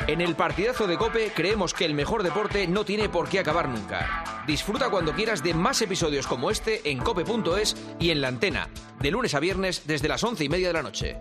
En el partidazo de COPE creemos que el mejor deporte no tiene por qué acabar nunca. Disfruta cuando quieras de más episodios como este en cope.es y en la antena, de lunes a viernes desde las 11:30 de la noche.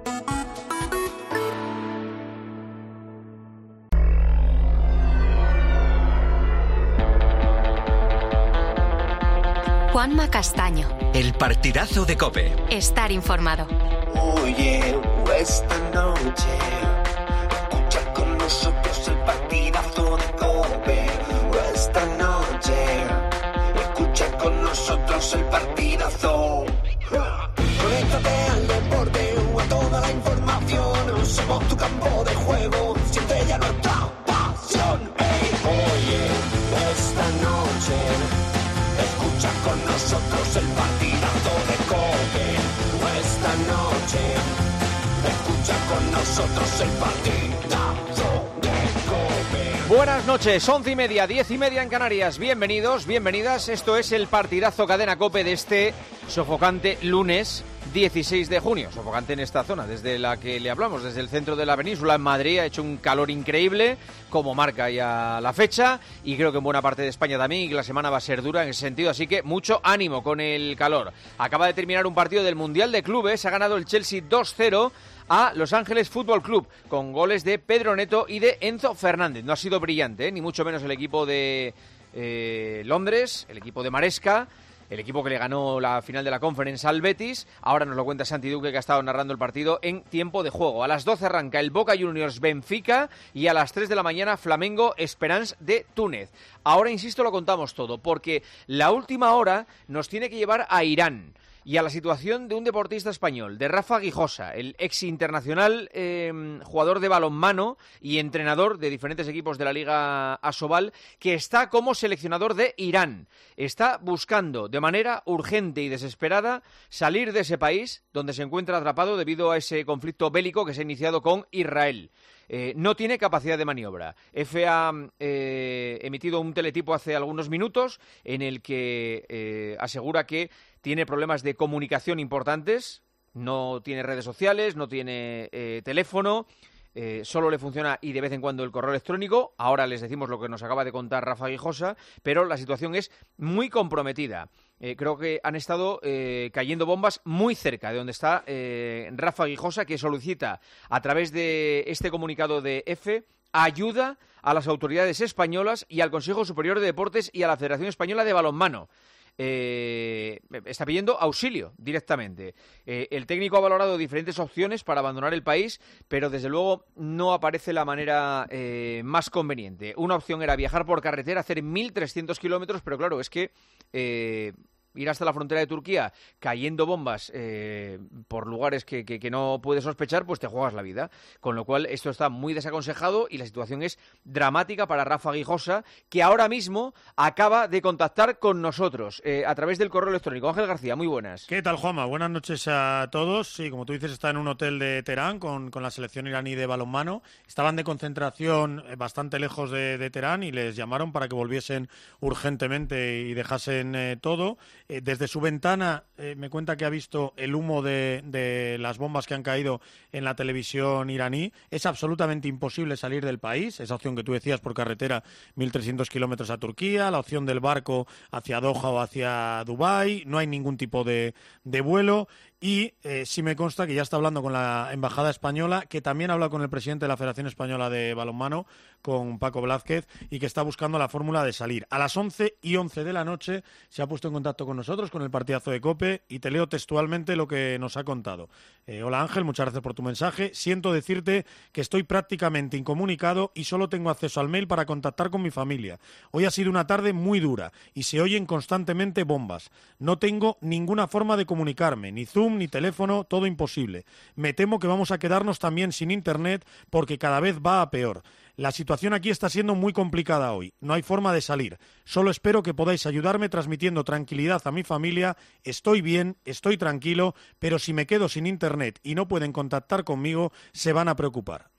Juanma Castaño. El partidazo de COPE. Estar informado. Oye, esta noche escucha con nosotros el partidazo de COPE. Esta noche escucha con nosotros el partidazo. Conéctate al deporte o a toda la información. Somos tu campo de juego. Siente ya nuestra pasión. Hey, oye, esta noche escucha con nosotros el partidazo de COPE. Esta noche escucha con nosotros el partidazo de COPE. Buenas noches, 11:30, 10:30 en Canarias. Bienvenidos, bienvenidas. Esto es el partidazo Cadena COPE de este sofocante lunes 16 de junio. Sofocante en esta zona, desde la que le hablamos, desde el centro de la península. En Madrid ha hecho un calor increíble, como marca ya la fecha, y creo que en buena parte de España también, y que la semana va a ser dura en ese sentido, así que mucho ánimo con el calor. Acaba de terminar un partido del Mundial de Clubes, ha ganado el Chelsea 2-0 a Los Ángeles Fútbol Club, con goles de Pedro Neto y de Enzo Fernández. No ha sido brillante, ni mucho menos el equipo de Londres, el equipo de Maresca, el equipo que le ganó la final de la Conference al Betis. Ahora nos lo cuenta Santi Duque, que ha estado narrando el partido en tiempo de juego. A las 12 arranca el Boca Juniors Benfica y a las 3 de la mañana Flamengo Esperance de Túnez. Ahora, insisto, lo contamos todo, porque la última hora nos tiene que llevar a Irán y a la situación de un deportista español, de Rafa Guijosa, el ex internacional jugador de balonmano y entrenador de diferentes equipos de la Liga Asobal, que está como seleccionador de Irán. Está buscando de manera urgente y desesperada salir de ese país donde se encuentra atrapado debido a ese conflicto bélico que se ha iniciado con Israel. No tiene capacidad de maniobra. EFE ha emitido un teletipo hace algunos minutos en el que asegura que tiene problemas de comunicación importantes, no tiene redes sociales, no tiene teléfono, solo le funciona y de vez en cuando el correo electrónico. Ahora les decimos lo que nos acaba de contar Rafa Guijosa, pero la situación es muy comprometida. Creo que han estado cayendo bombas muy cerca de donde está Rafa Guijosa, que solicita a través de este comunicado de EFE ayuda a las autoridades españolas y al Consejo Superior de Deportes y a la Federación Española de Balonmano. Está pidiendo auxilio directamente. El técnico ha valorado diferentes opciones para abandonar el país, pero desde luego no aparece la manera más conveniente. Una opción era viajar por carretera, hacer 1.300 kilómetros, pero claro, es que ir hasta la frontera de Turquía cayendo bombas por lugares que no puedes sospechar, pues te juegas la vida. Con lo cual esto está muy desaconsejado y la situación es dramática para Rafa Guijosa, que ahora mismo acaba de contactar con nosotros a través del correo electrónico. Ángel García, muy buenas. ¿Qué tal, Juanma? Buenas noches a todos. Sí, como tú dices, está en un hotel de Teherán con la selección iraní de balonmano. Estaban de concentración bastante lejos de Teherán y les llamaron para que volviesen urgentemente y dejasen todo. Desde su ventana me cuenta que ha visto el humo de las bombas que han caído en la televisión iraní. Es absolutamente imposible salir del país. Esa opción que tú decías por carretera, 1.300 kilómetros a Turquía, la opción del barco hacia Doha o hacia Dubái. No hay ningún tipo de vuelo. Y sí me consta que ya está hablando con la Embajada Española, que también habla con el presidente de la Federación Española de Balonmano, con Paco Blázquez, y que está buscando la fórmula de salir. A las 11:11 de la noche se ha puesto en contacto con nosotros, con el partidazo de COPE, y te leo textualmente lo que nos ha contado. Hola Ángel, muchas gracias por tu mensaje. Siento decirte que estoy prácticamente incomunicado y solo tengo acceso al mail para contactar con mi familia. Hoy ha sido una tarde muy dura y se oyen constantemente bombas. No tengo ninguna forma de comunicarme, ni Zoom, ni teléfono, todo imposible. Me temo que vamos a quedarnos también sin internet porque cada vez va a peor. La situación aquí está siendo muy complicada hoy. No hay forma de salir. Solo espero que podáis ayudarme transmitiendo tranquilidad a mi familia. Estoy bien, estoy tranquilo, pero si me quedo sin internet y no pueden contactar conmigo, se van a preocupar.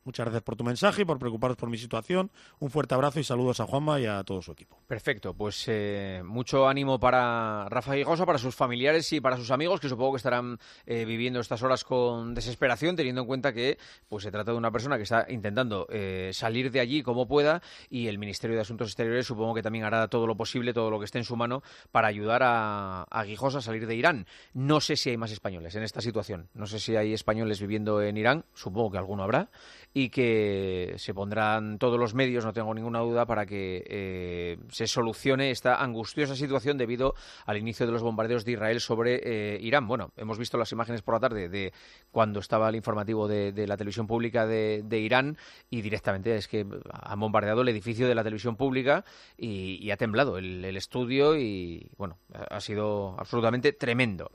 Muchas gracias por tu mensaje y por preocuparos por mi situación. Un fuerte abrazo y saludos a Juanma y a todo su equipo. Perfecto, pues mucho ánimo para Rafa Guijosa, para sus familiares y para sus amigos, que supongo que estarán viviendo estas horas con desesperación, teniendo en cuenta que pues se trata de una persona que está intentando salir de allí como pueda, y el Ministerio de Asuntos Exteriores supongo que también hará todo lo posible, todo lo que esté en su mano, para ayudar a Guijosa a salir de Irán. No sé si hay más españoles en esta situación, no sé si hay españoles viviendo en Irán, supongo que alguno habrá, y que se pondrán todos los medios, no tengo ninguna duda, para que se solucione esta angustiosa situación debido al inicio de los bombardeos de Israel sobre Irán. Bueno, hemos visto las imágenes por la tarde de cuando estaba el informativo de la televisión pública de Irán, y directamente es que han bombardeado el edificio de la televisión pública y ha temblado el estudio, y bueno, ha sido absolutamente tremendo.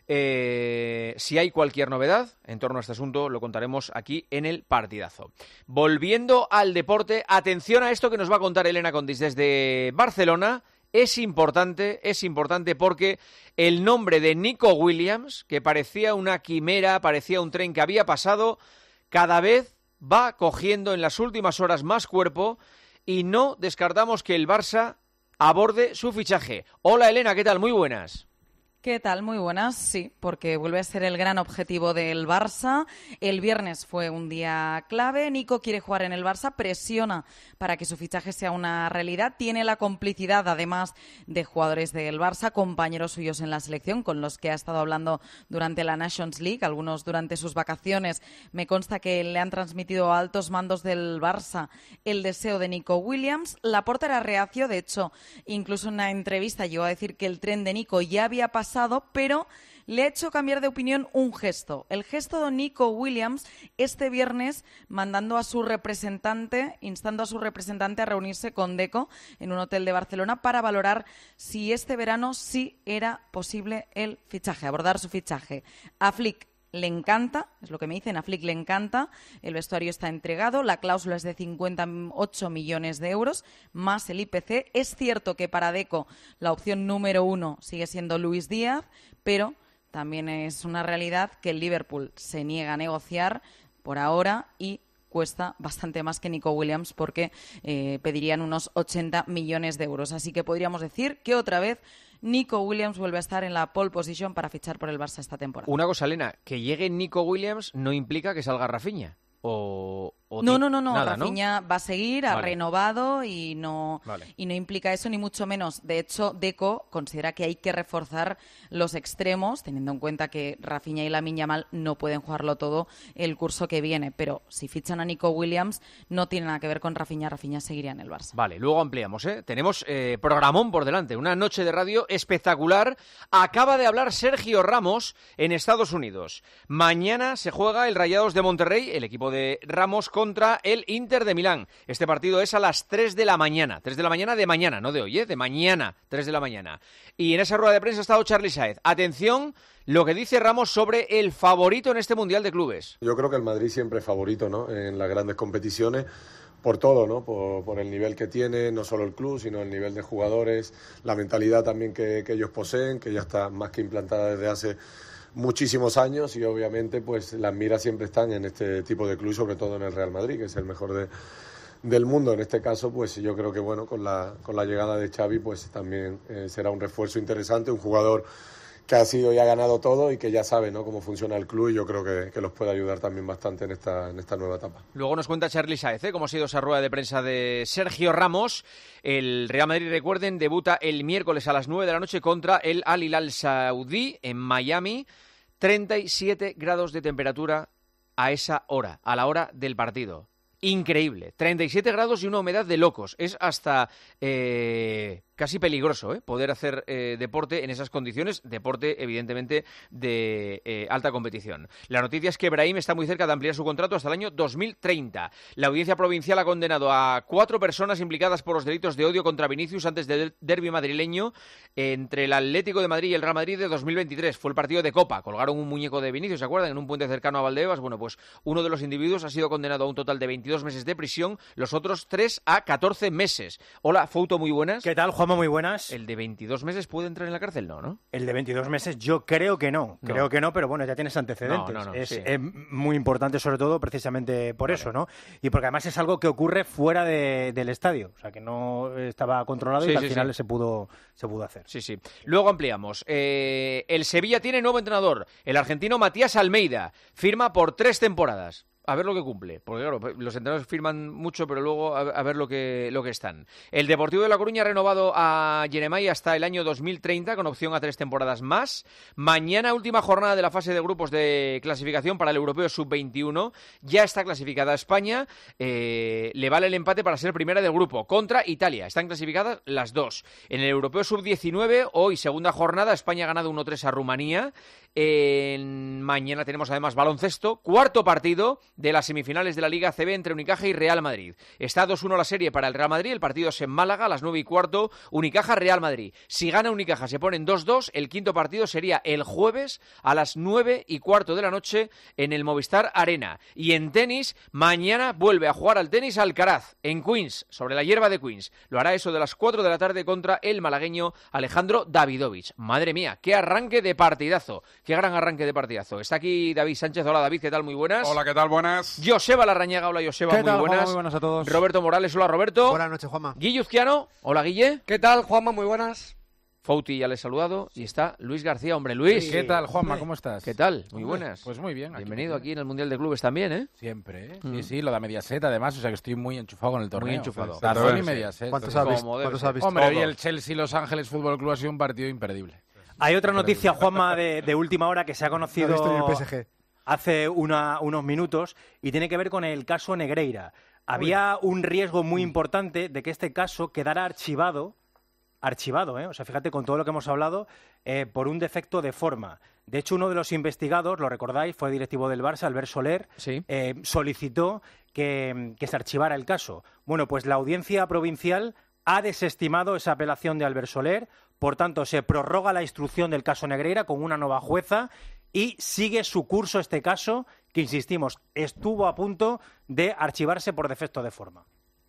Si hay cualquier novedad en torno a este asunto, lo contaremos aquí en el partidazo. Volviendo al deporte, atención a esto que nos va a contar Elena Condis desde Barcelona. Es importante porque el nombre de Nico Williams, que parecía una quimera, parecía un tren que había pasado, cada vez va cogiendo en las últimas horas más cuerpo, y no descartamos que el Barça aborde su fichaje. Hola Elena, ¿qué tal? Muy buenas. ¿Qué tal? Muy buenas, sí, porque vuelve a ser el gran objetivo del Barça. El viernes fue un día clave. Nico quiere jugar en el Barça, presiona para que su fichaje sea una realidad. Tiene la complicidad, además, de jugadores del Barça, compañeros suyos en la selección, con los que ha estado hablando durante la Nations League, algunos durante sus vacaciones. Me consta que le han transmitido a altos mandos del Barça el deseo de Nico Williams. Laporta era reacio, de hecho, incluso en una entrevista llegó a decir que el tren de Nico ya había pasado, pero le ha hecho cambiar de opinión un gesto. El gesto de Nico Williams este viernes instando a su representante a reunirse con Deco en un hotel de Barcelona para valorar si este verano sí era posible el fichaje, abordar su fichaje. A Flick le encanta, es lo que me dicen, a Flick le encanta, el vestuario está entregado, la cláusula es de 58 millones de euros, más el IPC. Es cierto que para Deco la opción número 1 sigue siendo Luis Díaz, pero también es una realidad que el Liverpool se niega a negociar por ahora y cuesta bastante más que Nico Williams, porque pedirían unos 80 millones de euros. Así que podríamos decir que otra vez Nico Williams vuelve a estar en la pole position para fichar por el Barça esta temporada. Una cosa, Elena, que llegue Nico Williams no implica que salga Rafinha. No. Nada, Rafinha, ¿no? Va a seguir, ha renovado y no implica eso, ni mucho menos. De hecho, Deco considera que hay que reforzar los extremos, teniendo en cuenta que Rafinha y Lamine Yamal no pueden jugarlo todo el curso que viene. Pero si fichan a Nico Williams, no tiene nada que ver con Rafinha. Rafinha seguiría en el Barça. Vale, luego ampliamos, ¿eh? Tenemos programón por delante, una noche de radio espectacular. Acaba de hablar Sergio Ramos en Estados Unidos. Mañana se juega el Rayados de Monterrey, el equipo de Ramos, contra el Inter de Milán. Este partido es a las 3 de la mañana. 3 de la mañana de mañana, no de hoy, de mañana, 3 de la mañana. Y en esa rueda de prensa ha estado Charly Sáez. Atención, lo que dice Ramos sobre el favorito en este Mundial de Clubes. Yo creo que el Madrid siempre es favorito, ¿no?, en las grandes competiciones, por todo, ¿no?, por el nivel que tiene, no solo el club, sino el nivel de jugadores, la mentalidad también que ellos poseen, que ya está más que implantada desde hace muchísimos años, y obviamente pues las miras siempre están en este tipo de club, sobre todo en el Real Madrid, que es el mejor del mundo. En este caso, pues yo creo que bueno, con la llegada de Xavi, pues también será un refuerzo interesante, un jugador que ha sido y ha ganado todo y que ya sabe, ¿no?, cómo funciona el club, y yo creo que los puede ayudar también bastante en esta nueva etapa. Luego nos cuenta Charly Sáez cómo ha sido esa rueda de prensa de Sergio Ramos. El Real Madrid, recuerden, debuta el miércoles a las 9 de la noche contra el Al Hilal Saudí en Miami. 37 grados de temperatura a esa hora, a la hora del partido. Increíble, 37 grados y una humedad de locos. Es hasta casi peligroso poder hacer deporte en esas condiciones, deporte evidentemente de alta competición. La noticia es que Brahim está muy cerca de ampliar su contrato hasta el año 2030. La audiencia provincial ha condenado a 4 personas implicadas por los delitos de odio contra Vinicius antes del derbi madrileño entre el Atlético de Madrid y el Real Madrid de 2023. Fue el partido de Copa, colgaron un muñeco de Vinicius, ¿se acuerdan?, en un puente cercano a Valdebebas. Bueno, pues uno de los individuos ha sido condenado a un total de 22 meses de prisión, los otros 3 a 14 meses. Hola, Fouto, muy buenas. ¿Qué tal, Juan? Juanma, muy buenas. ¿El de 22 meses puede entrar en la cárcel? No. El de 22 meses yo creo que no, pero bueno, ya tienes antecedentes. Es muy importante sobre todo precisamente por eso, ¿no? Y porque además es algo que ocurre fuera del estadio, o sea, que no estaba controlado y que al final se pudo hacer. Sí. Luego ampliamos. El Sevilla tiene nuevo entrenador, el argentino Matías Almeida, firma por 3 temporadas. A ver lo que cumple, porque claro, los entrenadores firman mucho, pero luego a ver lo que están. El Deportivo de La Coruña ha renovado a Jeremai hasta el año 2030 con opción a 3 temporadas más. Mañana, última jornada de la fase de grupos de clasificación para el Europeo Sub-21. Ya está clasificada España. Le vale el empate para ser primera del grupo contra Italia. Están clasificadas las dos. En el Europeo Sub-19, hoy segunda jornada, España ha ganado 1-3 a Rumanía. Mañana tenemos además baloncesto, cuarto partido de las semifinales de la Liga ACB entre Unicaja y Real Madrid. Está 2-1 la serie para el Real Madrid, el partido es en Málaga a las 9:15, Unicaja-Real Madrid. Si gana Unicaja se ponen 2-2, el quinto partido sería el jueves a las 9:15 de la noche en el Movistar Arena. Y en tenis, mañana vuelve a jugar al tenis Alcaraz, en Queens, sobre la hierba de Queens. Lo hará eso de las 4 de la tarde contra el malagueño Alejandro Davidovich. Madre mía, qué arranque de partidazo. Qué gran arranque de partidazo. Está aquí David Sánchez. Hola, David, ¿qué tal? Muy buenas. Hola, ¿qué tal? Buenas. Joseba Larrañaga. Hola, Joseba, muy buenas. Juanma, muy buenas a todos. Roberto Morales. Hola, Roberto. Buenas noches, Juanma. Guille Uzquiano. Hola, Guille. ¿Qué tal, Juanma? Muy buenas. Fouti ya le he saludado. Y está Luis García. Hombre, Luis. Sí. ¿Qué tal, Juanma? ¿Cómo estás? ¿Qué tal? Muy buenas. Pues muy bien. Bienvenido aquí en el Mundial de Clubes también, ¿eh? Siempre, ¿eh? Sí, lo da Mediaset además, o sea que estoy muy enchufado con el torneo. Muy enchufado. Dazón y Mediaset. ¿Cuántos has visto? Hombre, hoy el Chelsea-Los Ángeles Fútbol Club ha sido un partido imperdible. Hay otra noticia, Juanma, de última hora que se ha conocido hace unos minutos y tiene que ver con el caso Negreira. Había un riesgo muy importante de que este caso quedara archivado, ¿eh? O sea, fíjate, con todo lo que hemos hablado, por un defecto de forma. De hecho, uno de los investigados, lo recordáis, fue directivo del Barça, Albert Soler, solicitó que se archivara el caso. Bueno, pues la Audiencia Provincial ha desestimado esa apelación de Albert Soler, por tanto, se prorroga la instrucción del caso Negreira con una nueva jueza y sigue su curso este caso, que, insistimos, estuvo a punto de archivarse por defecto de forma.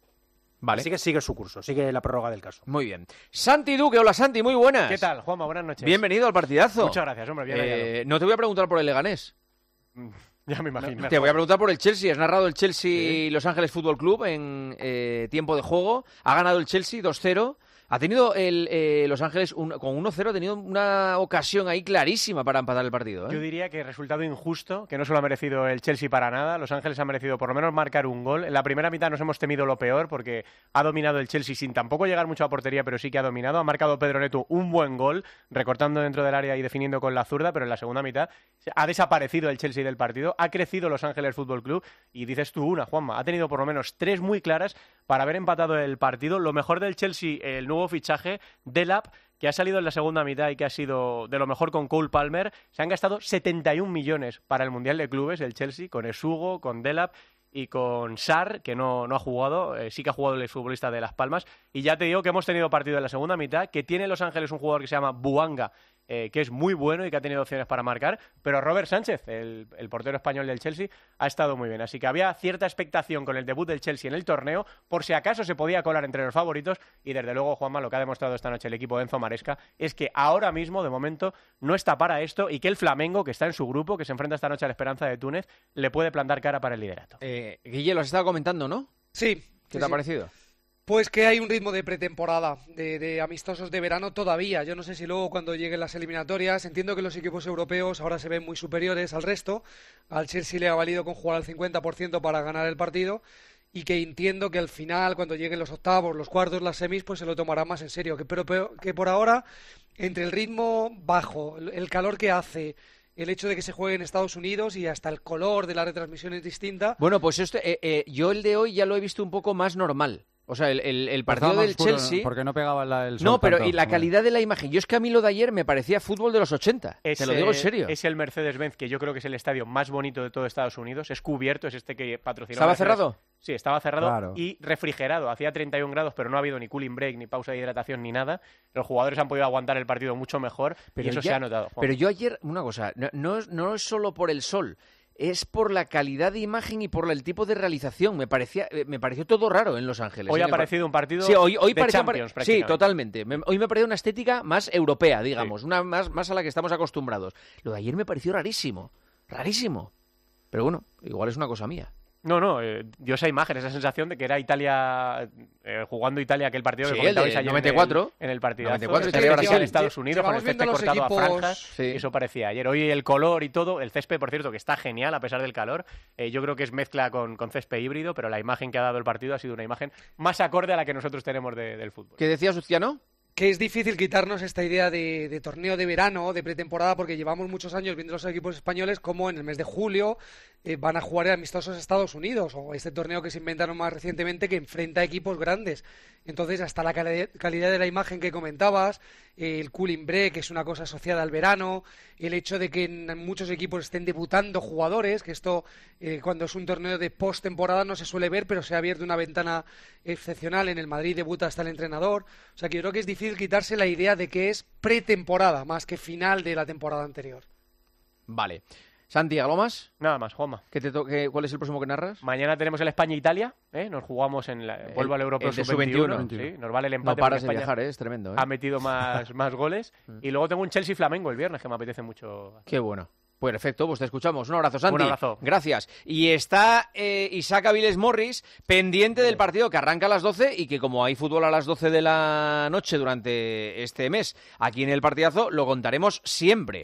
Vale. Así que sigue su curso, sigue la prórroga del caso. Muy bien. Santi Duque, hola Santi, muy buenas. ¿Qué tal, Juanma? Buenas noches. Bienvenido al partidazo. Muchas gracias, hombre, bien hallado. No te voy a preguntar por el Leganés. Ya me imagino. Te voy a preguntar por el Chelsea. Has narrado el Chelsea-Los Ángeles Fútbol Club en tiempo de juego. Ha ganado el Chelsea 2-0. Ha tenido Los Ángeles con 1-0, ha tenido una ocasión ahí clarísima para empatar el partido, ¿eh? Yo diría que resultado injusto, que no se lo ha merecido el Chelsea para nada. Los Ángeles ha merecido por lo menos marcar un gol. En la primera mitad nos hemos temido lo peor porque ha dominado el Chelsea sin tampoco llegar mucho a portería, pero sí que ha dominado. Ha marcado Pedro Neto un buen gol, recortando dentro del área y definiendo con la zurda, pero en la segunda mitad ha desaparecido el Chelsea del partido. Ha crecido Los Ángeles Fútbol Club y dices tú una, Juanma. Ha tenido por lo menos 3 muy claras para haber empatado el partido. Lo mejor del Chelsea, el nuevo fichaje, Delap, que ha salido en la segunda mitad y que ha sido de lo mejor con Cole Palmer. Se han gastado 71 millones para el Mundial de Clubes, el Chelsea, con Esugo, con Delap y con Sarr, que no ha jugado, sí que ha jugado el exfutbolista de Las Palmas. Y ya te digo que hemos tenido partido en la segunda mitad, que tiene Los Ángeles un jugador que se llama Buanga, que es muy bueno y que ha tenido opciones para marcar, pero Robert Sánchez, el portero español del Chelsea, ha estado muy bien. Así que había cierta expectación con el debut del Chelsea en el torneo, por si acaso se podía colar entre los favoritos, y desde luego, Juanma, lo que ha demostrado esta noche el equipo de Enzo Maresca es que ahora mismo, de momento, no está para esto y que el Flamengo, que está en su grupo, que se enfrenta esta noche a la Esperanza de Túnez, le puede plantar cara para el liderato. Guille, lo has estado comentando, ¿no? Sí. ¿Qué te ha parecido? Pues que hay un ritmo de pretemporada, de amistosos de verano todavía. Yo no sé si luego cuando lleguen las eliminatorias, entiendo que los equipos europeos ahora se ven muy superiores al resto. Al Chelsea le ha valido con jugar al 50% para ganar el partido y que entiendo que al final, cuando lleguen los octavos, los cuartos, las semis, pues se lo tomará más en serio. Pero que por ahora, entre el ritmo bajo, el calor que hace, el hecho de que se juegue en Estados Unidos y hasta el color de la retransmisión es distinta. Bueno, pues yo el de hoy ya lo he visto un poco más normal. O sea, el partido del Chelsea... Porque no pegaba el sol. No, pero tanto, y la calidad de la imagen. Yo es que a mí lo de ayer me parecía fútbol de los 80. Te lo digo en serio. Es el Mercedes-Benz, que yo creo que es el estadio más bonito de todo Estados Unidos. Es cubierto, es este que patrocinó. ¿Estaba cerrado? Sí, estaba cerrado, claro, y refrigerado. Hacía 31 grados, pero no ha habido ni cooling break, ni pausa de hidratación, ni nada. Los jugadores han podido aguantar el partido mucho mejor, pero y eso se ha notado, Juan. Pero yo ayer, una cosa, no es solo por el sol. es por la calidad de imagen y por el tipo de realización. Me pareció todo raro en Los Ángeles. Hoy ha parecido un partido hoy de Champions, prácticamente. Sí, totalmente. Hoy me pareció una estética más europea, digamos, una más a la que estamos acostumbrados. Lo de ayer me pareció rarísimo. Pero bueno, igual es una cosa mía. No, yo esa imagen, esa sensación de que era Italia, jugando Italia aquel partido que comentabais ayer 94, en el partidazo. 94, en Estados Unidos con el césped cortado a franjas, eso parecía ayer. Hoy el color y todo, el césped, por cierto, que está genial a pesar del calor, yo creo que es mezcla con césped híbrido, pero la imagen que ha dado el partido ha sido una imagen más acorde a la que nosotros tenemos del fútbol. ¿Qué decías, Luciano? Que es difícil quitarnos esta idea de torneo de verano, de pretemporada, porque llevamos muchos años viendo los equipos españoles como en el mes de julio van a jugar amistosos a Estados Unidos, o este torneo que se inventaron más recientemente que enfrenta equipos grandes. Entonces, hasta la calidad de la imagen que comentabas, el cooling break, que es una cosa asociada al verano, el hecho de que en muchos equipos estén debutando jugadores, que esto cuando es un torneo de post-temporada no se suele ver, pero se ha abierto una ventana excepcional. En el Madrid debuta hasta el entrenador. O sea que yo creo que es difícil quitarse la idea de que es pretemporada más que final de la temporada anterior. Vale. Santi, ¿algo más? Nada más, Juanma. ¿Cuál es el próximo que narras? Mañana tenemos el España-Italia, nos jugamos vuelvo al Europeo Sub-21. Sí, nos vale el empate. No paras de España viajar, es tremendo. Ha metido más goles. Y luego tengo un Chelsea-Flamengo el viernes, que me apetece mucho. Qué bueno. Perfecto, pues te escuchamos. Un abrazo, Santi. Un abrazo. Gracias. Y está Isaac Aviles Morris pendiente del partido que arranca a las 12 y que como hay fútbol a las 12 de la noche durante este mes, aquí en el partidazo lo contaremos siempre.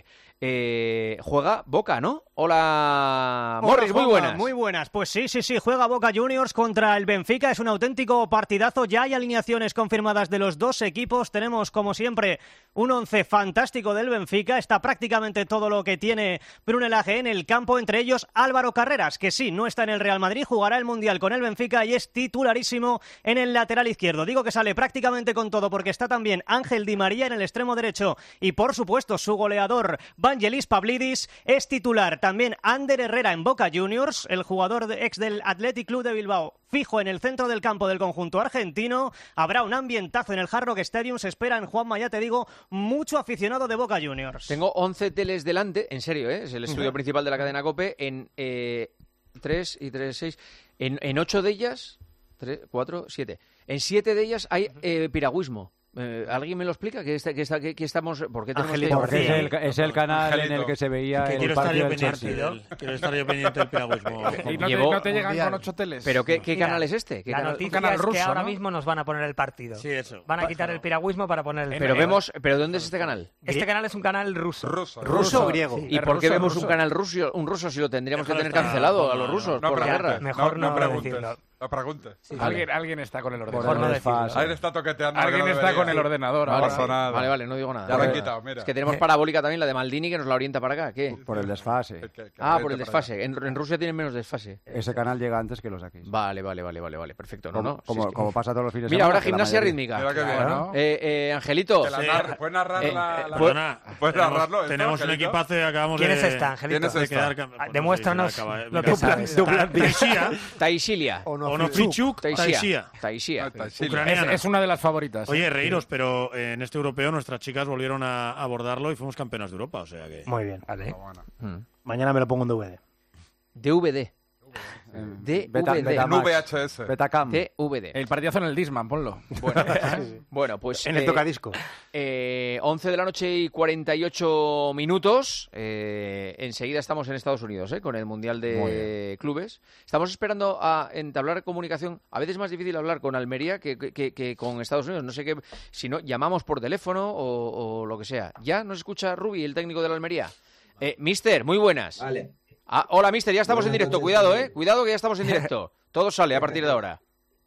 Juega Boca, ¿no? Hola, Morris, muy buenas. Muy buenas, pues sí, juega Boca Juniors contra el Benfica, es un auténtico partidazo, ya hay alineaciones confirmadas de los dos equipos, tenemos como siempre un once fantástico del Benfica, está prácticamente todo lo que tiene Brunel Lage en el campo, entre ellos Álvaro Carreras, que sí, no está en el Real Madrid, jugará el Mundial con el Benfica y es titularísimo en el lateral izquierdo. Digo que sale prácticamente con todo porque está también Ángel Di María en el extremo derecho y por supuesto su goleador Vangelis Pavlidis es titular. También Ander Herrera en Boca Juniors, el jugador ex del Athletic Club de Bilbao, fijo en el centro del campo del conjunto argentino. Habrá un ambientazo en el Hard Rock Stadium, se esperan, Juanma, ya te digo, mucho aficionado de Boca Juniors. Tengo 11 teles delante, en serio, es el estudio principal de la cadena COPE, en 3 y 3, 6, en 8 de ellas, 3, 4, 7, en 7 de ellas hay piragüismo. ¿Alguien me lo explica? ¿Qué estamos? ¿Por qué tenemos porque es el canal Angelito, en el que se veía el partido del Chelsea. Quiero estar yo pendiente del piragüismo. ¿Y no te llegan con 8 teles? ¿Pero qué canal es este? La noticia es que ahora mismo nos van a poner el partido. Sí, eso. Van a quitar el piragüismo para poner el ¿Pero dónde es este canal? Este canal es un canal ruso. ¿Ruso o griego? ¿Y por qué vemos un canal ruso si lo tendríamos que tener cancelado a los rusos por la guerra? Mejor no decirlo. La pregunta. Sí, ¿Alguien está con el ordenador. Alguien está toqueteando. Alguien está con el ordenador. No pasa nada. Vale, no digo nada. Ya lo han quitado, mira. Es que tenemos parabólica también, la de Maldini, que nos la orienta para acá. ¿Qué? Por el desfase. Por el desfase. En Rusia tienen menos desfase. Ese canal llega antes que los aquí. Vale. Perfecto. Como pasa todos los fines de semana. Mira, ahora gimnasia rítmica. Mira qué bien, ¿no? Angelito. ¿Puedes narrar ¿Puedes narrarlo? Tenemos un equipazo y acabamos ¿Quién es esta, Angelito? Demuéstranos lo que sabes. Taisilia. Onofichuk Taisia. Ucraniana. Es una de las favoritas. Oye, reíros, pero en este europeo nuestras chicas volvieron a abordarlo y fuimos campeonas de Europa, o sea que... Muy bien. Vale. Mañana me lo pongo en DVD. DVD. VHS. Betacam. DVD. El partidazo en el Disman, ponlo. Bueno, pues... En el tocadisco. 11 de la noche y 48 minutos. Enseguida estamos en Estados Unidos, con el Mundial de Clubes. Estamos esperando a entablar comunicación. A veces es más difícil hablar con Almería que con Estados Unidos. No sé qué, si no, llamamos por teléfono o lo que sea. ¿Ya nos escucha Rubi, el técnico de la Almería? Mister, muy buenas. Vale. Hola, mister, ya estamos en directo. Cuidado, cuidado que ya estamos en directo. Todo sale a partir de ahora.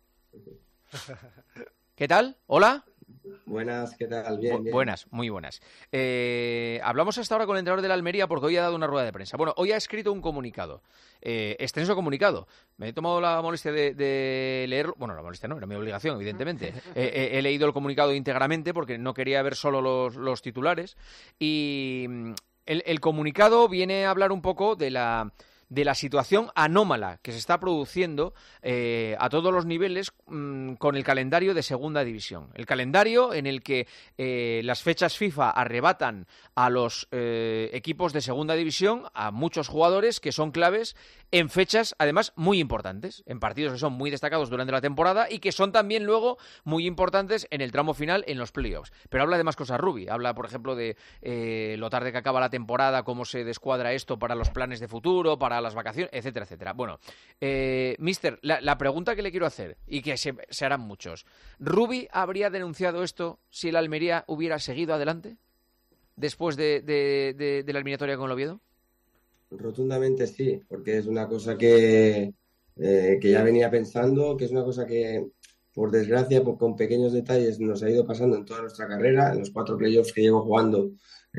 ¿Qué tal? ¿Hola? Buenas, ¿qué tal? Bien. Buenas, muy buenas. Hablamos hasta ahora con el entrenador de la Almería porque hoy ha dado una rueda de prensa. Bueno, hoy ha escrito un comunicado, extenso comunicado. Me he tomado la molestia de leerlo. Bueno, la molestia no, era mi obligación, evidentemente. He leído el comunicado íntegramente porque no quería ver solo los titulares. Y el comunicado viene a hablar un poco de la de la situación anómala que se está produciendo a todos los niveles con el calendario de Segunda División. El calendario en el que las fechas FIFA arrebatan a los equipos de Segunda División a muchos jugadores que son claves en fechas, además, muy importantes, en partidos que son muy destacados durante la temporada y que son también luego muy importantes en el tramo final, en los playoffs. Pero habla de más cosas, Rubi. Habla, por ejemplo, de lo tarde que acaba la temporada, cómo se descuadra esto para los planes de futuro, para las vacaciones, etcétera, etcétera. Bueno, Mister, la pregunta que le quiero hacer, y que se harán muchos, ¿Rubi habría denunciado esto si el Almería hubiera seguido adelante después de la eliminatoria con el Oviedo? Rotundamente sí, porque es una cosa que ya venía pensando, que es una cosa que, por desgracia, con pequeños detalles nos ha ido pasando en toda nuestra carrera. En los 4 playoffs que llevo jugando,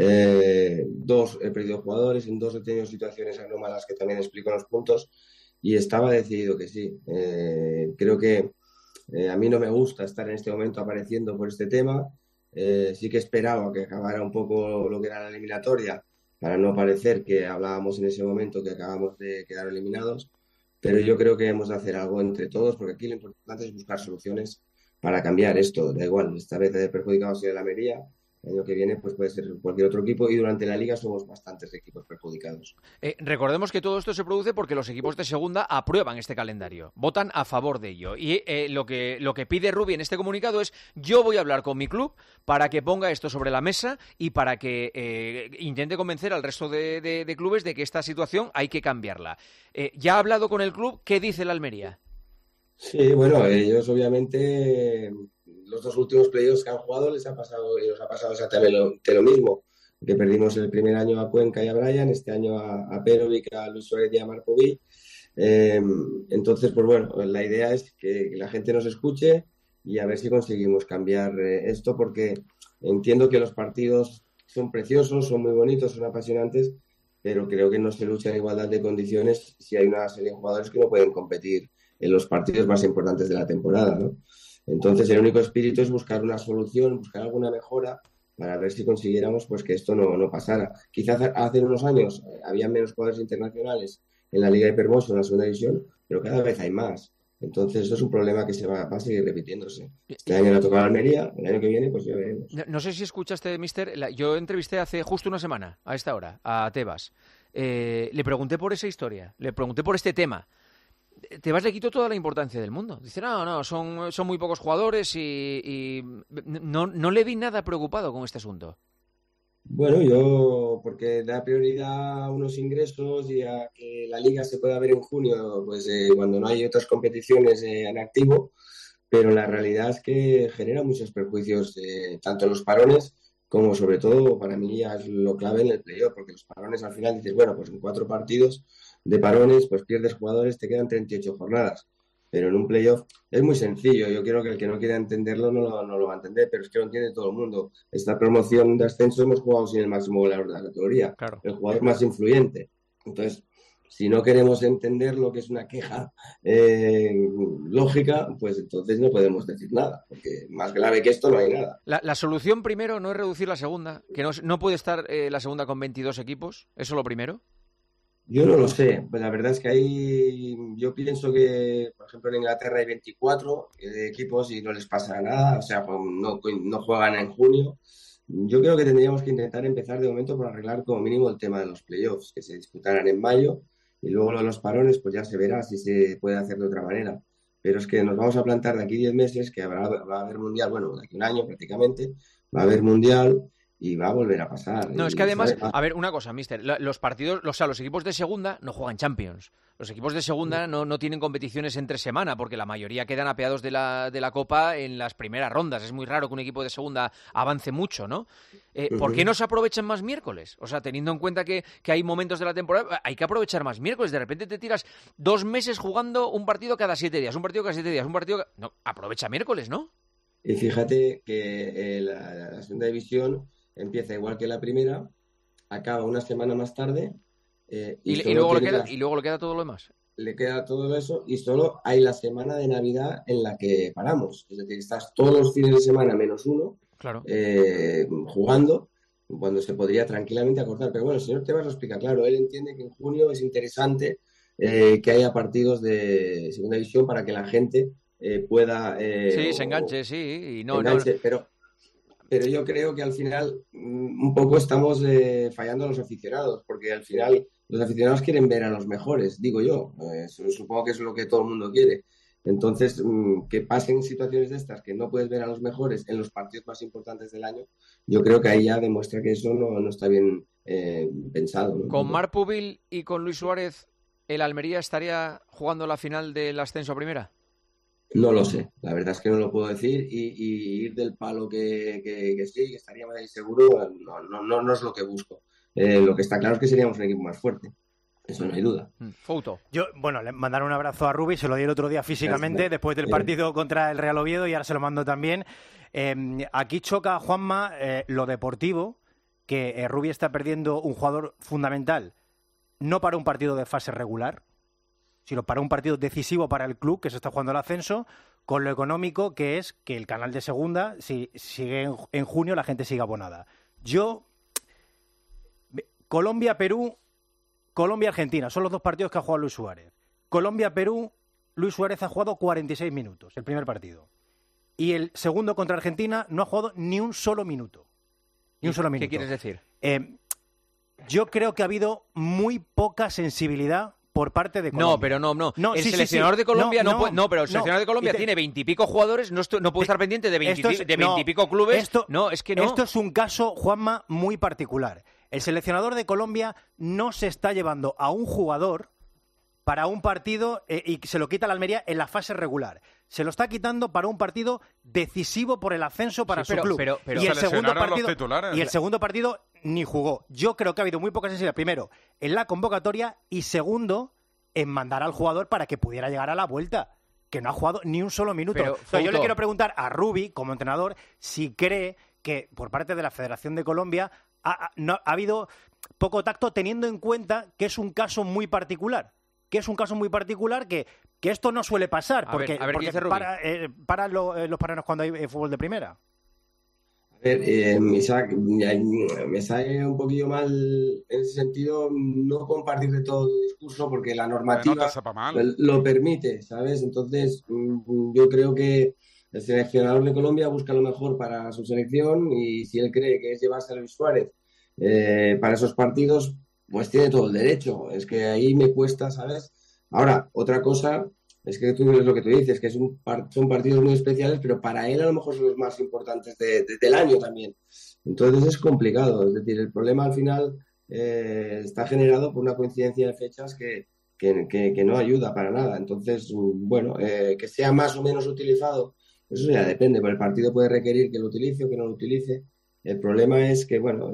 2 he perdido jugadores, en 2 he tenido situaciones anómalas que también explico en los puntos, y estaba decidido que sí. Creo que a mí no me gusta estar en este momento apareciendo por este tema. Sí que esperaba que acabara un poco lo que era la eliminatoria, para no parecer que hablábamos en ese momento que acabamos de quedar eliminados, pero yo creo que hemos de hacer algo entre todos, porque aquí lo importante es buscar soluciones para cambiar esto. Da igual, esta vez el perjudicado ha sido el Almería, el año que viene pues puede ser cualquier otro equipo, y durante la Liga somos bastantes equipos perjudicados. Recordemos que todo esto se produce porque los equipos de segunda aprueban este calendario, votan a favor de ello, y lo que pide Rubi en este comunicado es: yo voy a hablar con mi club para que ponga esto sobre la mesa y para que intente convencer al resto de clubes de que esta situación hay que cambiarla. ¿Ya ha hablado con el club? ¿Qué dice el Almería? Sí, bueno, ellos obviamente, los 2 últimos playoffs que han jugado les ha pasado exactamente lo mismo, que perdimos el primer año a Cuenca y a Brian, este año a Perovic, a Luis Suárez y a Markovic. Entonces, pues bueno, la idea es que la gente nos escuche y a ver si conseguimos cambiar esto, porque entiendo que los partidos son preciosos, son muy bonitos, son apasionantes, pero creo que no se lucha en igualdad de condiciones si hay una serie de jugadores que no pueden competir en los partidos más importantes de la temporada, ¿no? Entonces, el único espíritu es buscar una solución, buscar alguna mejora para ver si consiguiéramos pues que esto no pasara. Quizás hace unos años había menos jugadores internacionales en la Liga Hypermotion, en la Segunda División, pero cada vez hay más. Entonces, eso es un problema que va a seguir repitiéndose. Este año le ha tocado a Almería, el año que viene pues ya veremos. No sé si escuchaste, Mister, yo entrevisté hace justo una semana, a esta hora, a Tebas. Le pregunté por esa historia, le pregunté por este tema. Tebas le quitó toda la importancia del mundo. Dice, no, son muy pocos jugadores y no le vi nada preocupado con este asunto. Bueno, yo, porque da prioridad a unos ingresos y a que la Liga se pueda ver en junio, pues cuando no hay otras competiciones en activo, pero la realidad es que genera muchos perjuicios, tanto en los parones como sobre todo para mí ya es lo clave en el playoff, porque los parones al final dices, bueno, pues en 4 partidos de parones, pues pierdes jugadores, te quedan 38 jornadas. Pero en un playoff es muy sencillo. Yo creo que el que no quiera entenderlo no lo va a entender, pero es que lo entiende todo el mundo. Esta promoción de ascenso hemos jugado sin el máximo goleador de la categoría, claro, el jugador más influyente. Entonces, si no queremos entender lo que es una queja lógica, pues entonces no podemos decir nada, porque más grave que esto no hay nada. La solución primero no es reducir la segunda, que no puede estar la segunda con 22 equipos, ¿eso lo primero? Yo no lo sé, pues la verdad es que yo pienso que, por ejemplo, en Inglaterra hay 24 equipos y no les pasa nada, o sea, no juegan en junio. Yo creo que tendríamos que intentar empezar de momento por arreglar como mínimo el tema de los playoffs, que se disputaran en mayo, y luego lo de los parones, pues ya se verá si se puede hacer de otra manera. Pero es que nos vamos a plantar de aquí 10 meses, que va a haber mundial, bueno, de aquí un año prácticamente, va a haber mundial y va a volver a pasar. No, es que además, a ver, una cosa, mister, los partidos, los equipos de segunda no juegan Champions. Los equipos de segunda no tienen competiciones entre semana, porque la mayoría quedan apeados de la Copa en las primeras rondas. Es muy raro que un equipo de segunda avance mucho, ¿no? ¿Por qué no se aprovechan más miércoles? O sea, teniendo en cuenta que hay momentos de la temporada, hay que aprovechar más miércoles. De repente te tiras 2 meses jugando un partido cada 7 días, un partido cada 7 días, un partido... No, aprovecha miércoles, ¿no? Y fíjate que la segunda división empieza igual que la primera, acaba una semana más tarde... y luego le queda todo lo demás. Le queda todo eso y solo hay la semana de Navidad en la que paramos. Es decir, estás todos los fines de semana menos uno, claro, jugando, cuando se podría tranquilamente acortar. Pero bueno, el señor Tebas lo explica claro. Él entiende que en junio es interesante que haya partidos de segunda división para que la gente pueda... sí, se enganche, sí. Y no, enganche, no. Pero yo creo que al final un poco estamos fallando a los aficionados, porque al final los aficionados quieren ver a los mejores, digo yo. Supongo que es lo que todo el mundo quiere. Entonces, que pasen situaciones de estas, que no puedes ver a los mejores en los partidos más importantes del año, yo creo que ahí ya demuestra que eso no está bien pensado, ¿no? Con Marc Pubil y con Luis Suárez, ¿el Almería estaría jugando la final del ascenso a primera? No lo sé, la verdad es que no lo puedo decir y ir del palo que sí, que estaríamos ahí seguro, no es lo que busco. Lo que está claro es que seríamos un equipo más fuerte. Eso no hay duda. Foto. Le mandaron un abrazo a Rubi, se lo di el otro día físicamente, después del partido contra el Real Oviedo, y ahora se lo mando también. Aquí choca, Juanma, lo deportivo, que Rubi está perdiendo un jugador fundamental, no para un partido de fase regular, sino para un partido decisivo para el club, que se está jugando el ascenso, con lo económico que es que el canal de segunda, si sigue en junio, la gente sigue abonada. Colombia-Perú, Colombia-Argentina, son los dos partidos que ha jugado Luis Suárez. Colombia-Perú, Luis Suárez ha jugado 46 minutos, el primer partido. Y el segundo contra Argentina no ha jugado ni un solo minuto. ¿Qué quieres decir? Yo creo que ha habido muy poca sensibilidad por parte de Colombia. No. El seleccionador de Colombia pero el seleccionador de Colombia tiene 20 y pico jugadores, no puede estar pendiente de 20 y pico clubes. Esto es un caso, Juanma, muy particular. El seleccionador de Colombia no se está llevando a un jugador para un partido y se lo quita a la Almería en la fase regular. Se lo está quitando para un partido decisivo por el ascenso para su club. Pero y el segundo los partido ni jugó. Yo creo que ha habido muy poca sensibilidad, primero, en la convocatoria, y segundo, en mandar al jugador para que pudiera llegar a la vuelta, que no ha jugado ni un solo minuto. Yo le quiero preguntar a Rubi, como entrenador, si cree que por parte de la Federación de Colombia ha habido poco tacto, teniendo en cuenta que es un caso muy particular. Que esto no suele pasar, porque para los paranos cuando hay fútbol de primera. A ver, Isaac, me sale un poquillo mal en ese sentido no compartir de todo el discurso, porque la normativa lo permite, ¿sabes? Entonces, yo creo que el seleccionador de Colombia busca lo mejor para su selección, y si él cree que es llevarse a Luis Suárez para esos partidos, pues tiene todo el derecho. Es que ahí me cuesta, ¿sabes? Ahora, otra cosa es que tú ves lo que tú dices, que son partidos muy especiales, pero para él a lo mejor son los más importantes del año también. Entonces es complicado. Es decir, el problema al final está generado por una coincidencia de fechas que no ayuda para nada. Entonces, bueno, que sea más o menos utilizado, eso ya depende. Pero el partido puede requerir que lo utilice o que no lo utilice. El problema es que, bueno,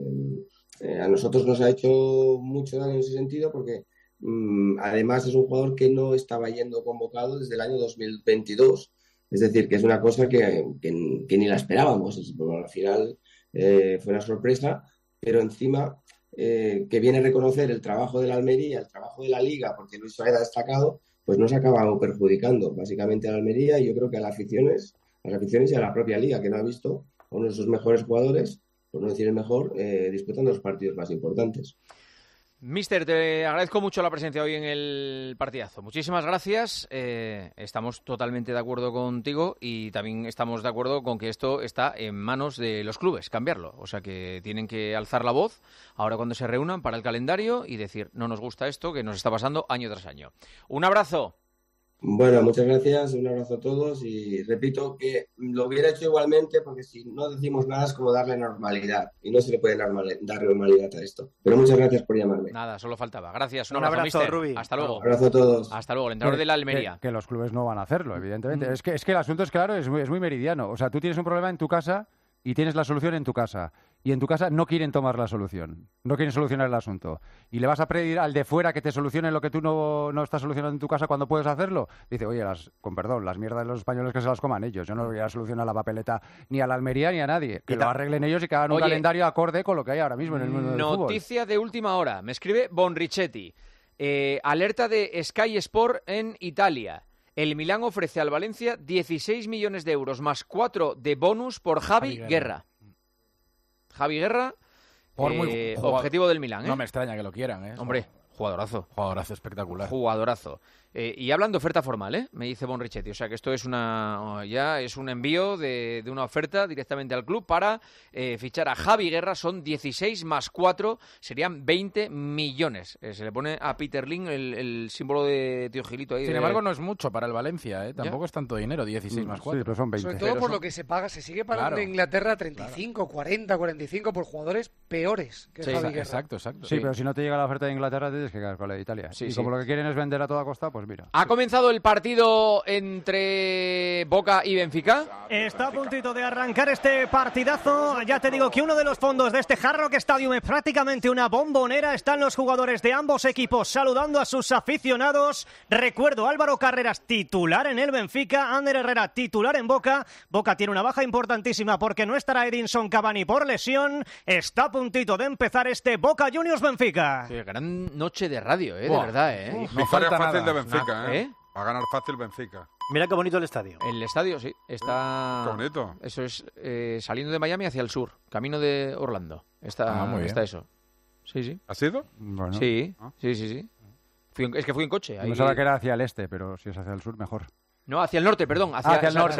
a nosotros nos ha hecho mucho daño en ese sentido, porque además es un jugador que no estaba yendo convocado desde el año 2022. Es decir, que es una cosa que ni la esperábamos. Al final fue una sorpresa, pero encima que viene a reconocer el trabajo de la Almería, el trabajo de la Liga, porque Luis Suárez ha destacado, pues nos ha acabado perjudicando básicamente a la Almería, y yo creo que a las aficiones y a la propia Liga, que no ha visto a uno de sus mejores jugadores, por no decir el mejor, disputando los partidos más importantes. Mister, te agradezco mucho la presencia hoy en el partidazo. Muchísimas gracias. Estamos totalmente de acuerdo contigo, y también estamos de acuerdo con que esto está en manos de los clubes, cambiarlo. O sea, que tienen que alzar la voz ahora cuando se reúnan para el calendario y decir, no nos gusta esto que nos está pasando año tras año. Un abrazo. Bueno, muchas gracias, un abrazo a todos, y repito que lo hubiera hecho igualmente, porque si no decimos nada es como darle normalidad, y no se le puede dar normalidad a esto. Pero muchas gracias por llamarme. Nada, solo faltaba. Gracias, un abrazo, Rubi. Hasta luego. Un abrazo a todos. Hasta luego, el entrenador de la Almería. Que los clubes no van a hacerlo, evidentemente. Es que el asunto es claro, es muy meridiano. O sea, tú tienes un problema en tu casa y tienes la solución en tu casa. Y en tu casa no quieren tomar la solución, no quieren solucionar el asunto. Y le vas a pedir al de fuera que te solucione lo que tú no estás solucionando en tu casa cuando puedes hacerlo. Dice, oye, con perdón, las mierdas de los españoles que se las coman ellos. Yo no voy a solucionar la papeleta ni a la Almería ni a nadie. Que lo arreglen ellos y que hagan un calendario acorde con lo que hay ahora mismo en el mundo del fútbol. Noticia de última hora. Me escribe Bonrichetti. Alerta de Sky Sport en Italia. El Milán ofrece al Valencia 16 millones de euros más 4 de bonus por Javi Guerra. Javi Guerra, objetivo del Milán. No me extraña que lo quieran, ¿eh? Hombre, jugadorazo. Jugadorazo espectacular. Jugadorazo. Y hablan de oferta formal, me dice Bon Richetti. O sea que esto es un envío de una oferta directamente al club para fichar a Javi Guerra. Son 16 más 4, serían 20 millones. Se le pone a Peter Lim el símbolo de Tío Gilito ahí. Sin embargo, no es mucho para el Valencia, Tampoco es tanto dinero, 16 más 4. Sí, pero son 20. Sobre todo por lo que se paga. Se sigue pagando en Inglaterra 35, 40, 45 por jugadores peores que Javi Guerra. Exacto. Sí, pero si no te llega la oferta de Inglaterra, tienes que quedar con la de Italia. Y como lo que quieren es vender a toda costa, pues mira. ¿Ha comenzado el partido entre Boca y Benfica? Está a puntito de arrancar este partidazo. Ya te digo que uno de los fondos de este Hard Rock Stadium es prácticamente una bombonera. Están los jugadores de ambos equipos saludando a sus aficionados. Recuerdo, Álvaro Carreras titular en el Benfica, Ander Herrera titular en Boca. Boca tiene una baja importantísima porque no estará Edinson Cavani por lesión. Está a puntito de empezar este Boca Juniors Benfica. Sí, gran noche de radio, de verdad, No falta fácil de Benfica, Va a ganar fácil Benfica. Mira qué bonito el estadio. El estadio, sí, está... Qué bonito. Eso es saliendo de Miami hacia el sur, camino de Orlando. Muy bien. Está eso. Sí. ¿Has ido? Bueno. Sí. Es que fui en coche. No sabía que era hacia el este, pero si es hacia el sur, mejor. No, hacia el norte, perdón. Hacia el norte.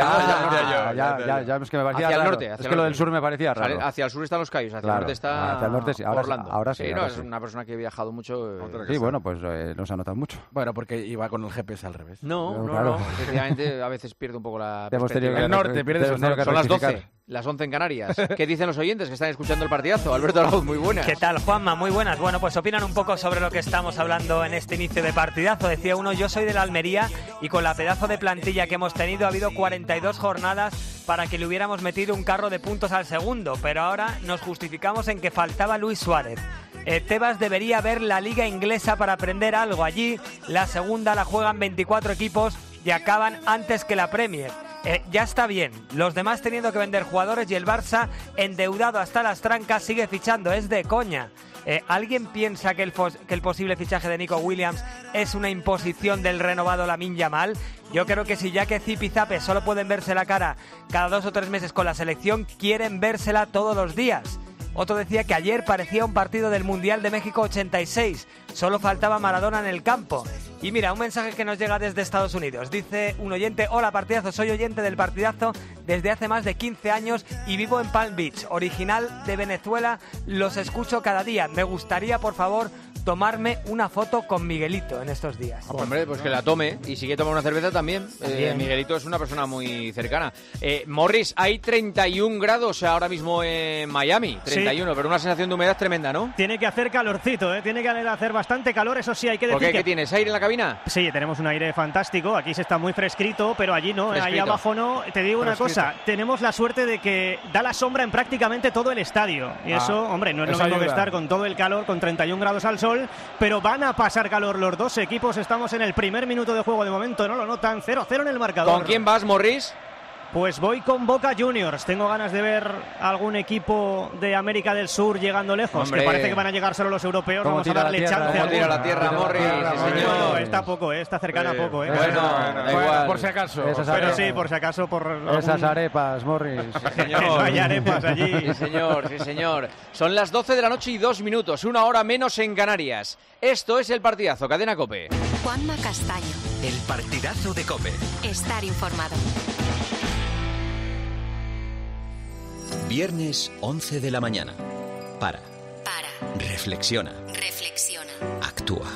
Ya, es que me parecía hacia el raro. norte. Es que lo del sur me parecía raro. Hacia el sur están los Cayos, hacia el norte está hacia el norte sí. Orlando. Ahora sí. No, es una persona que he viajado mucho. Sí, bueno, pues no se anota mucho. Bueno, porque iba con el GPS al revés. No. Efectivamente, a veces pierde un poco la perspectiva. El norte pierde su norte. Son las 12, las 11 en Canarias. ¿Qué dicen los oyentes que están escuchando el partidazo? Alberto Arauz, muy buenas. ¿Qué tal, Juanma? Muy buenas. Bueno, pues opinan un poco sobre lo que estamos hablando en este inicio de partidazo. Decía uno, yo soy de la Almería y con la pedazo de plantilla que hemos tenido ha habido 42 jornadas para que le hubiéramos metido un carro de puntos al segundo, pero ahora nos justificamos en que faltaba Luis Suárez. Tebas debería ver la liga inglesa para aprender algo. Allí la segunda la juegan 24 equipos y acaban antes que la Premier. Ya está bien, los demás teniendo que vender jugadores y el Barça, endeudado hasta las trancas, sigue fichando, es de coña. ¿Alguien piensa que el posible fichaje de Nico Williams es una imposición del renovado Lamine Yamal? Yo creo que si ya que Zipizape solo pueden verse la cara cada 2 o 3 meses con la selección, quieren vérsela todos los días. Otro decía que ayer parecía un partido del Mundial de México 86, solo faltaba Maradona en el campo. Y mira, un mensaje que nos llega desde Estados Unidos. Dice un oyente, hola partidazo, soy oyente del partidazo desde hace más de 15 años y vivo en Palm Beach, original de Venezuela, los escucho cada día. Me gustaría, por favor, tomarme una foto con Miguelito en estos días. Hombre, pues que la tome y si quiere tomar una cerveza también. Miguelito es una persona muy cercana. Morris, hay 31 grados ahora mismo en Miami, 31, pero una sensación de humedad tremenda, ¿no? Tiene que hacer calorcito, tiene que hacer bastante calor, eso sí, hay que decir. ¿Por qué? ¿Qué tienes? ¿Aire en la cabina? Sí, tenemos un aire fantástico, aquí se está muy fresquito, pero allí no, ahí abajo no. Te digo una cosa, tenemos la suerte de que da la sombra en prácticamente todo el estadio. Y eso, hombre, no es lo mismo que estar con todo el calor, con 31 grados al sol, pero van a pasar calor los dos equipos. Estamos en el primer minuto de juego de momento, no lo notan, 0-0 en el marcador. ¿Con quién vas, Morris? Pues voy con Boca Juniors. Tengo ganas de ver algún equipo de América del Sur llegando lejos. Hombre. Que parece que van a llegar solo los europeos. Vamos a darle chance. ¿Cómo tira la tierra, Morris? No, está poco, está cercana a poco. Bueno, da igual. Por si acaso. Pero sí, por si acaso. Esas arepas, Morris. Señor. Hay arepas allí. Sí, señor. Son las 12 de la noche y 2 minutos. 1 hora menos en Canarias. Esto es el partidazo, Cadena COPE. Juanma Castaño. El partidazo de COPE. Estar informado. Viernes 11 de la mañana. Para. Reflexiona. Actúa.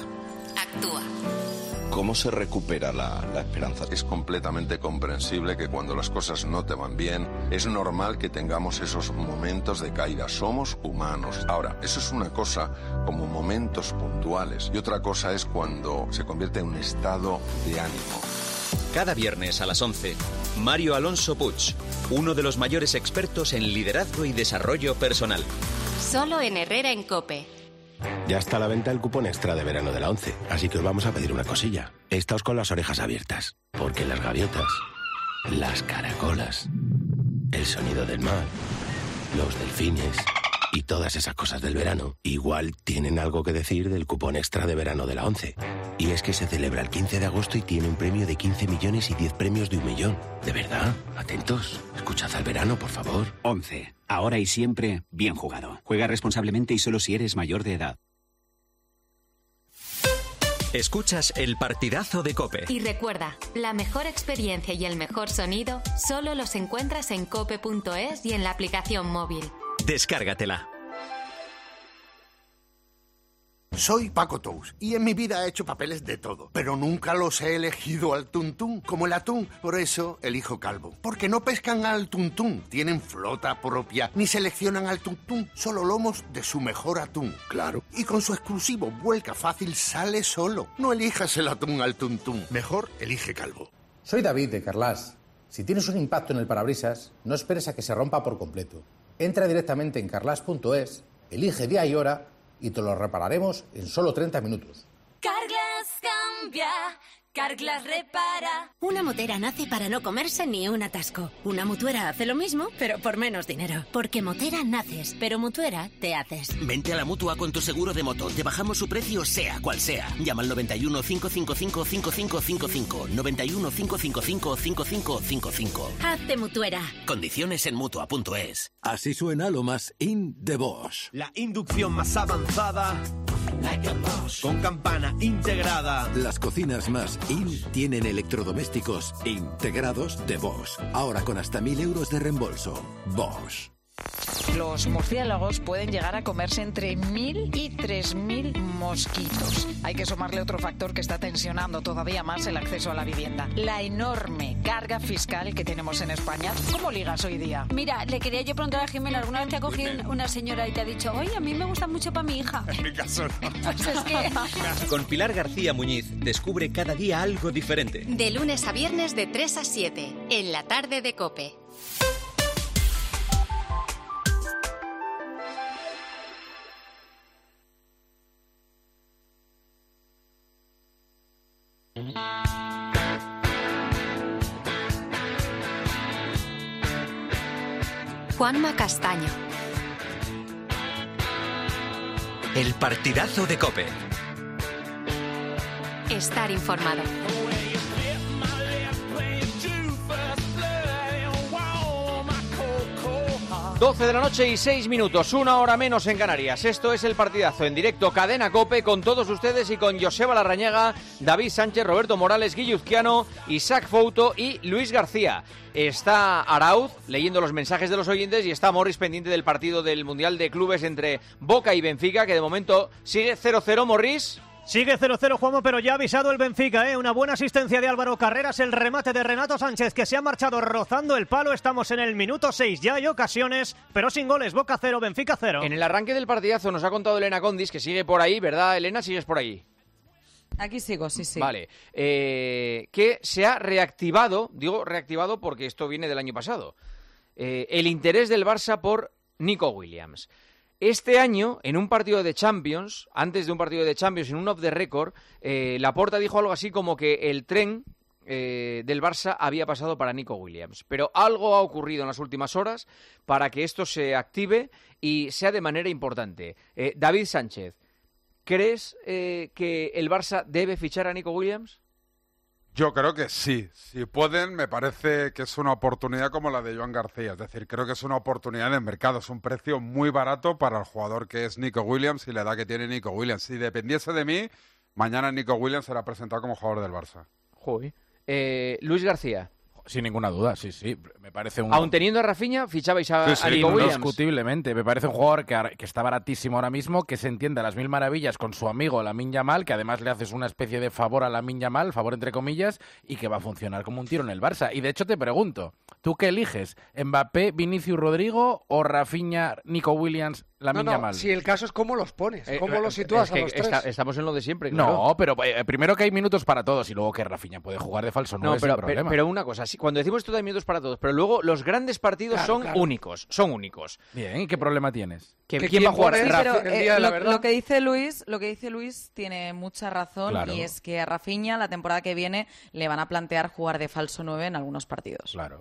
¿Cómo se recupera la esperanza? Es completamente comprensible que cuando las cosas no te van bien, es normal que tengamos esos momentos de caída. Somos humanos. Ahora, eso es una cosa como momentos puntuales y otra cosa es cuando se convierte en un estado de ánimo. Cada viernes a las 11, Mario Alonso Puig, uno de los mayores expertos en liderazgo y desarrollo personal. Solo en Herrera en COPE. Ya está a la venta el cupón extra de verano de la 11, así que os vamos a pedir una cosilla. Estáos con las orejas abiertas, porque las gaviotas, las caracolas, el sonido del mar, los delfines y todas esas cosas del verano, igual tienen algo que decir del cupón extra de verano de la ONCE. Y es que se celebra el 15 de agosto y tiene un premio de 15 millones y 10 premios de 1 millón. ¿De verdad? Atentos. Escuchad al verano, por favor. ONCE. Ahora y siempre, bien jugado. Juega responsablemente y solo si eres mayor de edad. Escuchas el partidazo de COPE. Y recuerda, la mejor experiencia y el mejor sonido solo los encuentras en cope.es y en la aplicación móvil. Descárgatela. Soy Paco Tous y en mi vida he hecho papeles de todo, pero nunca los he elegido al tuntún, como el atún. Por eso elijo Calvo, porque no pescan al tuntún, tienen flota propia, ni seleccionan al tuntún, solo lomos de su mejor atún, claro. Y con su exclusivo vuelca fácil sale solo. No elijas el atún al tuntún, mejor elige Calvo. Soy David de Carlas. Si tienes un impacto en el parabrisas, no esperes a que se rompa por completo. Entra directamente en carlas.es, elige día y hora y te lo repararemos en solo 30 minutos. Carglass cambia, Carglass repara. Una motera nace para no comerse ni un atasco. Una mutuera hace lo mismo, pero por menos dinero. Porque motera naces, pero mutuera te haces. Vente a la Mutua con tu seguro de moto. Te bajamos su precio sea cual sea. Llama al 91 555 5555. 91 555 5555. Hazte mutuera. Condiciones en Mutua.es. Así suena lo más in de Bosch. La inducción más avanzada, con campana integrada. Las cocinas más in tienen electrodomésticos integrados de Bosch. Ahora con hasta 1.000 euros de reembolso. Bosch. Los murciélagos pueden llegar a comerse entre 1.000 y 3.000 mosquitos. Hay que sumarle otro factor que está tensionando todavía más el acceso a la vivienda: la enorme carga fiscal que tenemos en España. ¿Cómo ligas hoy día? Mira, le quería yo preguntar a Jimena, ¿alguna vez te ha cogido una señora y te ha dicho, oye, a mí me gusta mucho para mi hija? En mi caso no. Pues es que... Con Pilar García Muñiz descubre cada día algo diferente. De lunes a viernes de 3 a 7, en la tarde de COPE. Juanma Castaño. El partidazo de COPE. Estar informado. 12 de la noche y 6 minutos, 1 hora menos en Canarias. Esto es el partidazo en directo, Cadena COPE, con todos ustedes y con Joseba Larrañaga, David Sánchez, Roberto Morales, Guilluzquiano, Isaac Fouto y Luis García. Está Arauz leyendo los mensajes de los oyentes y está Morris pendiente del partido del Mundial de Clubes entre Boca y Benfica, que de momento sigue 0-0, Morris. Sigue 0-0, Juanma, pero ya ha avisado el Benfica, ¿eh? Una buena asistencia de Álvaro Carreras, el remate de Renato Sánchez, que se ha marchado rozando el palo. Estamos en el minuto 6, ya hay ocasiones, pero sin goles. Boca 0, Benfica 0. En el arranque del partidazo nos ha contado Elena Condis, que sigue por ahí, ¿verdad, Elena? ¿Sigues por ahí? Aquí sigo, sí. Vale, que se ha reactivado, digo reactivado porque esto viene del año pasado, el interés del Barça por Nico Williams. Este año, en un partido de Champions, antes de un partido de Champions, en un off the record, Laporta dijo algo así como que el tren del Barça había pasado para Nico Williams. Pero algo ha ocurrido en las últimas horas para que esto se active y sea de manera importante. David Sánchez, ¿crees que el Barça debe fichar a Nico Williams? Yo creo que sí. Si pueden, me parece que es una oportunidad como la de Joan García. Es decir, creo que es una oportunidad de mercado. Es un precio muy barato para el jugador que es Nico Williams y la edad que tiene Nico Williams. Si dependiese de mí, mañana Nico Williams será presentado como jugador del Barça. Joder. Luis García. Sin ninguna duda, sí. Me parece un... Aun teniendo a Rafinha, fichabais a Nico Williams. Indiscutiblemente. Me parece un jugador que está baratísimo ahora mismo, que se entiende a las mil maravillas con su amigo Lamine Yamal, que además le haces una especie de favor a Lamine Yamal, favor entre comillas, y que va a funcionar como un tiro en el Barça. Y de hecho te pregunto, ¿tú qué eliges? ¿Mbappé, Vinicius Rodrigo o Rafinha, Nico Williams, Lamine Yamal? Si el caso es cómo los pones, cómo los sitúas a los tres. Estamos en lo de siempre, claro. No, pero primero que hay minutos para todos y luego que Rafinha puede jugar de falso 9 sin problema. Pero una cosa, cuando decimos esto de minutos para todos, pero luego los grandes partidos son únicos. Bien, ¿y qué problema tienes? ¿Quién va a jugar? Lo que dice Luis tiene mucha razón, claro. Y es que a Rafinha la temporada que viene le van a plantear jugar de falso 9 en algunos partidos. Claro.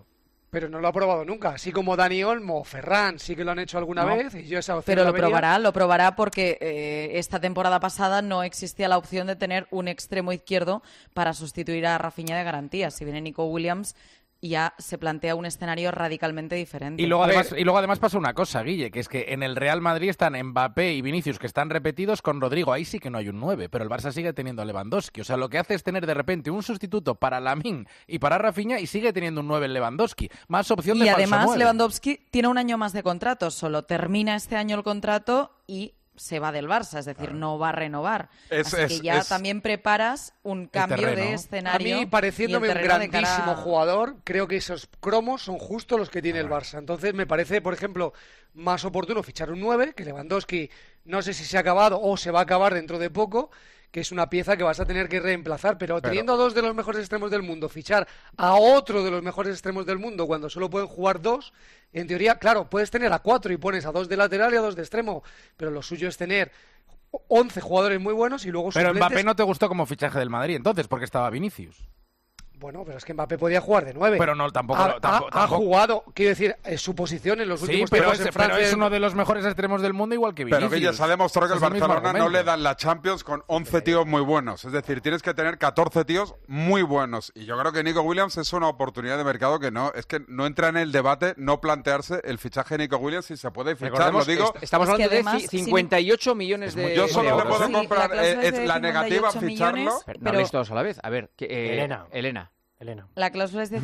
Pero no lo ha probado nunca, así como Dani Olmo o Ferran sí que lo han hecho alguna vez y yo esa opción Pero la lo probará porque esta temporada pasada no existía la opción de tener un extremo izquierdo para sustituir a Rafinha de garantía. Si viene Nico Williams, ya se plantea un escenario radicalmente diferente. Y luego además pasa una cosa, Guille, que es que en el Real Madrid están Mbappé y Vinicius, que están repetidos con Rodrigo. Ahí sí que no hay un 9, pero el Barça sigue teniendo a Lewandowski. O sea, lo que hace es tener de repente un sustituto para Lamine y para Rafinha y sigue teniendo un 9 en Lewandowski. Más opción de Y falso además 9. Lewandowski tiene un año más de contrato, solo termina este año el contrato y se va del Barça, es decir, no va a renovar. Así que ya también preparas un cambio de escenario. A mí, pareciéndome un grandísimo cara... jugador, creo que esos cromos son justo los que tiene el Barça. Entonces me parece, por ejemplo, más oportuno fichar un 9, que Lewandowski no sé si se ha acabado o se va a acabar dentro de poco, que es una pieza que vas a tener que reemplazar, pero teniendo a dos de los mejores extremos del mundo, fichar a otro de los mejores extremos del mundo cuando solo pueden jugar dos, en teoría, claro, puedes tener a 4 y pones a 2 de lateral y a 2 de extremo, pero lo suyo es tener 11 jugadores muy buenos y luego Pero suplentes. Mbappé no te gustó como fichaje del Madrid entonces, porque estaba Vinicius. Bueno, pero es que Mbappé podía jugar de 9. Pero no, tampoco. Ha jugado, quiero decir, su posición en los últimos tiempos en Francia. Pero es uno de los mejores extremos del mundo, igual que Vinicius. Pero Guille, se ha demostrado que el Barcelona no le dan la Champions con 11 tíos muy buenos. Es decir, tienes que tener 14 tíos muy buenos. Y yo creo que Nico Williams es una oportunidad de mercado que no entra en el debate no plantearse el fichaje de Nico Williams si se puede fichar. Lo digo. Estamos hablando de 58 millones de Yo solo le euros. puedo comprar la negativa a ficharlo. No habléis todos a la vez. A ver, Elena. La cláusula es de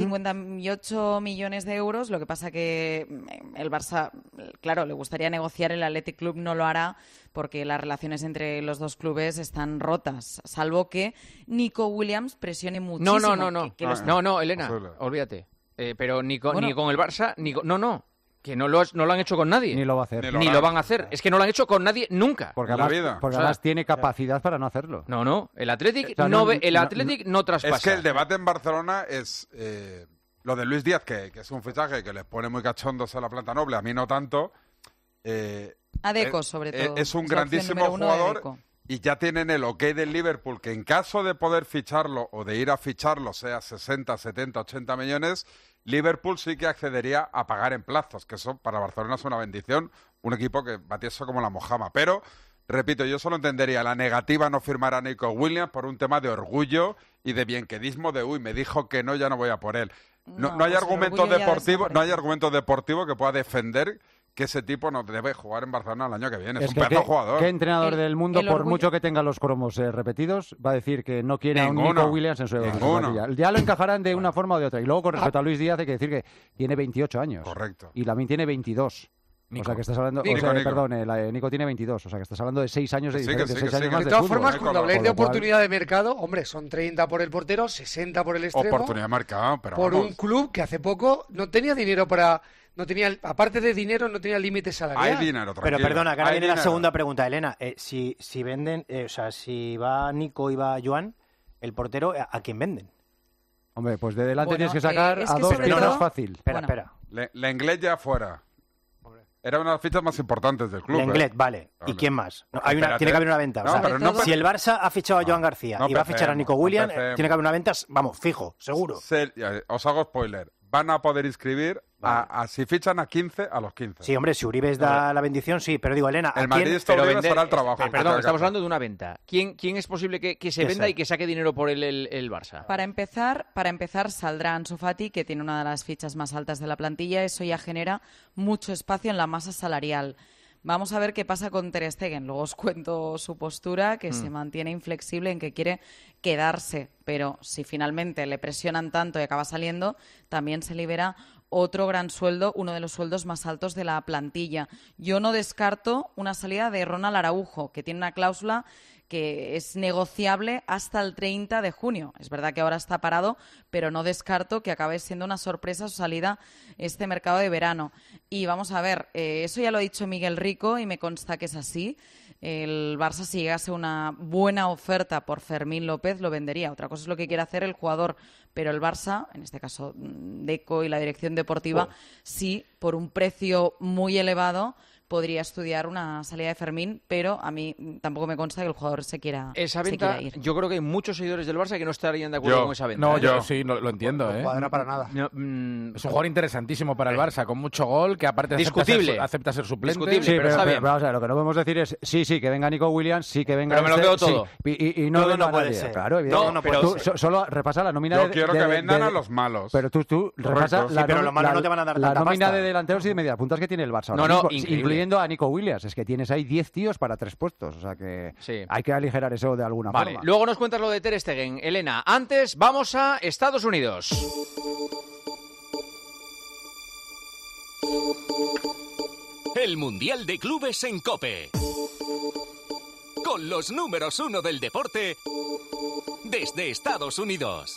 58 millones de euros, lo que pasa que el Barça, claro, le gustaría negociar, el Athletic Club no lo hará porque las relaciones entre los dos clubes están rotas, salvo que Nico Williams presione muchísimo. No, Elena, olvídate. Pero ni con el Barça, que no lo han hecho con nadie. Ni lo va a hacer. Ni lo van a hacer. Es que no lo han hecho con nadie nunca. Porque además tiene capacidad para no hacerlo. No. El Athletic no traspasa. Es que el debate en Barcelona es lo de Luis Díaz, que es un fichaje que les pone muy cachondos a la planta noble, a mí no tanto. A Deco, sobre todo. Es un grandísimo jugador y ya tienen el ok del Liverpool, que en caso de poder ficharlo o de ir a ficharlo, sea 60, 70, 80 millones... Liverpool sí que accedería a pagar en plazos, que eso para Barcelona es una bendición, un equipo que bate eso como la mojama. Pero, repito, yo solo entendería la negativa a no firmar a Nico Williams por un tema de orgullo y de bienquedismo de, me dijo que no, ya no voy a por él. No hay argumento deportivo que pueda defender que ese tipo no debe jugar en Barcelona el año que viene. Es un pedazo jugador. ¿Qué entrenador del mundo, por mucho que tenga los cromos repetidos, va a decir que no quiere a un Nico Williams en su plantilla? Ya lo encajarán de una forma o de otra. Y luego, con respecto a Luis Díaz, hay que decir que tiene 28 años. Correcto. Y Lamine tiene 22. Nico. O sea que estás hablando... Nico tiene 22. O sea que estás hablando de 6 años de diferencia. De todas formas, cuando habléis de oportunidad de mercado, hombre, son 30 por el portero, 60 por el extremo. Oportunidad de mercado, pero por un club que hace poco no tenía dinero para... aparte de dinero, no tenía límite salarial. Hay dinero, tranquilo. Pero perdona, que ahora viene la segunda pregunta, Elena. Si venden, si va Nico y va Joan, el portero, ¿a quién venden? Hombre, pues de delante tienes que sacar a dos, que no es fácil. Espera. La Inglés ya fuera. Era una de las fichas más importantes del club. Lenglet, vale. ¿Y quién más? Tiene que haber una venta. Si el Barça ha fichado a Joan García y va a fichar a Nico Williams, tiene que haber una venta, vamos, fijo, seguro. Os hago spoiler. Van a poder inscribir si fichan a 15, a los 15. Sí, hombre, si Uribes da la bendición, sí. Pero digo, Elena, el Madrid hará el trabajo. Perdón, estamos hablando de una venta. ¿Quién es posible que se venda y que saque dinero por el Barça? Para empezar, saldrá Ansu Fati, que tiene una de las fichas más altas de la plantilla. Eso ya genera mucho espacio en la masa salarial. Vamos a ver qué pasa con Ter Stegen. Luego os cuento su postura, que se mantiene inflexible en que quiere quedarse. Pero si finalmente le presionan tanto y acaba saliendo, también se libera otro gran sueldo, uno de los sueldos más altos de la plantilla. Yo no descarto una salida de Ronald Araujo, que tiene una cláusula que es negociable hasta el 30 de junio. Es verdad que ahora está parado, pero no descarto que acabe siendo una sorpresa su salida este mercado de verano. Y vamos a ver, eso ya lo ha dicho Miguel Rico y me consta que es así. El Barça, si llegase una buena oferta por Fermín López, lo vendería. Otra cosa es lo que quiere hacer el jugador, pero el Barça, en este caso Deco y la dirección deportiva, sí, por un precio muy elevado, podría estudiar una salida de Fermín, pero a mí tampoco me consta que el jugador se quiera ir. Yo creo que hay muchos seguidores del Barça que no estarían de acuerdo con esa venta. No, yo sí, lo entiendo. No cuadra para nada. Es un jugador interesantísimo para el Barça, con mucho gol, que aparte acepta ser suplente. Sí, pero vamos a ver, lo que no podemos decir es sí, que venga Nico Williams, sí, que venga... Pero me lo quedo todo. Y no venga puede nadie. ser. Claro, evidentemente. Tú solo repasa la nómina Yo quiero que vendan a los malos. Pero tú repasa pero los malos no te van a dar la tanta nómina pasta. de delanteros y de mediapuntas que tiene el Barça ahora mismo, increíble. incluyendo a Nico Williams. Es que tienes ahí 10 tíos para 3 puestos. O sea que hay que aligerar eso de alguna forma. Luego nos cuentas lo de Ter Stegen. Elena, antes vamos a Estados Unidos. El Mundial de Clubes en COPE. Con los números 1 del deporte desde Estados Unidos.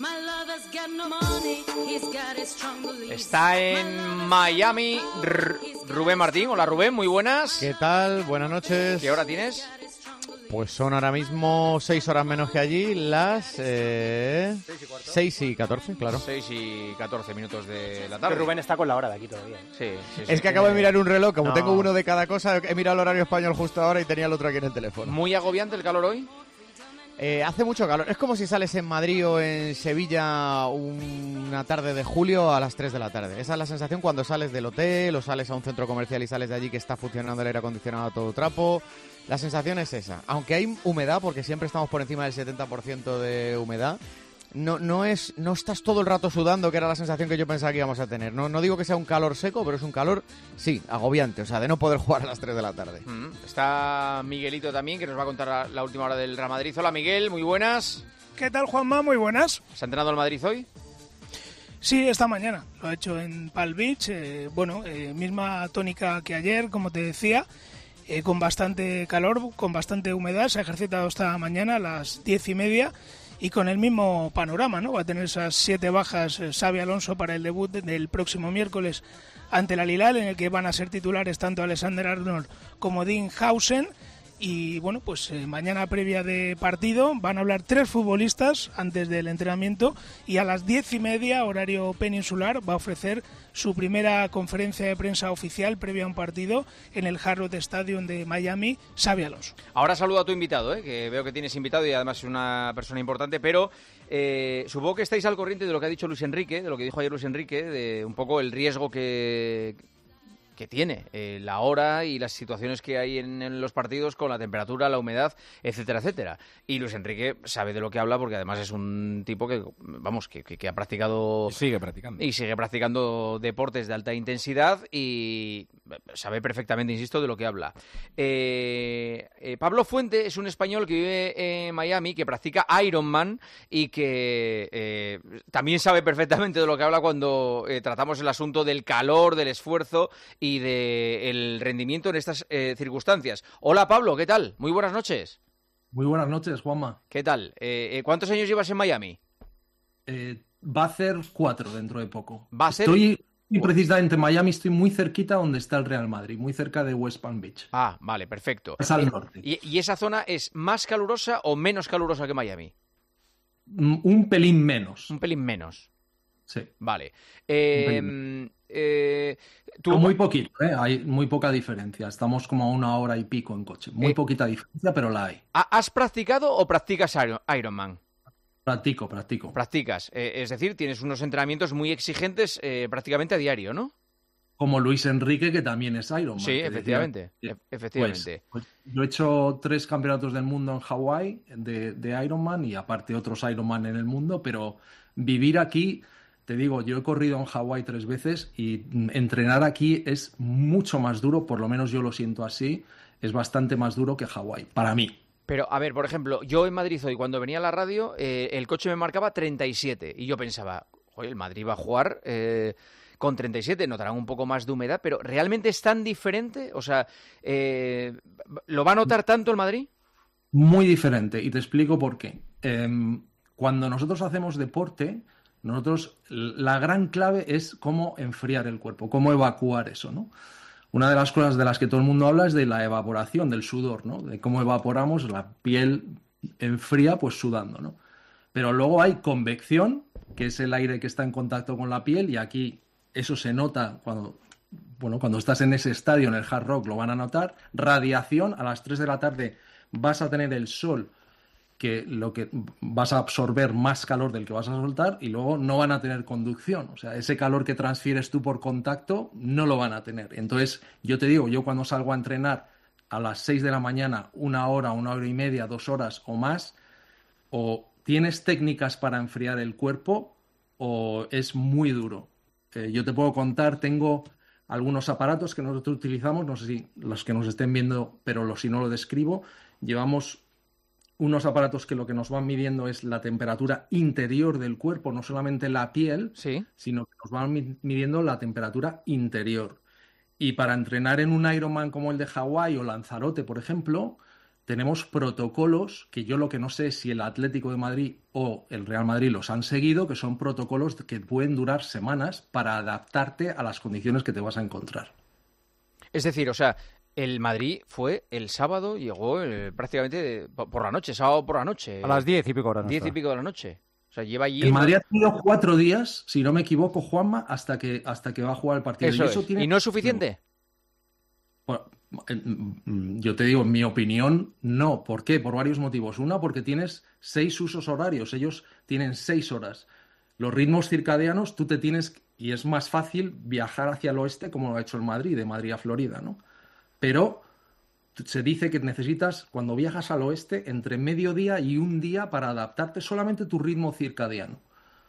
Está en Miami Rubén Martín. Hola Rubén, muy buenas. ¿Qué tal? Buenas noches. ¿Qué hora tienes? Pues son ahora mismo 6 horas menos que allí, las 6 y 14, claro. 6 y 14 minutos de la tarde. Rubén está con la hora de aquí todavía. Sí. Es que acabo de mirar un reloj, como tengo uno de cada cosa, he mirado el horario español justo ahora y tenía el otro aquí en el teléfono. ¿Muy agobiante el calor hoy? Hace mucho calor. Es como si sales en Madrid o en Sevilla una tarde de julio a las 3 de la tarde. Esa es la sensación cuando sales del hotel o sales a un centro comercial y sales de allí que está funcionando el aire acondicionado a todo trapo. La sensación es esa. Aunque hay humedad, porque siempre estamos por encima del 70% de humedad, no estás todo el rato sudando, que era la sensación que yo pensaba que íbamos a tener. No digo que sea un calor seco, pero es un calor, sí, agobiante, o sea, de no poder jugar a las 3 de la tarde. Está Miguelito también, que nos va a contar la última hora del Real Madrid. Hola Miguel, muy buenas. ¿Qué tal, Juanma? Muy buenas. ¿Se ha entrenado el Madrid hoy? Sí, esta mañana. Lo ha hecho en Palm Beach. Misma tónica que ayer, como te decía. Con bastante calor, con bastante humedad. Se ha ejercitado esta mañana a las 10:30 y con el mismo panorama, ¿no? Va a tener esas 7 bajas Xabi Alonso para el debut del próximo miércoles ante el Al-Hilal, en el que van a ser titulares tanto Alexander Arnold como Dean Hausen. Y bueno, pues mañana previa de partido van a hablar 3 futbolistas antes del entrenamiento y a las 10:30, horario peninsular, va a ofrecer su primera conferencia de prensa oficial previa a un partido en el Hard Rock Stadium de Miami, Xabi Alonso. Ahora saludo a tu invitado, que veo que tienes invitado y además es una persona importante, pero supongo que estáis al corriente de lo que ha dicho Luis Enrique, de lo que dijo ayer Luis Enrique, de un poco el riesgo que tiene la hora y las situaciones que hay en los partidos con la temperatura, la humedad, etcétera, etcétera. Y Luis Enrique sabe de lo que habla porque además es un tipo que, vamos, que ha practicado... Sigue practicando. Y sigue practicando deportes de alta intensidad y sabe perfectamente, insisto, de lo que habla. Pablo Fuente es un español que vive en Miami, que practica Ironman y que también sabe perfectamente de lo que habla cuando tratamos el asunto del calor, del esfuerzo y del rendimiento en estas circunstancias. Hola Pablo, ¿qué tal? Muy buenas noches. Muy buenas noches, Juanma. ¿Qué tal? ¿Cuántos años llevas en Miami? Va a ser 4 dentro de poco. Estoy precisamente en Miami, estoy muy cerquita donde está el Real Madrid, muy cerca de West Palm Beach. Ah, vale, perfecto. Es al norte. ¿Y esa zona es más calurosa o menos calurosa que Miami? Un pelín menos. Un pelín menos. Sí. Vale. Muy poquito, hay muy poca diferencia. Estamos como a 1 hora y pico en coche. Muy poquita diferencia, pero la hay. ¿Has practicado o practicas Ironman? Practico. Practicas. Es decir, tienes unos entrenamientos muy exigentes prácticamente a diario, ¿no? Como Luis Enrique, que también es Ironman. Sí, efectivamente. Efectivamente. Pues yo he hecho 3 campeonatos del mundo en Hawái de Ironman y aparte otros Ironman en el mundo, pero vivir aquí... Te digo, yo he corrido en Hawái 3 veces y entrenar aquí es mucho más duro, por lo menos yo lo siento así, es bastante más duro que Hawái, para mí. Pero, a ver, por ejemplo, yo en Madrid hoy, cuando venía a la radio, el coche me marcaba 37 y yo pensaba, joder, el Madrid va a jugar con 37, notarán un poco más de humedad, pero ¿realmente es tan diferente? O sea, ¿lo va a notar tanto el Madrid? Muy diferente, y te explico por qué. Cuando nosotros hacemos deporte... la gran clave es cómo enfriar el cuerpo, cómo evacuar eso, ¿no? Una de las cosas de las que todo el mundo habla es de la evaporación, del sudor, ¿no? De cómo evaporamos, la piel enfría pues sudando, ¿no? Pero luego hay convección, que es el aire que está en contacto con la piel, y aquí eso se nota cuando cuando estás en ese estadio, en el Hard Rock, lo van a notar. Radiación, a las 3 de la tarde vas a tener el sol, que lo que vas a absorber más calor del que vas a soltar, y luego no van a tener conducción. O sea, ese calor que transfieres tú por contacto no lo van a tener. Entonces, yo te digo, yo cuando salgo a entrenar a las 6 de la mañana, 1 hora y media, 2 horas o más, o tienes técnicas para enfriar el cuerpo o es muy duro. Yo te puedo contar, tengo algunos aparatos que nosotros utilizamos, no sé si los que nos estén viendo, pero si no lo describo, llevamos unos aparatos que lo que nos van midiendo es la temperatura interior del cuerpo, no solamente la piel, sino que nos van midiendo la temperatura interior. Y para entrenar en un Ironman como el de Hawái o Lanzarote, por ejemplo, tenemos protocolos que yo lo que no sé es si el Atlético de Madrid o el Real Madrid los han seguido, que son protocolos que pueden durar semanas para adaptarte a las condiciones que te vas a encontrar. Es decir, o sea, el Madrid fue el sábado, llegó prácticamente por la noche, sábado por la noche. A las 10 y pico horas. 10 y pico de la noche. O sea, lleva allí... El Madrid ha tenido 4 días, si no me equivoco, Juanma, hasta que va a jugar el partido. ¿Y no es suficiente? Bueno, yo te digo, en mi opinión, no. ¿Por qué? Por varios motivos. Una, porque tienes 6 usos horarios. Ellos tienen 6 horas. Los ritmos circadianos, tú te tienes... Y es más fácil viajar hacia el oeste, como lo ha hecho el Madrid, de Madrid a Florida, ¿no? Pero se dice que necesitas, cuando viajas al oeste, entre mediodía y un día para adaptarte solamente a tu ritmo circadiano.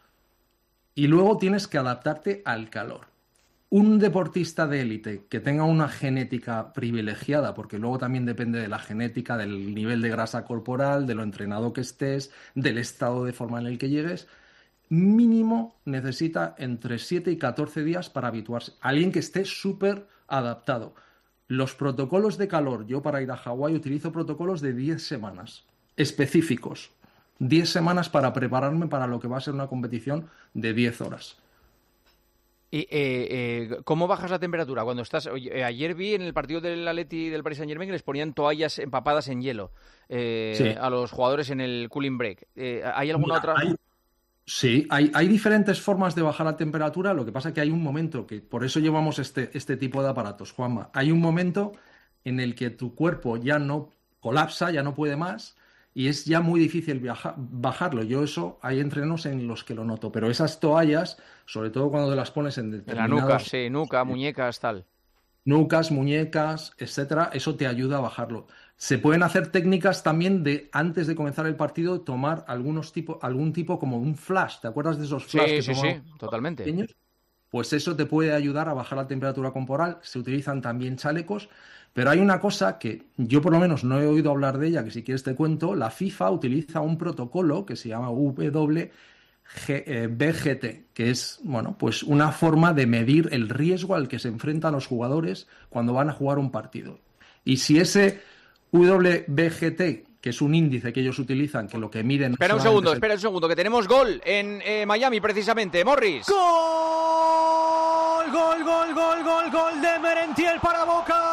Y luego tienes que adaptarte al calor. Un deportista de élite que tenga una genética privilegiada, porque luego también depende de la genética, del nivel de grasa corporal, de lo entrenado que estés, del estado de forma en el que llegues, mínimo necesita entre 7 y 14 días para habituarse. Alguien que esté súper adaptado. Los protocolos de calor, yo para ir a Hawái utilizo protocolos de 10 semanas, específicos. 10 semanas para prepararme para lo que va a ser una competición de 10 horas. ¿Y cómo bajas la temperatura? Cuando estás... ayer vi en el partido del Atleti y del Paris Saint-Germain que les ponían toallas empapadas en hielo a los jugadores en el cooling break. ¿Hay alguna otra...? Sí, hay diferentes formas de bajar la temperatura, lo que pasa es que hay un momento, que por eso llevamos este tipo de aparatos, Juanma. Hay un momento en el que tu cuerpo ya no colapsa, ya no puede más, y es ya muy difícil bajarlo. Hay entrenos en los que lo noto, pero esas toallas, sobre todo cuando te las pones en determinados... En la nuca, sí, nuca, muñecas, tal. Nucas, muñecas, etcétera, eso te ayuda a bajarlo. Se pueden hacer técnicas también de, antes de comenzar el partido, tomar algún tipo como un flash. ¿Te acuerdas de esos flash? Sí, totalmente. Pequeños? Pues eso te puede ayudar a bajar la temperatura corporal. Se utilizan también chalecos. Pero hay una cosa que yo por lo menos no he oído hablar de ella, que si quieres te cuento. La FIFA utiliza un protocolo que se llama WBGT, que es, pues una forma de medir el riesgo al que se enfrentan los jugadores cuando van a jugar un partido. Y si ese WBGT, que es un índice que ellos utilizan, que lo que miden... Espera un segundo, que tenemos gol en Miami precisamente, Morris. Gol de Merentiel para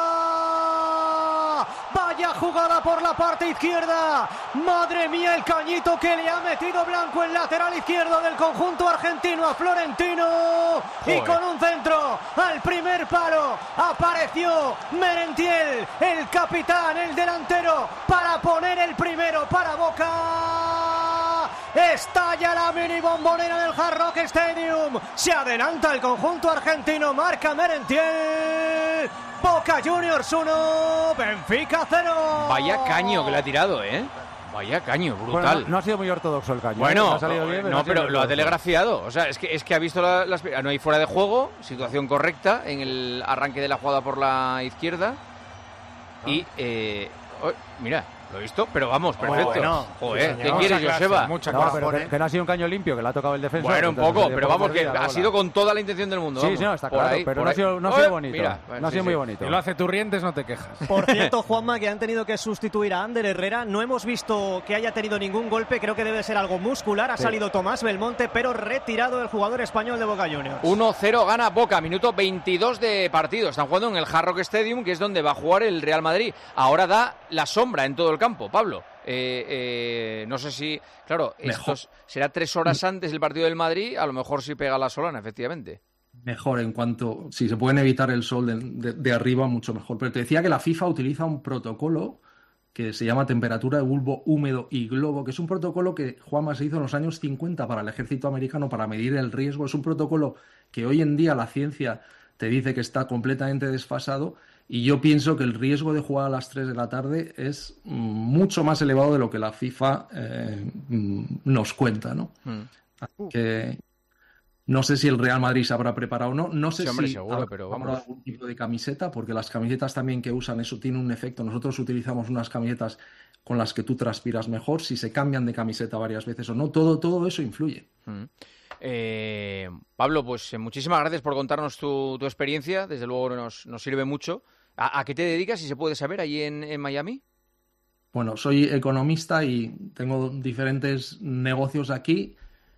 Boca. Vaya jugada por la parte izquierda. Madre mía, el cañito que le ha metido Blanco en lateral izquierdo del conjunto argentino a Florentino. Joder. Y con un centro al primer palo apareció Merentiel, el capitán, el delantero, para poner el primero para Boca. Estalla la mini bombonera del Hard Rock Stadium. Se adelanta el conjunto argentino, marca Merentiel. Boca Juniors 1, Benfica 0. Vaya caño que le ha tirado, Vaya caño, brutal. Bueno, no ha sido muy ortodoxo el caño. Bueno, ha salido bien, pero lo ha telegrafiado. O sea, es que ha visto no hay fuera de juego, situación correcta en el arranque de la jugada por la izquierda. Y, mira, lo he visto, pero vamos, perfecto. Joder, ¿qué quieres, Joseba? Que no ha sido un caño limpio, que le ha tocado el defensor. Bueno, un poco, pero vamos, que ha sido con toda la intención del mundo. Sí, no, está claro, pero no ha sido bonito. Mira, no ha sido muy bonito. Si lo hace Turrientes, no te quejas. Por cierto, Juanma, que han tenido que sustituir a Ander Herrera. No hemos visto que haya tenido ningún golpe, creo que debe ser algo muscular. Ha salido Tomás Belmonte, pero retirado el jugador español de Boca Juniors. 1-0 gana Boca, minuto 22 de partido. Están jugando en el Hard Rock Stadium, que es donde va a jugar el Real Madrid. Ahora da la sombra en todo el campo, Pablo. No sé si, claro, esto será 3 horas antes del partido del Madrid, a lo mejor sí pega la solana, efectivamente. mejor en cuanto, si se pueden evitar el sol de arriba, mucho mejor. Pero te decía que la FIFA utiliza un protocolo que se llama temperatura de bulbo húmedo y globo, que es un protocolo que Juanma se hizo en los años 50 para el ejército americano para medir el riesgo. Es un protocolo que hoy en día la ciencia te dice que está completamente desfasado, y yo pienso que el riesgo de jugar a las 3 de la tarde es mucho más elevado de lo que la FIFA nos cuenta, ¿no? Que no sé si el Real Madrid se habrá preparado o no. No sé si seguro, pero habrá algún tipo de camiseta, porque las camisetas también que usan, eso tiene un efecto. Nosotros utilizamos unas camisetas con las que tú transpiras mejor, si se cambian de camiseta varias veces o no. Todo eso influye. Pablo, pues muchísimas gracias por contarnos tu experiencia. Desde luego nos sirve mucho. ¿A qué te dedicas, si se puede saber, allí en Miami? Bueno, soy economista y tengo diferentes negocios aquí.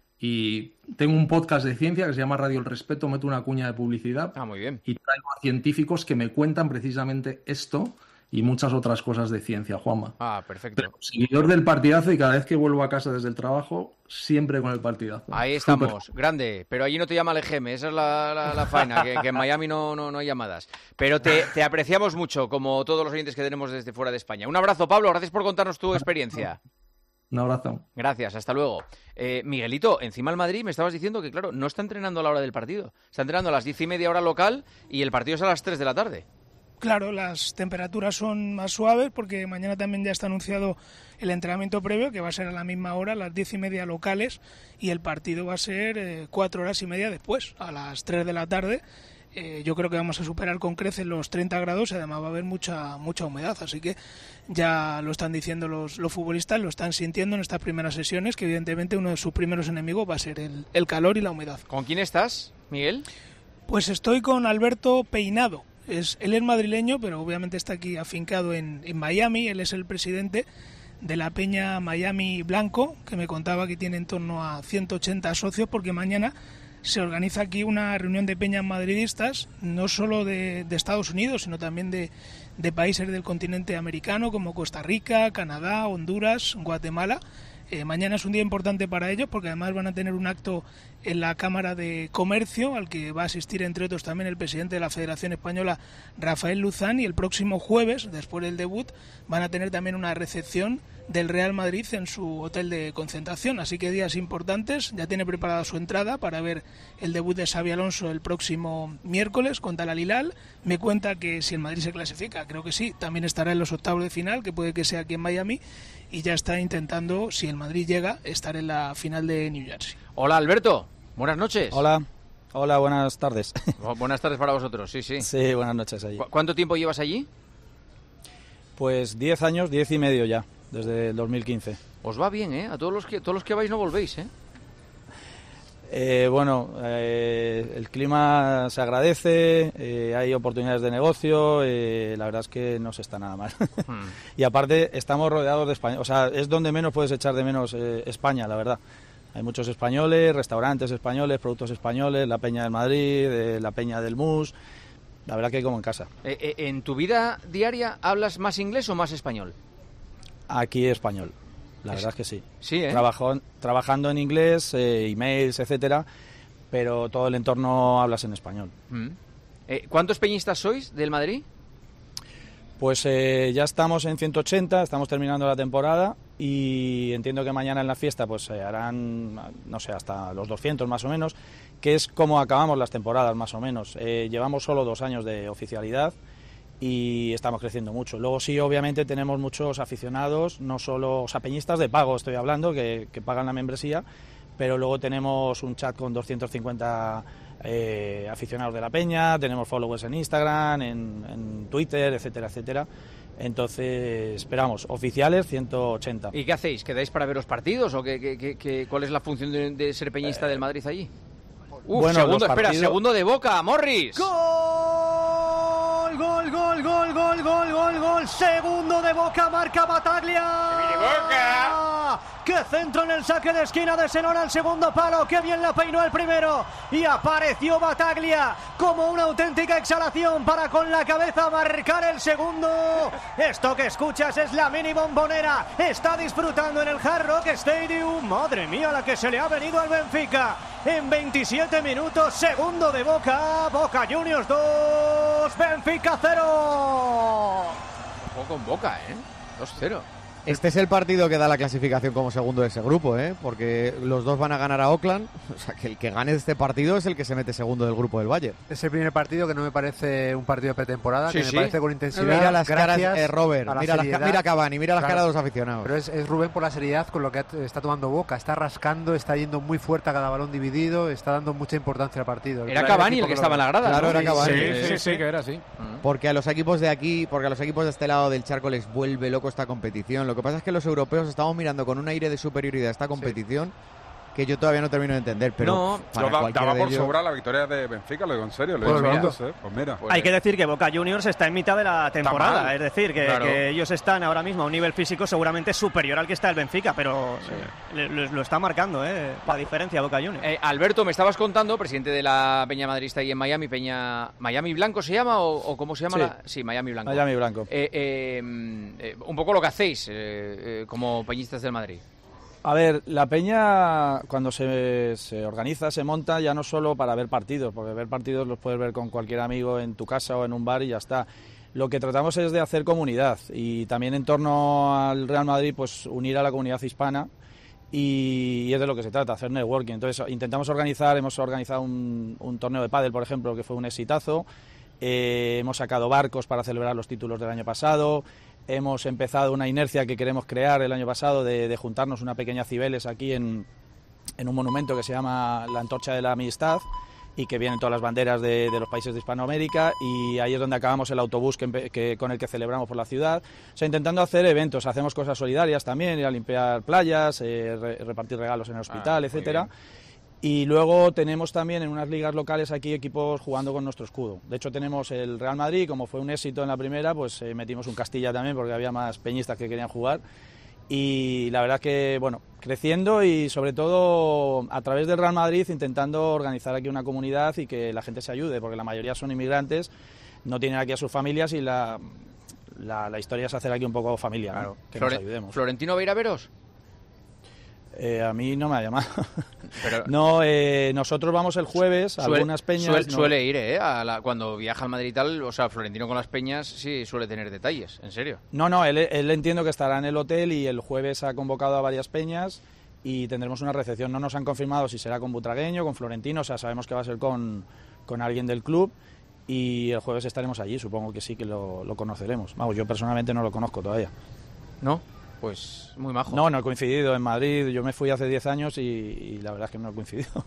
Y tengo un podcast de ciencia que se llama Radio El Respeto, meto una cuña de publicidad. Muy bien. Y traigo a científicos que me cuentan precisamente esto y muchas otras cosas de ciencia, Juanma. Perfecto. Pero seguidor del partidazo, y cada vez que vuelvo a casa desde el trabajo, siempre con el partidazo. Ahí estamos, grande. Pero allí no te llama el EGM, esa es la faena, que en Miami no hay llamadas. Pero te apreciamos mucho, como todos los oyentes que tenemos desde fuera de España. Un abrazo, Pablo, gracias por contarnos tu experiencia. Un abrazo. Gracias, hasta luego. Miguelito, encima el Madrid me estabas diciendo que, claro, no está entrenando a la hora del partido. Está entrenando a las 10:30 hora local y el partido es a las 3 de la tarde. Claro, las temperaturas son más suaves porque mañana también ya está anunciado el entrenamiento previo, que va a ser a la misma hora, a las 10:30 locales, y el partido va a ser 4 horas y media después, a las 3 de la tarde. Yo creo que vamos a superar con creces los 30 grados y además va a haber mucha humedad, así que ya lo están diciendo los futbolistas, lo están sintiendo en estas primeras sesiones, que evidentemente uno de sus primeros enemigos va a ser el calor y la humedad. ¿Con quién estás, Miguel? Pues estoy con Alberto Peinado. Él es madrileño, pero obviamente está aquí afincado en Miami. Él es el presidente de la Peña Miami Blanco, que me contaba que tiene en torno a 180 socios, porque mañana se organiza aquí una reunión de peñas madridistas, no solo de Estados Unidos, sino también de países del continente americano, como Costa Rica, Canadá, Honduras, Guatemala. Mañana es un día importante para ellos, porque además van a tener un acto en la Cámara de Comercio, al que va a asistir, entre otros, también el presidente de la Federación Española, Rafael Luzán, y el próximo jueves, después del debut, van a tener también una recepción del Real Madrid en su hotel de concentración. Así que días importantes. Ya tiene preparada su entrada para ver el debut de Xabi Alonso el próximo miércoles contra el Al-Hilal. Me cuenta que si el Madrid se clasifica, creo que sí, también estará en los octavos de final, que puede que sea aquí en Miami, y ya está intentando, si el Madrid llega, estar en la final de New Jersey. Hola, Alberto, buenas noches. Hola, buenas tardes. Buenas tardes para vosotros, sí. Sí, buenas noches allí. ¿Cuánto tiempo llevas allí? Pues 10 años, 10 y medio ya, desde el 2015. Os va bien, ¿eh? A todos los que vais no volvéis, ¿eh? El clima se agradece, hay oportunidades de negocio, la verdad es que no se está nada mal. Y aparte estamos rodeados de España, o sea, es donde menos puedes echar de menos España, la verdad. Hay muchos españoles, restaurantes españoles, productos españoles, la Peña del Madrid, la Peña del Mus, la verdad que como en casa. ¿En tu vida diaria hablas más inglés o más español? Aquí español. La verdad es que sí. Sí, ¿eh? Trabajando en inglés, emails, etcétera, pero todo el entorno hablas en español. ¿Cuántos peñistas sois del Madrid? Pues ya estamos en 180, estamos terminando la temporada y entiendo que mañana en la fiesta pues harán, no sé, hasta los 200 más o menos, que es como acabamos las temporadas más o menos. Llevamos solo 2 años de oficialidad y estamos creciendo mucho. Luego sí, obviamente tenemos muchos aficionados, no solo, o sea, peñistas de pago estoy hablando, que pagan la membresía, pero luego tenemos un chat con 250 aficionados de la peña, tenemos followers en Instagram, en Twitter, etcétera, etcétera. Entonces, esperamos, oficiales 180. ¿Y qué hacéis? ¿Quedáis para ver los partidos o cuál es la función de ser peñista del Madrid allí? Bueno, segundo de Boca, Morris. Gol. Segundo de Boca, marca Bataglia. Boca! Benfica. ¡Qué centro en el saque de esquina de Senora al segundo palo! ¡Qué bien la peinó el primero! Y apareció Bataglia como una auténtica exhalación para con la cabeza marcar el segundo. Esto que escuchas es la mini bombonera. Está disfrutando en el Hard Rock Stadium. ¡Madre mía la que se le ha venido al Benfica! En 27 minutos, segundo de Boca. Boca Juniors 2, Benfica 0. Juego con Boca, 2-0. Este es el partido que da la clasificación como segundo de ese grupo, porque los dos van a ganar a Auckland. O sea, que el que gane este partido es el que se mete segundo del grupo del Bayern. Es el primer partido que no me parece un partido de pretemporada, que me parece con intensidad. Mira las caras, Robert, mira Cavani, mira las caras de los aficionados. Pero es Rubén por la seriedad con lo que está tomando Boca. Está rascando, está yendo muy fuerte a cada balón dividido, está dando mucha importancia al partido. Era Cavani el que estaba en la grada. Claro, era Cavani. Sí, que era así. Porque a los equipos de aquí, porque a los equipos de este lado del charco les vuelve loco esta competición. Lo que pasa es que los europeos estamos mirando con un aire de superioridad esta competición que yo todavía no termino de entender, pero daba por sobrar la victoria de Benfica, lo digo en serio, Hay que decir que Boca Juniors está en mitad de la temporada, es decir, que ellos están ahora mismo a un nivel físico seguramente superior al que está el Benfica, pero lo está marcando, la diferencia Boca Juniors. Alberto, me estabas contando, presidente de la Peña Madrista ahí en Miami, ¿Miami Blanco se llama o cómo se llama? Sí, Miami Blanco. Miami Blanco. Un poco lo que hacéis como peñistas del Madrid. A ver, la peña cuando se organiza, se monta ya no solo para ver partidos, porque ver partidos los puedes ver con cualquier amigo en tu casa o en un bar y ya está. Lo que tratamos es de hacer comunidad y también en torno al Real Madrid, pues unir a la comunidad hispana y es de lo que se trata, hacer networking. Entonces hemos organizado un torneo de pádel, por ejemplo, que fue un exitazo. Hemos sacado barcos para celebrar los títulos del año pasado. Hemos empezado una inercia que queremos crear el año pasado de juntarnos una pequeña Cibeles aquí en un monumento que se llama la Antorcha de la Amistad y que vienen todas las banderas de los países de Hispanoamérica y ahí es donde acabamos el autobús con el que celebramos por la ciudad. O sea, intentando hacer eventos, hacemos cosas solidarias también, ir a limpiar playas, repartir regalos en el hospital, etcétera. Y luego tenemos también en unas ligas locales aquí equipos jugando con nuestro escudo. De hecho tenemos el Real Madrid, como fue un éxito en la primera, pues metimos un Castilla también porque había más peñistas que querían jugar. Y la verdad que, bueno, creciendo y sobre todo a través del Real Madrid intentando organizar aquí una comunidad y que la gente se ayude, porque la mayoría son inmigrantes, no tienen aquí a sus familias y la historia es hacer aquí un poco familia, claro, ¿no? Que nos ayudemos. ¿Florentino va a ir a veros? A mí no me ha llamado. Pero no, nosotros vamos el jueves a algunas peñas. Suele ir, cuando viaja al Madrid y tal, o sea, Florentino con las peñas sí suele tener detalles, en serio. No, él entiendo que estará en el hotel y el jueves ha convocado a varias peñas y tendremos una recepción. No nos han confirmado si será con Butragueño, con Florentino, o sea, sabemos que va a ser con alguien del club y el jueves estaremos allí, supongo que sí que lo conoceremos. Vamos, yo personalmente no lo conozco todavía. ¿No? Pues muy majo. No he coincidido en Madrid. Yo me fui hace 10 años y la verdad es que no he coincidido.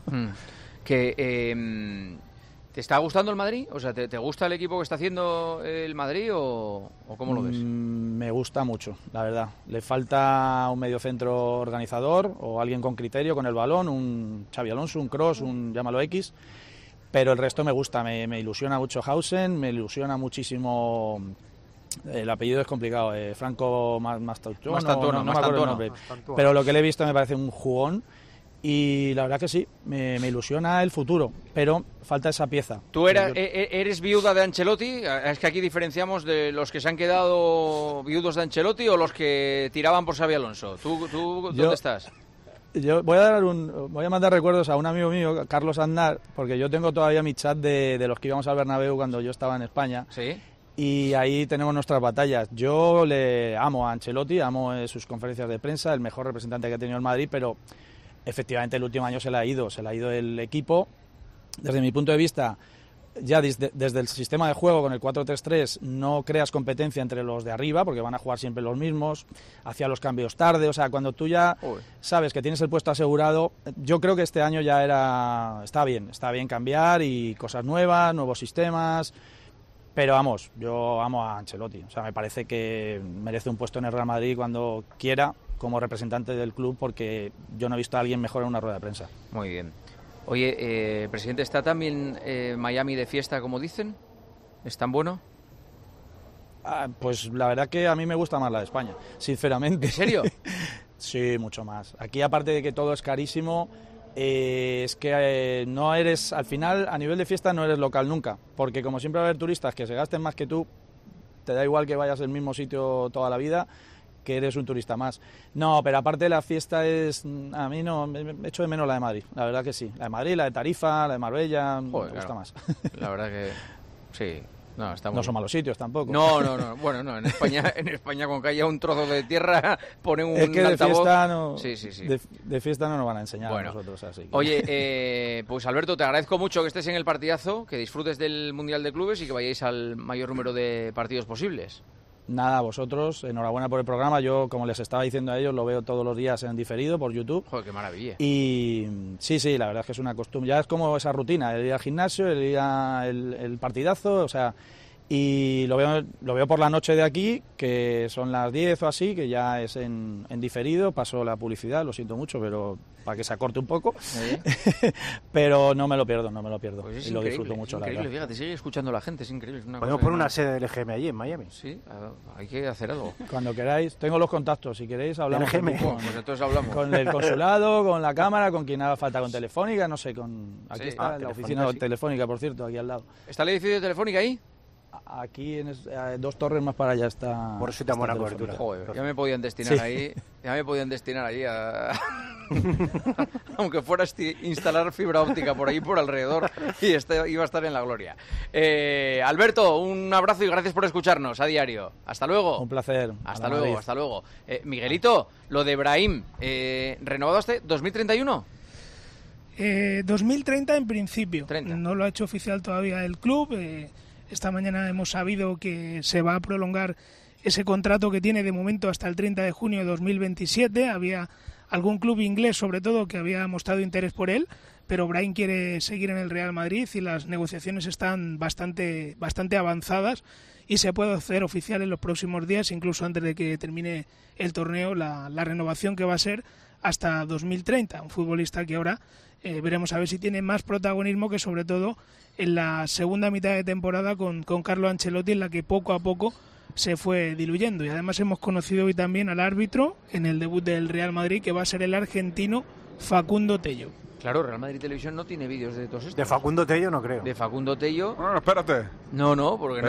¿Te está gustando el Madrid? O sea, ¿te gusta el equipo que está haciendo el Madrid o cómo lo ves? Me gusta mucho, la verdad. Le falta un mediocentro organizador o alguien con criterio con el balón, un Xabi Alonso, un Kroos, un llámalo X. Pero el resto me gusta, me ilusiona mucho Hausen, me ilusiona muchísimo... El apellido es complicado, Franco Mastantuono, no me acuerdo el nombre, pero lo que le he visto me parece un jugón y la verdad que sí, me ilusiona el futuro, pero falta esa pieza. ¿Tú eres viuda de Ancelotti? Es que aquí diferenciamos de los que se han quedado viudos de Ancelotti o los que tiraban por Xabi Alonso. ¿Tú dónde estás? Yo voy a mandar recuerdos a un amigo mío, Carlos Aznar, porque yo tengo todavía mi chat de los que íbamos al Bernabéu cuando yo estaba en España. Sí. Y ahí tenemos nuestras batallas. Yo le amo a Ancelotti, amo sus conferencias de prensa, el mejor representante que ha tenido el Madrid, pero efectivamente el último año se le ha ido el equipo. Desde mi punto de vista, ya desde el sistema de juego con el 4-3-3 no creas competencia entre los de arriba, porque van a jugar siempre los mismos, hacía los cambios tarde, o sea, cuando tú ya sabes que tienes el puesto asegurado, yo creo que este año ya está bien cambiar y cosas nuevas, nuevos sistemas. Pero vamos, yo amo a Ancelotti, o sea, me parece que merece un puesto en el Real Madrid cuando quiera como representante del club porque yo no he visto a alguien mejor en una rueda de prensa. Muy bien. Oye, presidente, ¿está también Miami de fiesta como dicen? ¿Es tan bueno? Pues la verdad que a mí me gusta más la de España, sinceramente. ¿En serio? Sí, mucho más. Aquí, aparte de que todo es carísimo, es que no eres, al final, a nivel de fiesta no eres local nunca, porque como siempre va a haber turistas que se gasten más que tú, te da igual que vayas al mismo sitio toda la vida, que eres un turista más. No, pero aparte la fiesta es, a mí no, me echo de menos la de Madrid, la verdad que sí. La de Madrid, la de Tarifa, la de Marbella, me gusta más. La verdad que sí. No, no son malos sitios tampoco. No. Bueno, no, en España con que haya un trozo de tierra ponen un es que de altavoz. Fiesta no, Sí. De fiesta no nos van a enseñar a nosotros así. Oye, pues Alberto, te agradezco mucho que estés en el partidazo, que disfrutes del Mundial de Clubes y que vayáis al mayor número de partidos posibles. Nada, vosotros, enhorabuena por el programa. Yo, como les estaba diciendo a ellos, lo veo todos los días en diferido por YouTube. Joder, qué maravilla. Y sí, la verdad es que es una costumbre. Ya es como esa rutina, el ir al gimnasio, el ir al partidazo, o sea... Y lo veo por la noche de aquí, que son las 10 o así, que ya es en diferido. Paso la publicidad, lo siento mucho, pero para que se acorte un poco. Pero no me lo pierdo. Pues y lo disfruto mucho, la verdad. Fíjate, sigue escuchando a la gente, es increíble. Es una Podemos cosa poner una sede del EGM allí, en Miami. Sí, hay que hacer algo. Cuando queráis, tengo los contactos, si queréis hablamos. Pues entonces hablamos. Con el consulado, con la cámara, con quien haga falta, con Telefónica, no sé, aquí está la oficina Telefónica, por cierto, aquí al lado. ¿Está el edificio de Telefónica ahí? Aquí, en 2 torres más para allá está... Por eso te buena cobertura. Joder, ya me podían destinar ahí. Ya me podían destinar ahí a... Aunque fuera instalar fibra óptica por ahí, por alrededor, y iba a estar en la gloria. Alberto, un abrazo y gracias por escucharnos a diario. Hasta luego. Un placer. Hasta luego. Miguelito, lo de Brahim, ¿renovado hasta 2031? 2030 en principio. 30. No lo ha hecho oficial todavía el club. Esta mañana hemos sabido que se va a prolongar ese contrato que tiene de momento hasta el 30 de junio de 2027. Había algún club inglés, sobre todo, que había mostrado interés por él, pero Brahim quiere seguir en el Real Madrid y las negociaciones están bastante avanzadas y se puede hacer oficial en los próximos días, incluso antes de que termine el torneo, la renovación que va a ser hasta 2030. Un futbolista que ahora veremos a ver si tiene más protagonismo, que sobre todo en la segunda mitad de temporada con Carlo Ancelotti, en la que poco a poco se fue diluyendo. Y además hemos conocido hoy también al árbitro en el debut del Real Madrid, que va a ser el argentino Facundo Tello. Claro, Real Madrid Televisión no tiene vídeos de todos estos. De Facundo Tello no creo. De Facundo Tello... Bueno, espérate. No, porque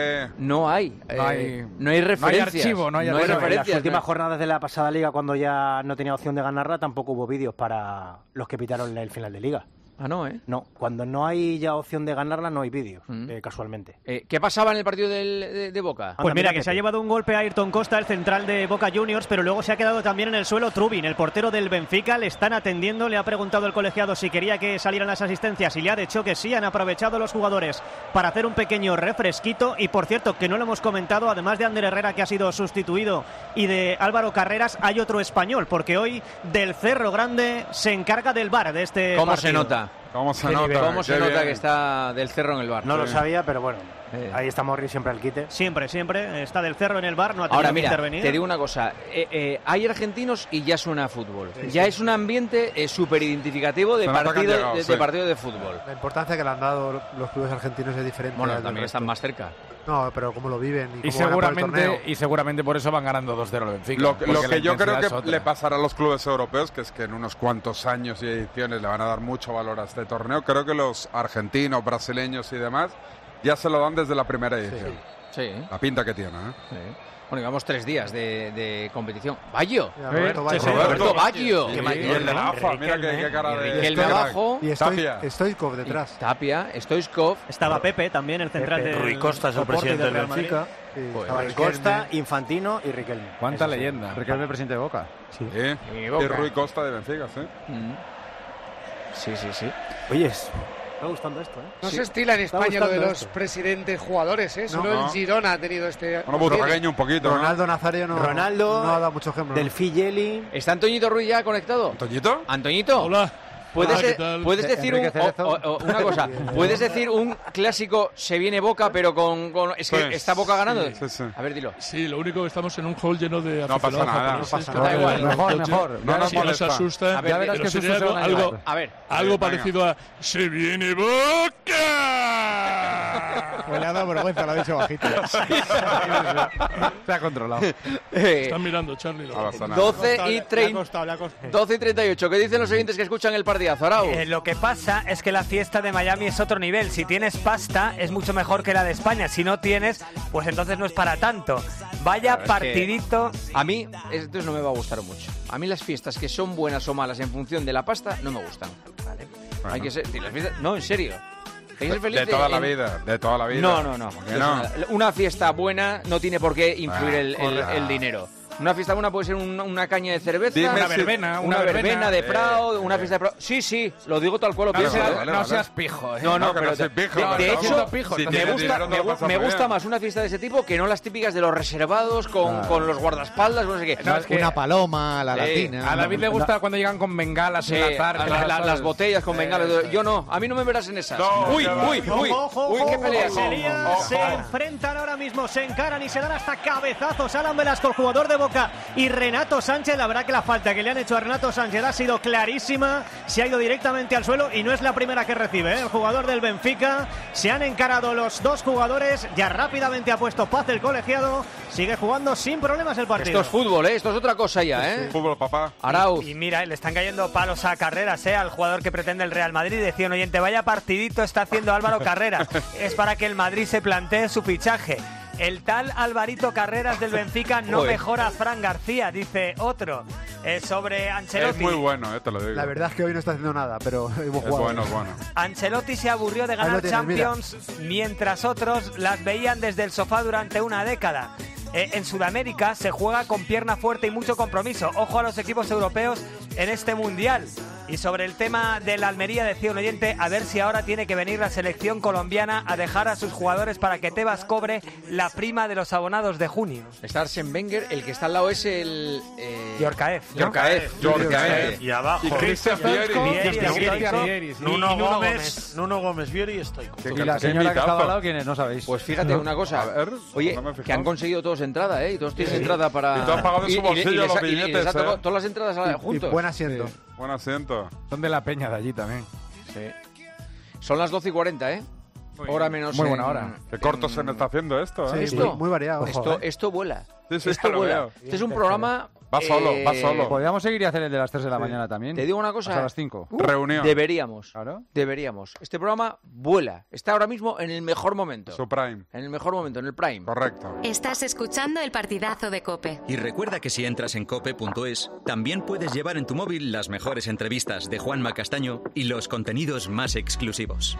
no hay referencias. No hay archivo, no hay referencias. En las últimas jornadas de la pasada liga, cuando ya no tenía opción de ganarla, tampoco hubo vídeos para los que pitaron el final de liga. Ah, no, ¿eh? No, cuando no hay ya opción de ganarla no hay vídeos, casualmente. ¿Qué pasaba en el partido de Boca? Pues mira, que se ha llevado un golpe a Ayrton Costa, el central de Boca Juniors, pero luego se ha quedado también en el suelo Trubin, el portero del Benfica. Le están atendiendo, le ha preguntado el colegiado si quería que salieran las asistencias y le ha dicho que sí. Han aprovechado los jugadores para hacer un pequeño refresquito. Y por cierto, que no lo hemos comentado, además de Ander Herrera, que ha sido sustituido, y de Álvaro Carreras, hay otro español, porque hoy Del Cerro Grande se encarga del VAR de este ¿Cómo partido. se nota? ¿Cómo se nota que está Del Cerro en el VAR? No lo sabía, pero bueno, ahí está Morri siempre al quite. Siempre está Del Cerro en el VAR, no ha tenido Ahora, que mira, intervenir. Te digo una cosa, hay argentinos y ya suena a fútbol. Ya es un ambiente súper identificativo de partido de fútbol. La importancia que le han dado los clubes argentinos es diferente. Bueno, también están más cerca. No, pero cómo lo viven y seguramente por eso van ganando 2-0 el Benfica. Lo que yo creo que le pasará a los clubes europeos, que es que en unos cuantos años y ediciones le van a dar mucho valor a este torneo. Creo que los argentinos, brasileños y demás ya se lo dan desde la primera edición. Sí. La pinta que tiene, ¿eh? Sí. Bueno, llevamos 3 días de competición. ¡Baggio! Roberto Baggio. Y el de la AFA, mira qué cara de... Riquelme abajo. Y Stoichkov detrás. Tapia, Stoichkov. Estaba Pepe también, el central de Rui Costa es el presidente del Benfica. Rui Costa, Infantino y Riquelme. ¿Cuánta leyenda? Riquelme, presidente de Boca. Sí. Y Rui Costa de Benfica, sí. Sí. Oye, me está gustando esto, No se estila en España lo de los presidentes jugadores, ¿eh? Solo el Girona ha tenido este... Bueno, butragueño un poquito, Ronaldo Nazario no ha dado mucho ejemplo. Del Figeli. ¿Está Antoñito Ruiz ya conectado? ¿Antoñito? Hola. ¿Puedes decir una cosa? ¿Puedes decir un clásico se viene Boca, pero con es que está Boca ganando? Sí. A ver, dilo. Sí, lo único que estamos en un hall lleno de aficionados japoneses. No pasa nada. Da igual. Mejor. No nos si nos asusta. Ya verás que sería algo parecido a se viene Boca. Pues le ha dado vergüenza, lo ha dicho bajito. Se ha controlado. Están mirando, Charlie. 12 y 38. ¿Qué dicen los oyentes que escuchan el partidazo, Arau? Lo que pasa es que la fiesta de Miami es otro nivel. Si tienes pasta, es mucho mejor que la de España. Si no tienes, pues entonces no es para tanto. Vaya partidito. A mí, entonces no me va a gustar mucho. A mí las fiestas que son buenas o malas en función de la pasta, no me gustan. Vale. Bueno. Hay que ser... No, en serio. De toda la vida, de toda la vida. No. Una fiesta buena no tiene por qué influir el dinero. Una fiesta buena puede ser una caña de cerveza, una verbena de Prado, una fiesta de Prado. Sí, lo digo tal cual lo pienso. No seas pijo. No, pero de hecho, me gusta más una fiesta de ese tipo que no las típicas de los reservados con los guardaespaldas, no sé qué. No, es que una paloma, la latina. A David le gusta cuando llegan con bengalas en las botellas con bengalas. Yo no, a mí no me verás en esas. Uy, qué pelea. Se enfrentan ahora mismo, se encaran y se dan hasta cabezazos. Alan Velasco, el jugador de Boca, y Renato Sánchez. La verdad que la falta que le han hecho a Renato Sánchez ha sido clarísima, se ha ido directamente al suelo y no es la primera que recibe, ¿eh? El jugador del Benfica. Se han encarado los dos jugadores, ya rápidamente ha puesto paz el colegiado, sigue jugando sin problemas el partido. Esto es fútbol, esto es otra cosa ya, ¿eh? Fútbol, papá. Arauz. Y mira, le están cayendo palos a Carreras, al jugador que pretende el Real Madrid. Decía un oyente, vaya partidito está haciendo Álvaro Carreras. Es para que el Madrid se plantee su fichaje. El tal Alvarito Carreras del Benfica no mejora a Fran García, dice otro. Sobre Ancelotti. Es muy bueno, te lo digo. La verdad es que hoy no está haciendo nada, pero hemos jugado. Es bueno. Ancelotti se aburrió de ganar Champions, mientras otros las veían desde el sofá durante una década. En Sudamérica se juega con pierna fuerte y mucho compromiso. Ojo a los equipos europeos en este Mundial. Y sobre el tema de la Almería decía un oyente, a ver si ahora tiene que venir la selección colombiana a dejar a sus jugadores para que Tebas cobre la prima de los abonados de junio. Está Arsène Wenger, el que está al lado es el... Djorkaeff. Y abajo. Y Christian Vieri. Nuno Gómez, Vieri y estoy. ¿Y la señora que estaba al lado quién es? No sabéis. Pues fíjate una cosa. Oye, que han conseguido todos entrada, ¿eh? Y todos tienen entrada para... Y todos pagado en su bolsillo los billetes, y les ha tocado todas las entradas juntos. Y buen asiento. Buen asiento. Son de la peña de allí también. Sí. Son las 12:40, ¿eh? Hora menos. Muy buena hora. Qué corto se me está haciendo esto, ¿eh? Sí, muy variado. Esto vuela. Sí, esto vuela. Este es un programa... Va solo. Podríamos seguir y hacer el de las 3 de la mañana también. Te digo una cosa. Hasta las 5. Reunión. Deberíamos. Claro. Deberíamos. Este programa vuela. Está ahora mismo en el mejor momento. Su prime. En el mejor momento, en el prime. Correcto. Estás escuchando el partidazo de COPE. Y recuerda que si entras en cope.es, también puedes llevar en tu móvil las mejores entrevistas de Juanma Castaño y los contenidos más exclusivos.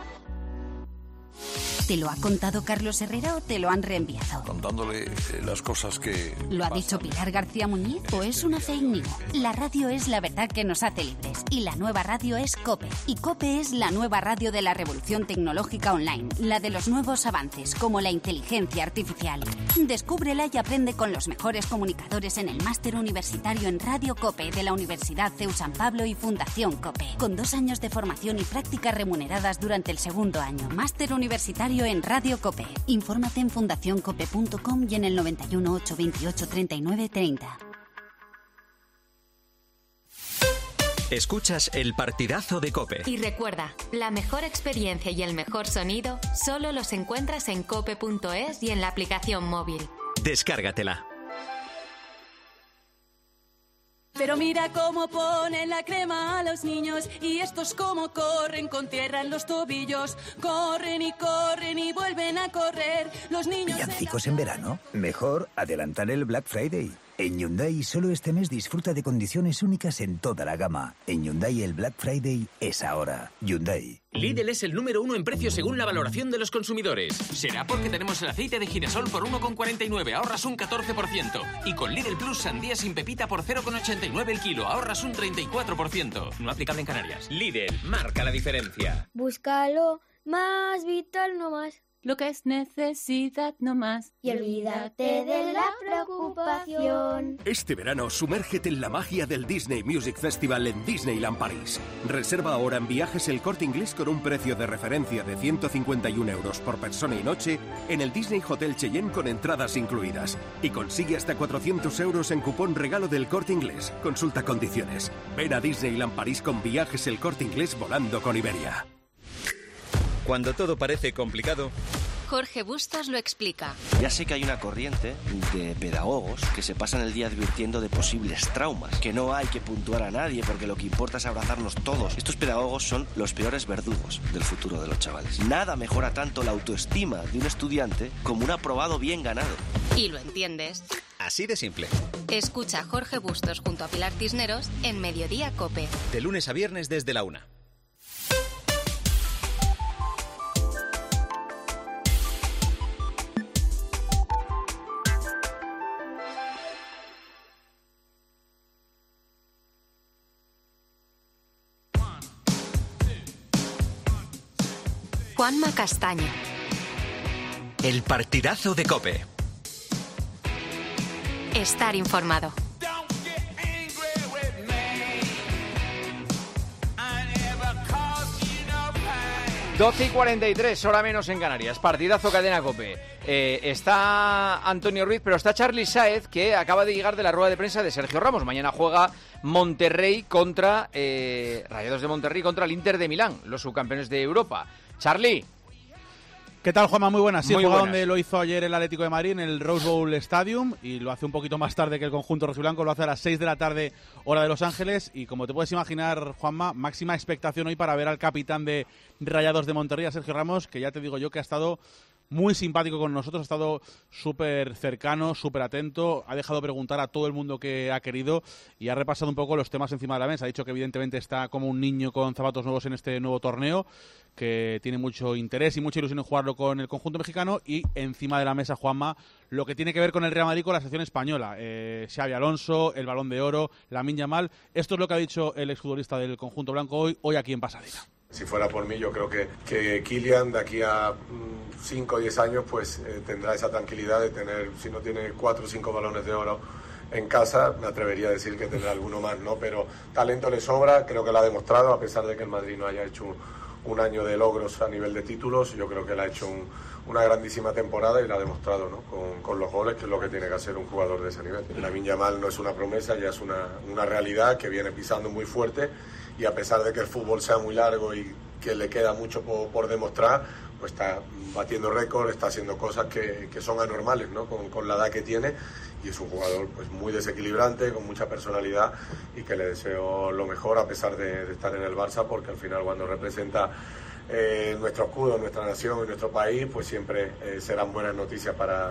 ¿Te lo ha contado Carlos Herrera o te lo han reenviado? Contándole las cosas que... ¿Lo ha dicho Pilar García Muñiz o es una fake news? La radio es la verdad que nos hace libres y la nueva radio es COPE. Y COPE es la nueva radio de la revolución tecnológica online, la de los nuevos avances como la inteligencia artificial. Descúbrela y aprende con los mejores comunicadores en el máster universitario en Radio COPE de la Universidad CEU San Pablo y Fundación COPE. Con 2 años de formación y prácticas remuneradas durante el segundo año. Máster universitario en Radio COPE. Infórmate en fundacioncope.com y en el 91 828 39 30. Escuchas el partidazo de COPE. Y recuerda, la mejor experiencia y el mejor sonido solo los encuentras en cope.es y en la aplicación móvil. Descárgatela. Pero mira cómo ponen la crema a los niños y estos cómo corren con tierra en los tobillos. Corren y vuelven a correr. Los niños... ¿Villancicos en verano? Mejor adelantar el Black Friday. En Hyundai solo este mes disfruta de condiciones únicas en toda la gama. En Hyundai el Black Friday es ahora. Hyundai. Lidl es el número 1 en precios según la valoración de los consumidores. Será porque tenemos el aceite de girasol por 1,49, ahorras un 14%. Y con Lidl Plus sandía sin pepita por 0,89 el kilo, ahorras un 34%. No aplicable en Canarias. Lidl, marca la diferencia. Búscalo más vital, no más. Lo que es necesidad no más. Y olvídate de la preocupación. Este verano, sumérgete en la magia del Disney Music Festival en Disneyland París. Reserva ahora en Viajes El Corte Inglés con un precio de referencia de 151 euros por persona y noche en el Disney Hotel Cheyenne con entradas incluidas. Y consigue hasta 400 euros en cupón regalo del Corte Inglés. Consulta condiciones. Ven a Disneyland París con Viajes El Corte Inglés volando con Iberia. Cuando todo parece complicado, Jorge Bustos lo explica. Ya sé que hay una corriente de pedagogos que se pasan el día advirtiendo de posibles traumas, que no hay que puntuar a nadie porque lo que importa es abrazarnos todos. Estos pedagogos son los peores verdugos del futuro de los chavales. Nada mejora tanto la autoestima de un estudiante como un aprobado bien ganado. ¿Y lo entiendes? Así de simple. Escucha a Jorge Bustos junto a Pilar Cisneros en Mediodía COPE. De lunes a viernes desde la 1. Juanma Castaño. El partidazo de COPE. Estar informado. 12:43, hora menos en Canarias. Partidazo Cadena COPE. Está Antonio Ruiz, pero está Charly Sáez, que acaba de llegar de la rueda de prensa de Sergio Ramos. Mañana juega Monterrey contra Rayados de Monterrey contra el Inter de Milán, los subcampeones de Europa. Charly. ¿Qué tal, Juanma? Muy buenas. Sí, Muy juega buenas. donde lo hizo ayer el Atlético de Madrid, en el Rose Bowl Stadium, y lo hace un poquito más tarde que el conjunto rojiblanco, lo hace a las 6 de la tarde, hora de Los Ángeles, y como te puedes imaginar, Juanma, máxima expectación hoy para ver al capitán de Rayados de Monterrey, a Sergio Ramos, que ya te digo yo que ha estado muy simpático con nosotros, ha estado súper cercano, súper atento, ha dejado preguntar a todo el mundo que ha querido y ha repasado un poco los temas encima de la mesa. Ha dicho que evidentemente está como un niño con zapatos nuevos en este nuevo torneo, que tiene mucho interés y mucha ilusión en jugarlo con el conjunto mexicano, y encima de la mesa, Juanma, lo que tiene que ver con el Real Madrid, con la selección española. Xavi Alonso, el Balón de Oro, Lamine Yamal. Esto es lo que ha dicho el exfutbolista del conjunto blanco hoy aquí en Pasadena. Si fuera por mí, yo creo que Kylian de aquí a 5 o 10 años pues tendrá esa tranquilidad de tener, si no tiene 4 o 5 balones de oro en casa, me atrevería a decir que tendrá alguno más, ¿no? Pero talento le sobra, creo que lo ha demostrado, a pesar de que el Madrid no haya hecho un año de logros a nivel de títulos. Yo creo que él ha hecho una grandísima temporada y lo ha demostrado, ¿no? Con los goles, que es lo que tiene que hacer un jugador de ese nivel. Lamine Yamal no es una promesa, ya es una realidad que viene pisando muy fuerte, y a pesar de que el fútbol sea muy largo y que le queda mucho por demostrar, pues está batiendo récord, está haciendo cosas que son anormales, ¿no? Con la edad que tiene, y es un jugador pues muy desequilibrante, con mucha personalidad, y que le deseo lo mejor a pesar de estar en el Barça, porque al final cuando representa nuestro escudo, nuestra nación y nuestro país, pues siempre serán buenas noticias para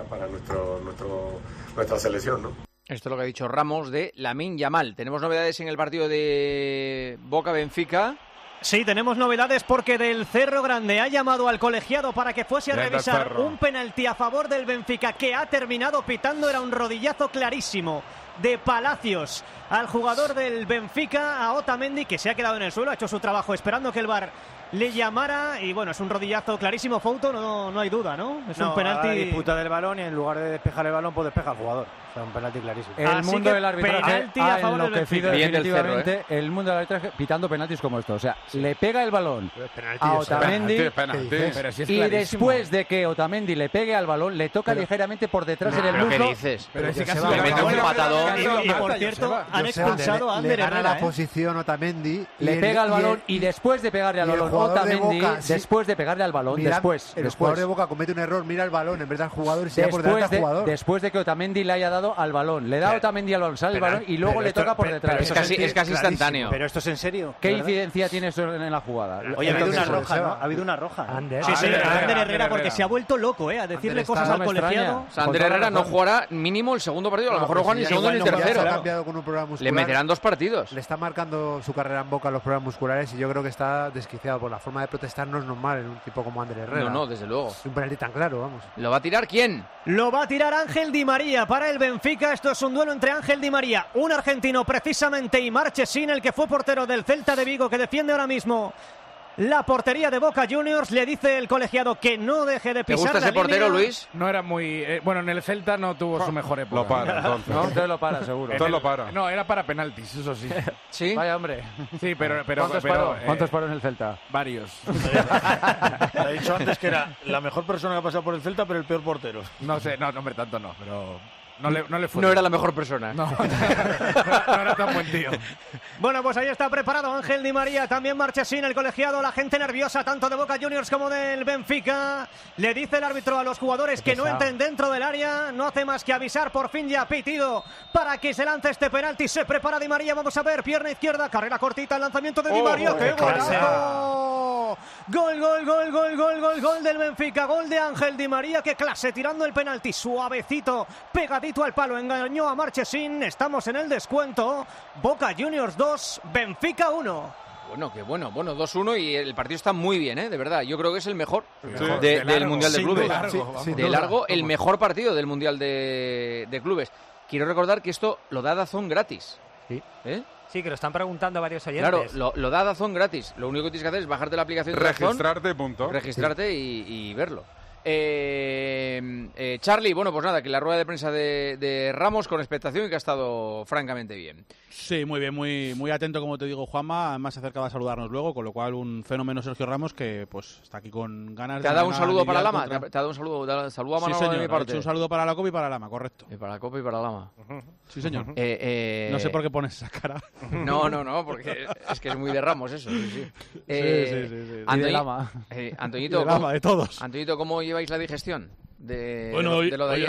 nuestra selección, ¿no? Esto es lo que ha dicho Ramos de Lamine Yamal. Tenemos novedades en el partido de Boca-Benfica. Sí, tenemos novedades porque del Cerro Grande ha llamado al colegiado para que fuese a revisar un penalti a favor del Benfica, que ha terminado pitando. Era un rodillazo clarísimo de Palacios al jugador del Benfica, a Otamendi, que se ha quedado en el suelo, ha hecho su trabajo esperando que el VAR le llamara, y bueno, es un rodillazo clarísimo, Fouto, no hay duda, ¿no? Es un penalti. La disputa del balón, y en lugar de despejar el balón, pues despeja al jugador. O sea, un penalti clarísimo. El mundo del arbitraje ha enloquecido definitivamente. Bien el mundo del arbitraje pitando penaltis como esto. O sea, le pega el balón a Otamendi, y después de que Otamendi le pegue al balón, le toca ligeramente por detrás en el muslo. ¿Qué dices? Pero es que le mete un patadón. Y por cierto, han expulsado a Ander Herrera. La posición Otamendi. Le pega al balón, y después de pegarle al balón, Otamendi, después de pegarle al balón, el jugador de Boca comete un error, mira el balón en vez del jugador y se da por delante al jugador. Después de que Otamendi le haya dado al balón, le da Otamendi al balón, sale el balón y luego le toca por detrás. Es casi instantáneo. Pero esto es en serio. ¿Qué incidencia tiene eso en la jugada? Oye, ha habido una roja, ¿no? Ha habido una roja. Sí, Ander Herrera, porque se ha vuelto loco, a decirle cosas al colegiado. Ander Herrera no jugará mínimo el segundo partido, a lo mejor no juega ni el segundo ni el tercero. Ha cambiado con un problema muscular. Le meterán 2 partidos. Le está marcando su carrera en Boca los problemas musculares, y yo creo que está desquiciado por la forma de protestar. No es normal en un tipo como Ander Herrera. No, desde luego. Un penalti tan claro, vamos. ¿Lo va a tirar quién? Lo va a tirar Ángel Di María para el Benfica. Esto es un duelo entre Ángel Di María, un argentino precisamente, y Marchesín, el que fue portero del Celta de Vigo, que defiende ahora mismo la portería de Boca Juniors. Le dice el colegiado que no deje de pisar la línea. ¿Te gusta ese portero, Luis? No era muy... bueno, en el Celta no tuvo su mejor época. Lo para, entonces. ¿No? Entonces lo para, seguro. Entonces lo para. No, era para penaltis, eso sí. ¿Sí? Vaya, hombre. Sí, pero ¿Cuántos paró en el Celta? Varios. Te ha dicho antes que era la mejor persona que ha pasado por el Celta, pero el peor portero. No sé, no, hombre, tanto no, pero... No le fue. No era la mejor persona. No, no era tan buen tío. Bueno, pues ahí está preparado Ángel Di María, también Marchesín, el colegiado, la gente nerviosa tanto de Boca Juniors como del Benfica. Le dice el árbitro a los jugadores que no entren dentro del área, no hace más que avisar, por fin ya pitido para que se lance este penalti. Se prepara Di María, vamos a ver, pierna izquierda, carrera cortita, el lanzamiento de Di María. ¡Qué golazo! Gol del Benfica, gol de Ángel Di María, qué clase, tirando el penalti, suavecito, pegadito al palo, engañó a Marchesín. Estamos en el descuento, Boca Juniors 2, Benfica 1. Bueno, qué bueno, 2-1 y el partido está muy bien, de verdad. Yo creo que es el mejor de del Mundial de Clubes. De largo, el mejor partido del Mundial de Clubes. Quiero recordar que esto lo da DAZN gratis. Sí. Sí, que lo están preguntando varios oyentes. Claro, lo da DAZN gratis. Lo único que tienes que hacer es bajarte la aplicación de DAZN, registrarte y verlo. Charlie, bueno, pues nada, que la rueda de prensa de Ramos con expectación y que ha estado francamente bien. Sí, muy bien, muy atento, como te digo, Juanma. Además se acercaba a saludarnos luego, con lo cual un fenómeno Sergio Ramos que pues está aquí con ganas. ¿Te ha dado un saludo para Lama? ¿Te ha dado un saludo? ¿Saludo a Manolo? Sí, señor, de mi parte? un saludo para la Copa y para Lama, correcto. Para la Copa y para Lama. Sí, señor. No sé por qué pones esa cara. No, porque es que es muy de Ramos eso. Sí. Sí. De Lama. Antoñito, de Lama, de todos. Antoñito, ¿cómo lleváis la digestión? Bueno, hoy ha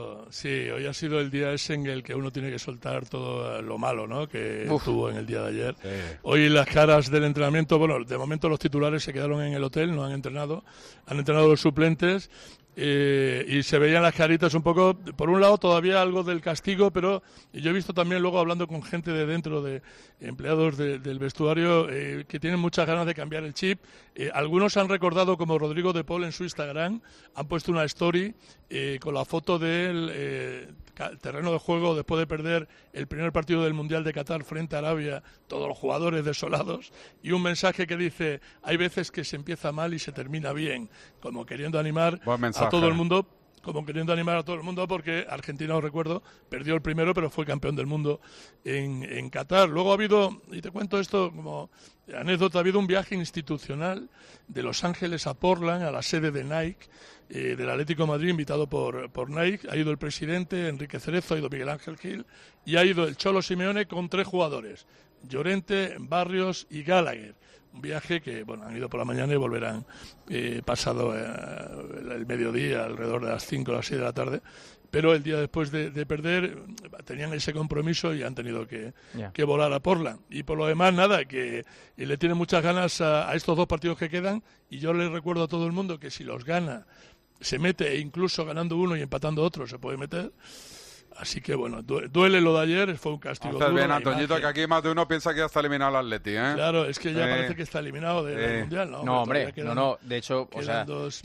sido el día ese en el que uno tiene que soltar todo lo malo, ¿no? Que tuvo en el día de ayer. Sí. Hoy las caras del entrenamiento, bueno, de momento los titulares se quedaron en el hotel, no han entrenado los suplentes. Y se veían las caritas un poco, por un lado todavía algo del castigo, pero yo he visto también luego hablando con gente de dentro, de empleados del vestuario, que tienen muchas ganas de cambiar el chip. Algunos han recordado, como Rodrigo de Paul en su Instagram, han puesto una story con la foto del terreno de juego después de perder el primer partido del Mundial de Qatar frente a Arabia, todos los jugadores desolados, y un mensaje que dice: hay veces que se empieza mal y se termina bien, como queriendo animar a todo el mundo, porque Argentina, os recuerdo, perdió el primero, pero fue campeón del mundo en Qatar. Luego ha habido, y te cuento esto como anécdota, ha habido un viaje institucional de Los Ángeles a Portland, a la sede de Nike, del Atlético de Madrid, invitado por Nike. Ha ido el presidente, Enrique Cerezo, ha ido Miguel Ángel Gil, y ha ido el Cholo Simeone con 3 jugadores, Llorente, Barrios y Gallagher. Un viaje que, bueno, han ido por la mañana y volverán pasado el mediodía, alrededor de las 5 o las 6 de la tarde. Pero el día después de perder tenían ese compromiso y han tenido que volar a Portland. Y por lo demás, nada, que le tienen muchas ganas a estos 2 partidos que quedan. Y yo les recuerdo a todo el mundo que si los gana, se mete, e incluso ganando uno y empatando otro se puede meter. Así que bueno, duele lo de ayer, fue un castigo duro. Bien, Antoñito, que aquí más de uno piensa que ya está eliminado el Atleti, ¿eh? Claro, es que ya parece que está eliminado del Mundial, ¿no? No, hombre, de hecho, o sea,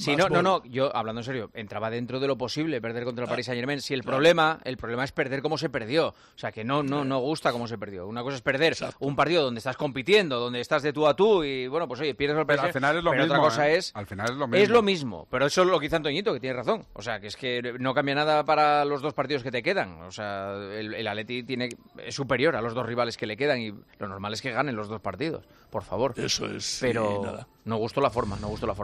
yo, hablando en serio, entraba dentro de lo posible perder contra el Paris Saint-Germain. Si el problema es perder como se perdió, o sea, que no gusta cómo se perdió. Una cosa es perder un partido donde estás compitiendo, donde estás de tú a tú y, bueno, pues oye, pierdes el PSG, al final es lo mismo, otra cosa al final es lo mismo. Es lo mismo, pero eso es lo que dice Antoñito, que tiene razón. O sea, que es que no cambia nada para los 2 partidos que te quedan. O sea, el Atleti es superior a los 2 rivales que le quedan y lo normal es que ganen los 2 partidos, por favor. Eso es. Pero nada. no gustó la forma.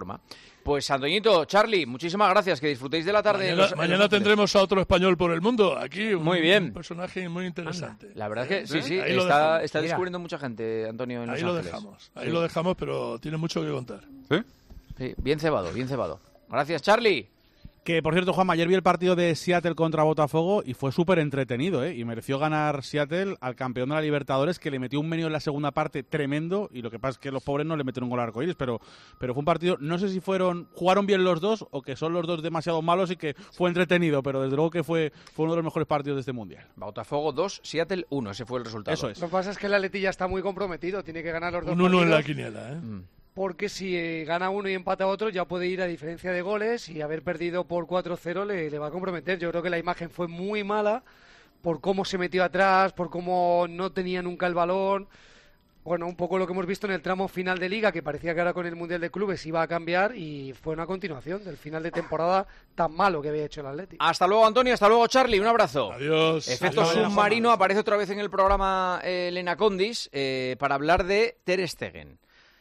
Pues Antoñito, Charlie, muchísimas gracias, que disfrutéis de la tarde. Mañana tendremos a otro español por el mundo, aquí muy bien. Un personaje muy interesante. La verdad es que sí, está descubriendo mucha gente, Antonio, en Los Ángeles. Ahí lo dejamos, pero tiene mucho que contar. Sí, bien cebado. Gracias, Charlie. Que, por cierto, Juanma, ayer vi el partido de Seattle contra Botafogo y fue súper entretenido, y mereció ganar Seattle al campeón de la Libertadores, que le metió un meneo en la segunda parte tremendo, y lo que pasa es que los pobres no le metieron un gol al arcoíris, pero fue un partido, no sé si jugaron bien los dos o que son los dos demasiado malos y que fue entretenido, pero desde luego que fue uno de los mejores partidos de este Mundial. Botafogo 2, Seattle 1, ese fue el resultado. Eso es. Lo que pasa es que el Atleti ya está muy comprometido, tiene que ganar los 2 un partidos. 1 en la quiniela, Porque si gana uno y empata otro ya puede ir a diferencia de goles, y haber perdido por 4-0 le va a comprometer. Yo creo que la imagen fue muy mala por cómo se metió atrás, por cómo no tenía nunca el balón. Bueno, un poco lo que hemos visto en el tramo final de Liga, que parecía que ahora con el Mundial de Clubes iba a cambiar, y fue una continuación del final de temporada tan malo que había hecho el Atlético. Hasta luego, Antonio, hasta luego, Charlie, un abrazo. Adiós. Efecto submarino aparece otra vez en el programa Elena Condis para hablar de Ter Stegen.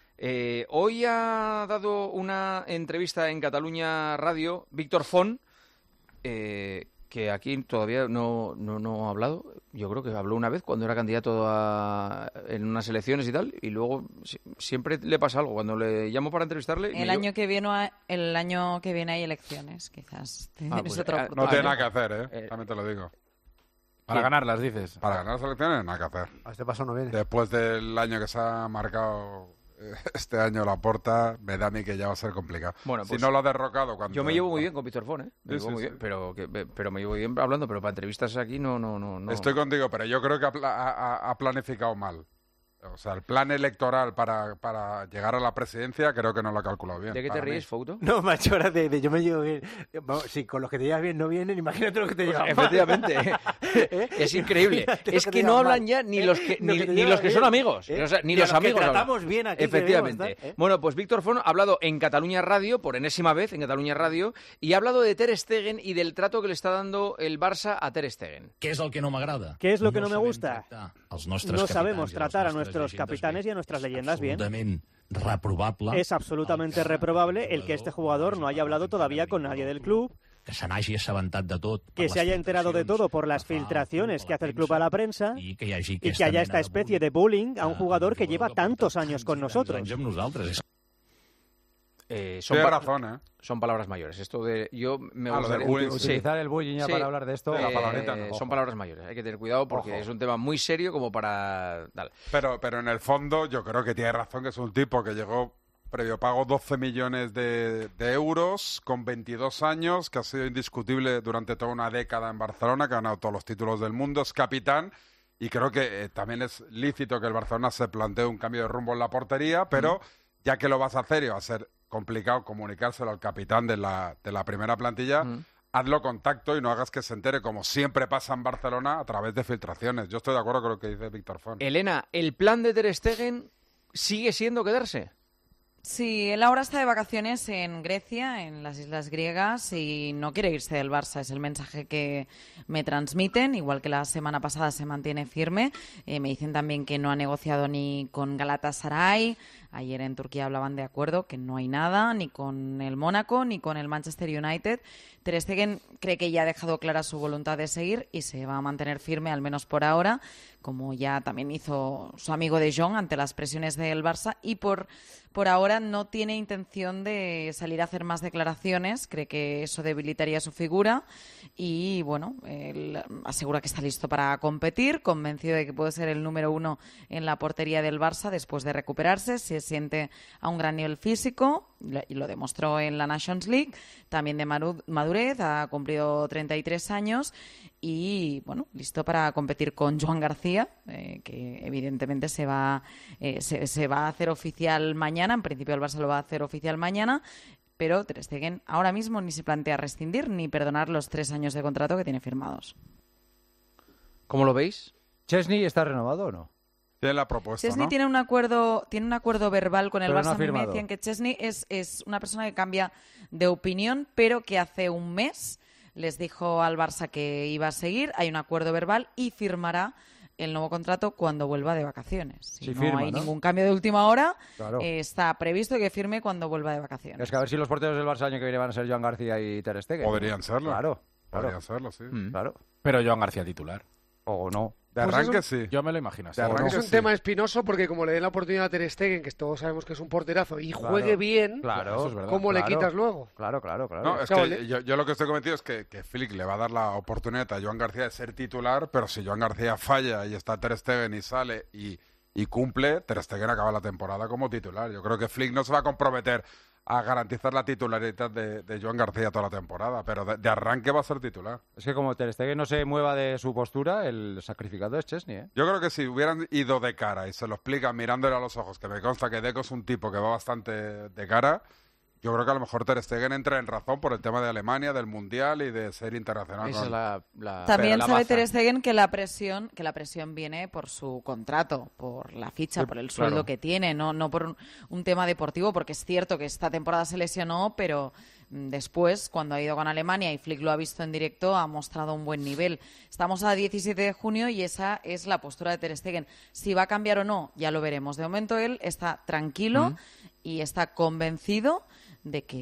Hoy ha dado una entrevista en Cataluña Radio Víctor Font, que que aquí todavía no ha hablado. Yo creo que habló una vez cuando era candidato en unas elecciones y tal, y luego siempre le pasa algo. Cuando le llamo para entrevistarle... El año que viene hay elecciones, quizás. Pues, no tiene nada que hacer, también te lo digo. Para ganarlas, dices. Para ganar las elecciones, nada que hacer. A este paso no viene. Después del año que se ha marcado este año Laporta, me da a mí que ya va a ser complicado. Bueno, si pues, no lo ha derrocado cuando... Yo me llevo muy bien con Víctor Font, Me llevo muy sí. bien, pero me llevo bien hablando, pero para entrevistas aquí no. Estoy contigo, pero yo creo que ha planificado mal. O sea, el plan electoral para llegar a la presidencia creo que no lo ha calculado bien. ¿De qué te ríes, Fouto? No, macho, ahora yo me llevo bien. Vamos, si con los que te llevas bien no vienen, imagínate los que te llevas mal. Efectivamente. Es increíble. Es que no hablan ya ni los que son amigos. O sea, ni los amigos. Que tratamos bien aquí. Efectivamente. Bueno, pues Víctor Font ha hablado en Cataluña Radio, por enésima vez en Cataluña Radio, y ha hablado de Ter Stegen y del trato que le está dando el Barça a Ter Stegen. ¿Qué es lo que no me agrada? ¿Qué es lo que no me gusta? No sabemos tratar a nuestros capitanes y a nuestras leyendas bien. Es absolutamente reprobable el que este jugador no haya hablado todavía con nadie del club, que se haya enterado de todo por las filtraciones que hace el club a la prensa y que haya esta especie de bullying a un jugador que lleva tantos años con nosotros. Son palabras mayores. Esto de utilizar el bullying ya para hablar de esto. La palabrita no. Son palabras mayores. Hay que tener cuidado porque es un tema muy serio como para tal. Pero en el fondo yo creo que tiene razón, que es un tipo que llegó previo pago 12 millones de euros con 22 años, que ha sido indiscutible durante toda una década en Barcelona, que ha ganado todos los títulos del mundo, es capitán. Y creo que también es lícito que el Barcelona se plantee un cambio de rumbo en la portería, pero ya que lo vas a hacer y va a ser complicado comunicárselo al capitán de la primera plantilla, hazlo contacto y no hagas que se entere, como siempre pasa en Barcelona, a través de filtraciones. Yo estoy de acuerdo con lo que dice Víctor Font. Elena, ¿el plan de Ter Stegen sigue siendo quedarse? Sí, él ahora está de vacaciones en Grecia, en las islas griegas, y no quiere irse del Barça. Es el mensaje que me transmiten, igual que la semana pasada se mantiene firme. Me dicen también que no ha negociado ni con Galatasaray. Ayer en Turquía hablaban de acuerdo, que no hay nada, ni con el Mónaco, ni con el Manchester United. Ter Stegen cree que ya ha dejado clara su voluntad de seguir y se va a mantener firme, al menos por ahora, como ya también hizo su amigo De Jong ante las presiones del Barça, y por ahora no tiene intención de salir a hacer más declaraciones. Cree que eso debilitaría su figura y, bueno, él asegura que está listo para competir, convencido de que puede ser el número 1 en la portería del Barça después de recuperarse. Se siente a un gran nivel físico y lo demostró en la Nations League, también de madurez, ha cumplido 33 años y, bueno, listo para competir con Joan García, que evidentemente se va a hacer oficial mañana. En principio el Barça lo va a hacer oficial mañana, pero Ter Stegen ahora mismo ni se plantea rescindir ni perdonar los 3 años de contrato que tiene firmados. ¿Cómo lo veis? ¿Chesney está renovado o no? Tiene la propuesta, Chesney, ¿no? tiene un acuerdo verbal con el Barça. No me decían que Chesney es una persona que cambia de opinión, pero que hace un mes les dijo al Barça que iba a seguir. Hay un acuerdo verbal y firmará el nuevo contrato cuando vuelva de vacaciones. Si no hay ningún cambio de última hora, está previsto que firme cuando vuelva de vacaciones. Es que a ver si los porteros del Barça el año que viene van a ser Joan García y Ter Stegen. Podrían serlo. Claro. Podrían serlo, sí. Claro. Pero Joan García titular. O no. De arranque sí. Yo me lo imagino así. Es un tema espinoso porque como le den la oportunidad a Ter Stegen, que todos sabemos que es un porterazo, y juegue bien, ¿cómo le quitas luego? Claro. No, es que yo lo que estoy convencido es que Flick le va a dar la oportunidad a Joan García de ser titular, pero si Joan García falla y está Ter Stegen y sale y cumple, Ter Stegen acaba la temporada como titular. Yo creo que Flick no se va a comprometer a garantizar la titularidad de Joan García toda la temporada, pero de arranque va a ser titular. Es que como Ter Stegen no se mueva de su postura, el sacrificado es Chesney, ¿eh? Yo creo que si hubieran ido de cara y se lo explican mirándole a los ojos, que me consta que Deco es un tipo que va bastante de cara, yo creo que a lo mejor Ter Stegen entra en razón por el tema de Alemania, del Mundial y de ser internacional. Esa es También sabe Ter Stegen que la presión viene por su contrato, por la ficha, por el sueldo que tiene, no por un tema deportivo, porque es cierto que esta temporada se lesionó, pero después, cuando ha ido con Alemania y Flick lo ha visto en directo, ha mostrado un buen nivel. Estamos a 17 de junio y esa es la postura de Ter Stegen. Si va a cambiar o no, ya lo veremos. De momento él está tranquilo y está convencido de que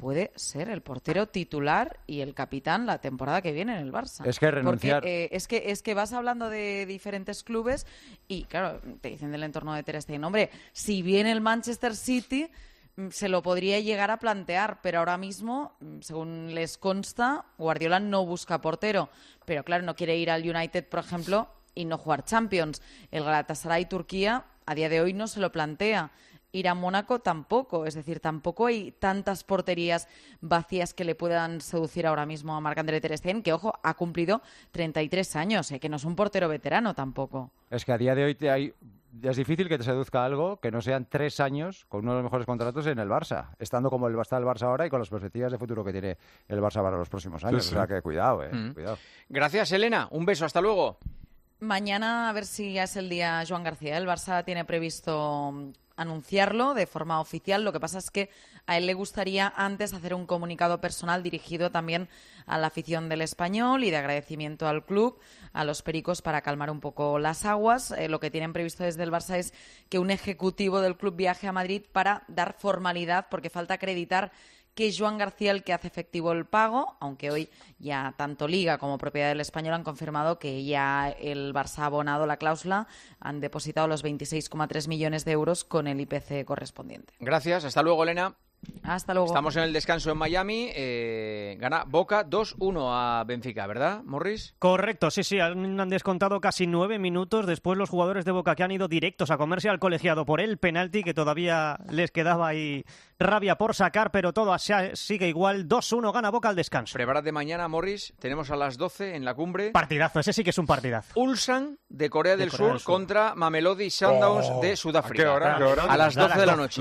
puede ser el portero titular y el capitán la temporada que viene en el Barça. Es que renunciar... Porque, es que vas hablando de diferentes clubes y, claro, te dicen del entorno de Ter Stegen. Hombre, si viene el Manchester City, se lo podría llegar a plantear, pero ahora mismo, según les consta, Guardiola no busca portero. Pero, claro, no quiere ir al United, por ejemplo, y no jugar Champions. El Galatasaray Turquía, a día de hoy, no se lo plantea. Ir a Mónaco tampoco, es decir, tampoco hay tantas porterías vacías que le puedan seducir ahora mismo a Marc-André Ter Stegen, que, ojo, ha cumplido 33 años, que no es un portero veterano tampoco. Es que a día de hoy es difícil que te seduzca algo que no sean 3 años con uno de los mejores contratos en el Barça, estando como está el Barça ahora y con las perspectivas de futuro que tiene el Barça para los próximos años. Sí. O sea que cuidado, cuidado. Gracias, Elena. Un beso, hasta luego. Mañana a ver si ya es el día Joan García. El Barça tiene previsto anunciarlo de forma oficial. Lo que pasa es que a él le gustaría antes hacer un comunicado personal dirigido también a la afición del Español y de agradecimiento al club, a los pericos, para calmar un poco las aguas. Lo que tienen previsto desde el Barça es que un ejecutivo del club viaje a Madrid para dar formalidad, porque falta acreditar que es Joan García el que hace efectivo el pago, aunque hoy ya tanto Liga como Propiedad del Español han confirmado que ya el Barça ha abonado la cláusula, han depositado los 26,3 millones de euros con el IPC correspondiente. Gracias, hasta luego, Elena. Hasta luego. Estamos en el descanso en Miami. Gana Boca 2-1 a Benfica, ¿verdad, Morris? Correcto, sí. Han descontado casi 9 minutos. Después los jugadores de Boca, que han ido directos a comerse al colegiado por el penalti, que todavía les quedaba ahí rabia por sacar, pero todo sigue igual. 2-1 gana Boca al descanso. Prepárate mañana, Morris. Tenemos a las 12 en la cumbre. Partidazo, ese sí que es un partidazo. Ulsan de Corea del Sur contra Mamelodi Sundowns de Sudáfrica. ¿A qué hora? A las 12 de la noche.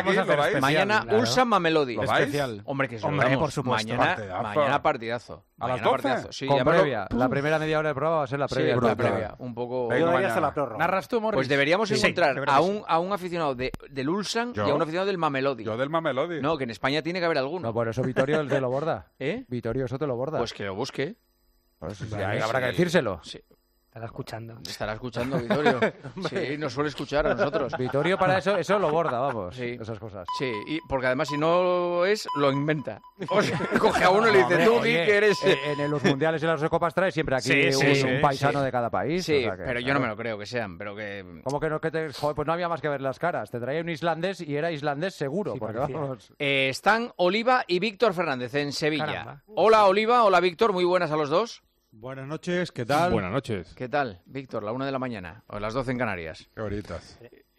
Mañana Ulsan Mamelodi. ¿Lo vais? Especial. Hombre, que por supuesto. Mañana partidazo. ¿A las 12? Sí, con previa. La primera media hora de prueba va a ser la previa. Sí, la previa. Un poco... Yo debería hacer la prórroga. ¿Narras tú, Morris? Pues deberíamos encontrar a un aficionado del Ulsan y a un aficionado del Mamelodi. Yo del Mamelodi. No, que en España tiene que haber alguno. No, por eso Vittorio te lo borda. Vittorio, eso te lo borda. Pues que lo busque. Pues habrá que decírselo. Sí. Estará escuchando, Vittorio. Sí, nos suele escuchar a nosotros. Vittorio para eso lo borda, vamos. Sí. Esas cosas. Sí, porque además si no es, lo inventa. O sea, coge a uno y le dice, tú di que eres... En los mundiales y las Copas trae siempre aquí un paisano de cada país. Sí, o sea que, pero yo no me lo creo que sean, pero que... ¿Cómo que no? Joder, pues no había más que ver las caras. Te traía un islandés y era islandés seguro. Sí, porque, vamos... están Oliva y Víctor Fernández en Sevilla. Caramba. Hola, Oliva. Hola, Víctor. Muy buenas a los dos. Buenas noches, ¿qué tal? Buenas noches. ¿Qué tal, Víctor? La 1 de la mañana, o las 12 en Canarias. Qué horitas.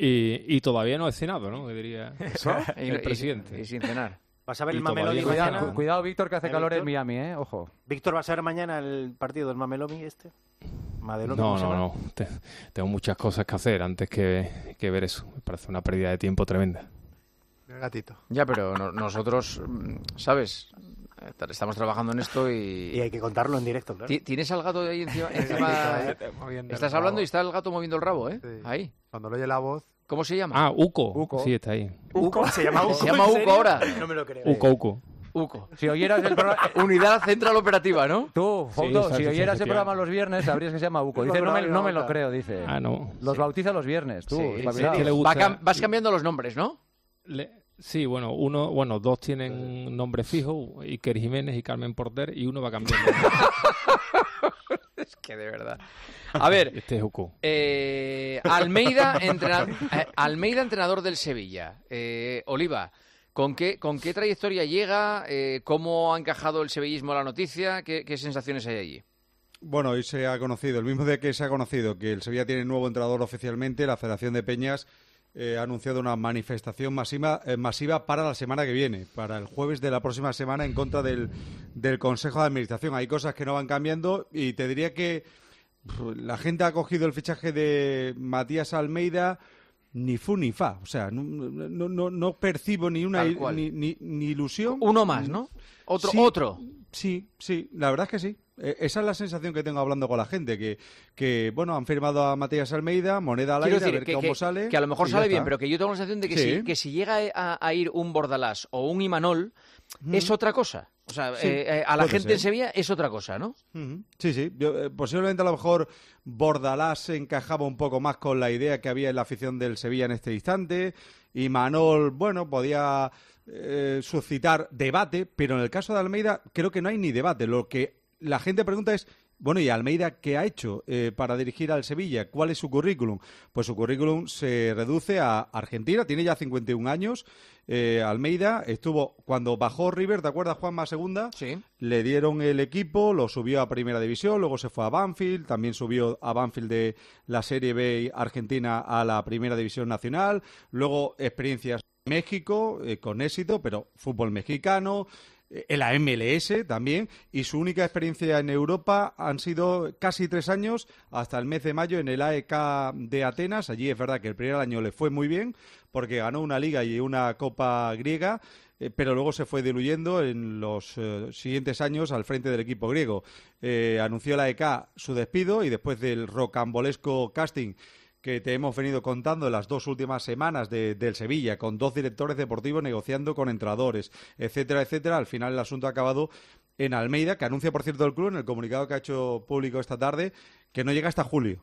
Y todavía no he cenado, ¿no? Que diría el presidente. Y sin cenar. ¿Vas a ver el Mamelodi mañana? Cuidado, Víctor, que hace calor en Miami, Ojo. Víctor, ¿vas a ver mañana el partido del Mamelodi este? No. Tengo muchas cosas que hacer antes que ver eso. Me parece una pérdida de tiempo tremenda. El gatito. Ya, pero nosotros, ¿sabes? Estamos trabajando en esto y hay que contarlo en directo, claro. ¿Tienes al gato de ahí encima? Estás hablando y está el gato moviendo el rabo, ¿eh? Sí. Ahí. Cuando le oye la voz. ¿Cómo se llama? Ah, Uco. Sí, está ahí. ¿Uco? ¿Se llama Uco? ¿Se llama Uco ahora? No me lo creo. Uco. Si oyeras el programa... Unidad Central Operativa, ¿no? Tú, Fouto, si oyeras el programa los viernes, sabrías que se llama Uco. Dice, no me lo creo, dice. Ah, no. Los bautiza los viernes, tú. Vas cambiando los nombres, ¿no? Sí, dos tienen nombre fijo, Iker Jiménez y Carmen Porter, y uno va cambiando. Es que de verdad. A ver, este es Uco. Almeida, entrenador del Sevilla. Oliva, ¿con qué trayectoria llega? ¿Cómo ha encajado el sevillismo a la noticia? ¿Qué sensaciones hay allí? Bueno, hoy se ha conocido, el mismo día que se ha conocido que el Sevilla tiene nuevo entrenador oficialmente, la Federación de Peñas ha anunciado una manifestación masiva para la semana que viene, para el jueves de la próxima semana, en contra del Consejo de Administración. Hay cosas que no van cambiando y te diría que la gente ha cogido el fichaje de Matías Almeida ni fu ni fa. O sea, no percibo ni una ni ilusión. Uno más, ¿no? Otro. Sí, la verdad es que sí. Esa es la sensación que tengo hablando con la gente, que han firmado a Matías Almeida, moneda al aire, a ver cómo sale. Que a lo mejor sale bien, pero que yo tengo la sensación de que si llega a ir un Bordalás o un Imanol, es otra cosa. O sea, a la gente en Sevilla es otra cosa, ¿no? Sí. Posiblemente a lo mejor Bordalás encajaba un poco más con la idea que había en la afición del Sevilla en este instante. Imanol, podía suscitar debate, pero en el caso de Almeida creo que no hay ni debate. Lo que la gente pregunta es, bueno, ¿y Almeida qué ha hecho para dirigir al Sevilla? ¿Cuál es su currículum? Pues su currículum se reduce a Argentina, tiene ya 51 años. Almeida estuvo, cuando bajó River, ¿te acuerdas, Juanma, segunda? Sí. Le dieron el equipo, lo subió a Primera División, luego se fue a Banfield, también subió a Banfield de la Serie B Argentina a la Primera División Nacional, luego experiencias en México con éxito, pero fútbol mexicano, en la MLS también, y su única experiencia en Europa han sido casi 3 años, hasta el mes de mayo en el AEK de Atenas. Allí es verdad que el primer año le fue muy bien, porque ganó una Liga y una Copa griega, pero luego se fue diluyendo en los siguientes años al frente del equipo griego. Anunció el AEK su despido, y después del rocambolesco casting que te hemos venido contando en las 2 últimas semanas del Sevilla, con 2 directores deportivos negociando con entrenadores, etcétera, etcétera. Al final el asunto ha acabado en Almeida, que anuncia, por cierto, el club en el comunicado que ha hecho público esta tarde, que no llega hasta julio.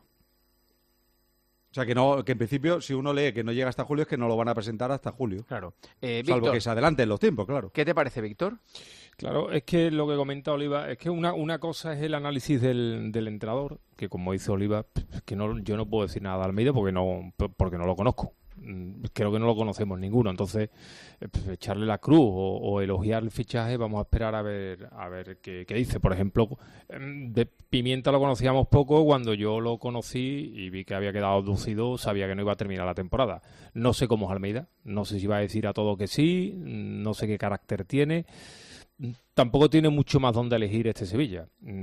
O sea, que en principio, si uno lee que no llega hasta julio, es que no lo van a presentar hasta julio. Claro. Salvo Víctor, que se adelanten los tiempos, claro. ¿qué te parece, Víctor? Claro, es que lo que comenta Oliva, es que una cosa es el análisis del entrenador, que como dice Oliva, es que yo no puedo decir nada de Almeida porque no lo conozco. Creo que no lo conocemos ninguno, entonces echarle la cruz o elogiar el fichaje, vamos a esperar a ver qué dice. Por ejemplo, de Pimienta lo conocíamos poco. Cuando yo lo conocí y vi que había quedado abducido, sabía que no iba a terminar la temporada. No sé cómo es Almeida, no sé si va a decir a todo que sí, no sé qué carácter tiene. Tampoco tiene mucho más donde elegir este Sevilla.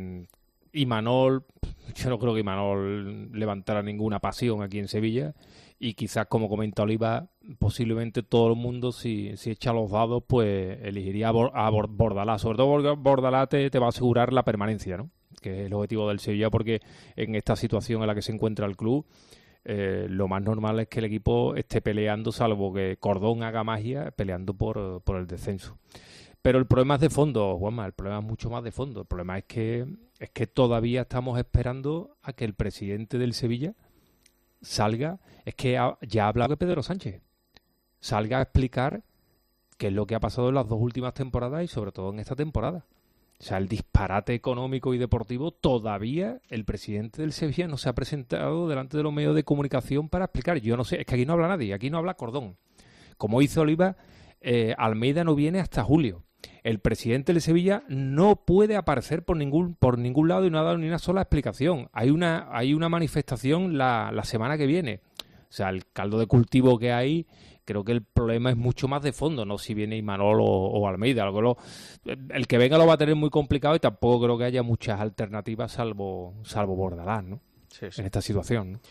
Y Manol, yo no creo que Manol levantara ninguna pasión aquí en Sevilla, y quizás, como comenta Oliva, posiblemente todo el mundo, si echa los dados, pues elegiría a Bordalás. Sobre todo porque Bordalás te va a asegurar la permanencia, ¿no? Que es el objetivo del Sevilla, porque en esta situación en la que se encuentra el club, lo más normal es que el equipo esté peleando, salvo que Cordón haga magia, peleando por el descenso. Pero el problema es de fondo, Juanma, el problema es mucho más de fondo. El problema es que todavía estamos esperando a que el presidente del Sevilla salga, es que ya ha hablado de Pedro Sánchez, salga a explicar qué es lo que ha pasado en las 2 últimas temporadas y sobre todo en esta temporada. O sea, el disparate económico y deportivo, todavía el presidente del Sevilla no se ha presentado delante de los medios de comunicación para explicar. Yo no sé, es que aquí no habla nadie, aquí no habla Cordón. Como dice Oliva, Almeida no viene hasta julio. El presidente de Sevilla no puede aparecer por ningún lado y no ha dado ni una sola explicación. Hay una manifestación la semana que viene. O sea, el caldo de cultivo que hay, creo que el problema es mucho más de fondo, no si viene Imanol o Almeida. El que venga lo va a tener muy complicado, y tampoco creo que haya muchas alternativas salvo Bordalás, ¿no? Sí. En esta situación, ¿no?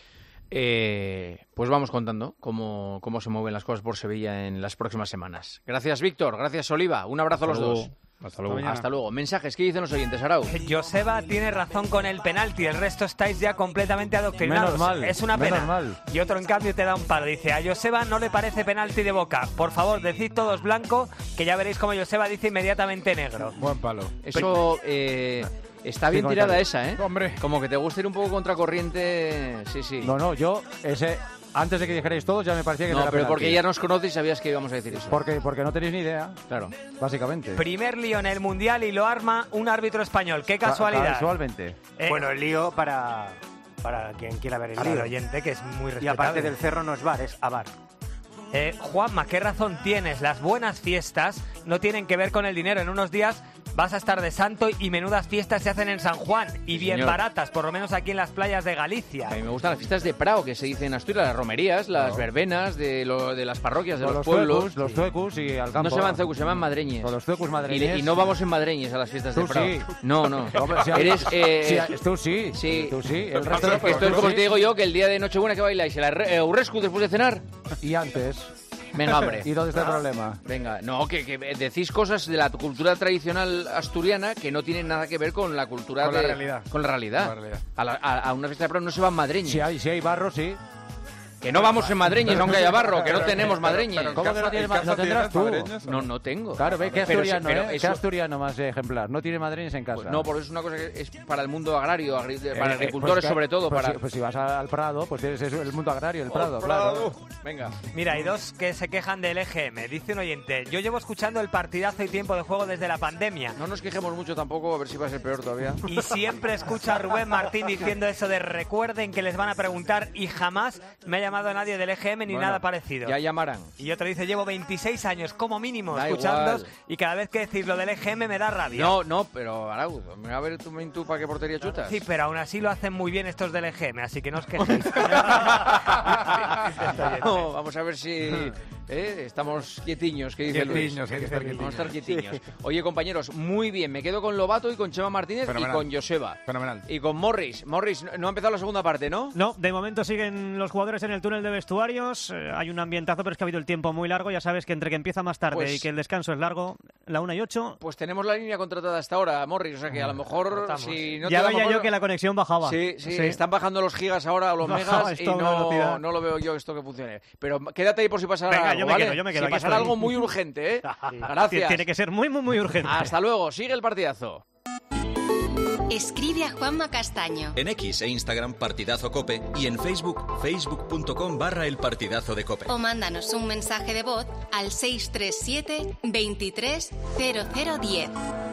Pues vamos contando cómo se mueven las cosas por Sevilla en las próximas semanas. Gracias, Víctor. Gracias, Oliva. Un abrazo a los dos. Hasta luego. Hasta luego. Mensajes, ¿qué dicen los oyentes, Arau? Joseba tiene razón con el penalti, el resto estáis ya completamente adoctrinados. Menos mal, es una pena. menos mal. Y otro, en cambio, te da un palo. Dice, a Joseba no le parece penalti de Boca. Por favor, decid todos blanco, que ya veréis como Joseba dice inmediatamente negro. Buen palo. Eso... está bien tirada esa, ¿eh? Hombre. Como que te gusta ir un poco contracorriente. Sí. No, yo antes de que dijerais todos ya me parecía que no, era pero penalti. porque ya nos conoces y sabías que íbamos a decir eso. Porque no tenéis ni idea. Claro. Básicamente. Primer lío en el Mundial y lo arma un árbitro español. ¡Qué casualidad! Casualmente. Bueno, el lío para quien quiera ver el lío. Para el oyente, que es muy respetable. Y aparte del cerro no es bar, es abar. Juanma, ¿qué razón tienes? Las buenas fiestas no tienen que ver con el dinero. En unos días vas a estar de santo y menudas fiestas se hacen en San Juan. Y bien señor. Baratas, por lo menos aquí en las playas de Galicia. A mí me gustan las fiestas de Prado, que se dicen en Asturias, las romerías, las verbenas de las parroquias, de los pueblos. Los zuecus y al campo. No se llaman zuecus, se llaman madreñes. Con los zuecus madreñes. Y no vamos en madreñes a las fiestas de Tú Prado. sí. No. Eres... tú sí. Sí. Tú sí. El resto esto es como te digo yo, que el día de Nochebuena que bailáis, el Urrescu después de cenar. Y antes. Venga, hombre. ¿Y dónde está el problema? Venga, no, que decís cosas de la cultura tradicional asturiana que no tienen nada que ver con la cultura Con la realidad. Con la realidad. A una fiesta de Prado no se van madreños. Si hay barro, sí. Que no vamos en madreñas, aunque haya barro, que no tenemos madreñas. ¿Cómo que no tienes madreñas? ¿Lo tendrás tú? No tengo. Claro, ve, ¿qué asturiano, ¿Qué asturiano más ejemplar? No tiene madreñas en casa. Pues no, porque es una cosa que es para el mundo agrario, para agricultores pues, sobre todo. Pues si vas al Prado, pues tienes el mundo agrario, el Prado, claro. Venga. Mira, hay dos que se quejan del EGM. Dice un oyente, yo llevo escuchando el partidazo y tiempo de juego desde la pandemia. No nos quejemos mucho tampoco, a ver si va a ser peor todavía. Y siempre escucho a Rubén Martín diciendo eso de recuerden que les van a preguntar y jamás me ha llamado nadie del EGM ni nada parecido. Ya llamarán. Y otro dice, llevo 26 años como mínimo escuchándolos y cada vez que decís lo del EGM me da rabia. No, pero Arauz, a ver tú para qué portería chutas. Sí, pero aún así lo hacen muy bien estos del EGM, así que no os quejéis. No, vamos a ver si estamos quietiños, que dice Luis. Vamos a estar quietiños. Oye, compañeros, muy bien, me quedo con Lobato y con Chema Martínez y con Joseba. Fenomenal. Y con Morris. Morris, no ha empezado la segunda parte, ¿no? No, de momento siguen los jugadores en el túnel de vestuarios. Hay un ambientazo, pero es que ha habido el tiempo muy largo. Ya sabes que entre que empieza más tarde y que el descanso es largo, la 1:08. Pues tenemos la línea contratada hasta ahora, Morris. O sea que a lo mejor, si no ya veía yo que la conexión bajaba. Sí, están bajando los gigas ahora o los megas y no lo veo yo esto que funcione. Pero quédate ahí por si pasa algo, ¿vale? Yo me quedo. Si pasará algo muy urgente, ¿eh? Gracias. Tiene que ser muy, muy, muy urgente. Hasta luego. Sigue el partidazo. Escribe a Juanma Castaño. En X e Instagram Partidazo Cope y en Facebook, facebook.com/El Partidazo de Cope. O mándanos un mensaje de voz al 637 23 0010.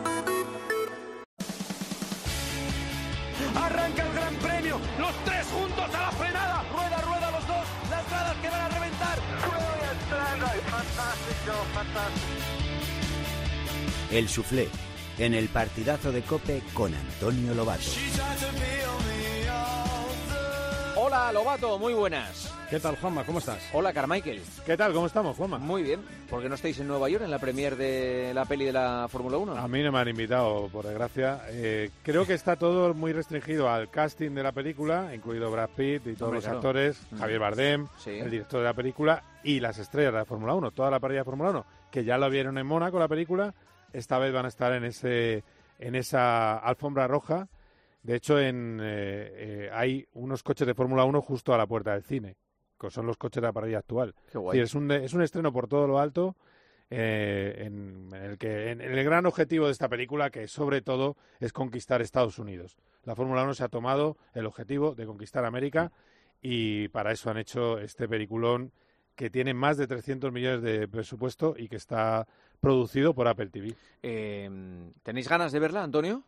Arranca el Gran Premio, los tres juntos a la frenada. Rueda los dos, las gradas que van a reventar. Fantástico. El Soufflé, en el Partidazo de Cope con Antonio Lobato. Hola, Lobato, muy buenas. ¿Qué tal, Juanma? ¿Cómo estás? Hola, Carmichael. ¿Qué tal? ¿Cómo estamos, Juanma? Muy bien. ¿Por qué no estáis en Nueva York en la premier de la peli de la Fórmula 1? A mí no me han invitado, por desgracia. Creo que está todo muy restringido al casting de la película, incluido Brad Pitt y todos los actores, Javier Bardem, el director de la película y las estrellas de la Fórmula 1, toda la parrilla de Fórmula 1, que ya lo vieron en Mónaco la película, esta vez van a estar en esa alfombra roja. De hecho, hay unos coches de Fórmula 1 justo a la puerta del cine, que son los coches de la parrilla actual. Qué guay. Es un estreno por todo lo alto, en el gran objetivo de esta película, que sobre todo es conquistar Estados Unidos. La Fórmula 1 se ha tomado el objetivo de conquistar América y para eso han hecho este peliculón que tiene más de 300 millones de presupuesto y que está producido por Apple TV. ¿Tenéis ganas de verla, Antonio?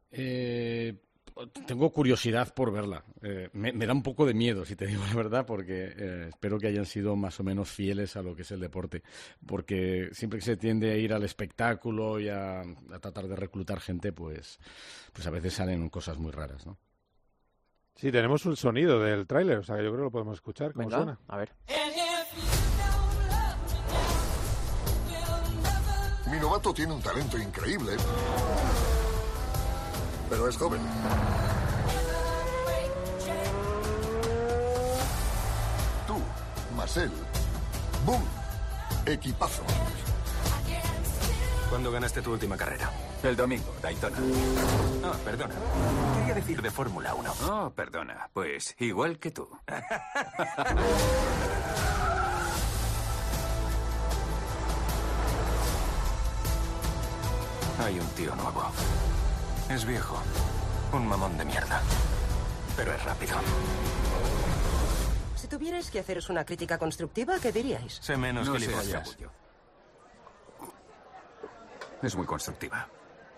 Tengo curiosidad por verla. Me da un poco de miedo, si te digo la verdad, porque espero que hayan sido más o menos fieles a lo que es el deporte. Porque siempre que se tiende a ir al espectáculo y a tratar de reclutar gente, pues a veces salen cosas muy raras, ¿no? Sí, tenemos un sonido del tráiler, o sea que yo creo que lo podemos escuchar. ¿Cómo suena? A ver. Mi novato tiene un talento increíble, pero es joven. Tú, Marcel, ¡boom! Equipazo. ¿Cuándo ganaste tu última carrera? El domingo, Daytona. Oh, perdona. Quería decir de Fórmula 1. Oh, perdona. Pues igual que tú. Hay un tío nuevo. Es viejo. Un mamón de mierda. Pero es rápido. Si tuvierais que haceros una crítica constructiva, ¿qué diríais? Sé menos que gilipollas. Es muy constructiva.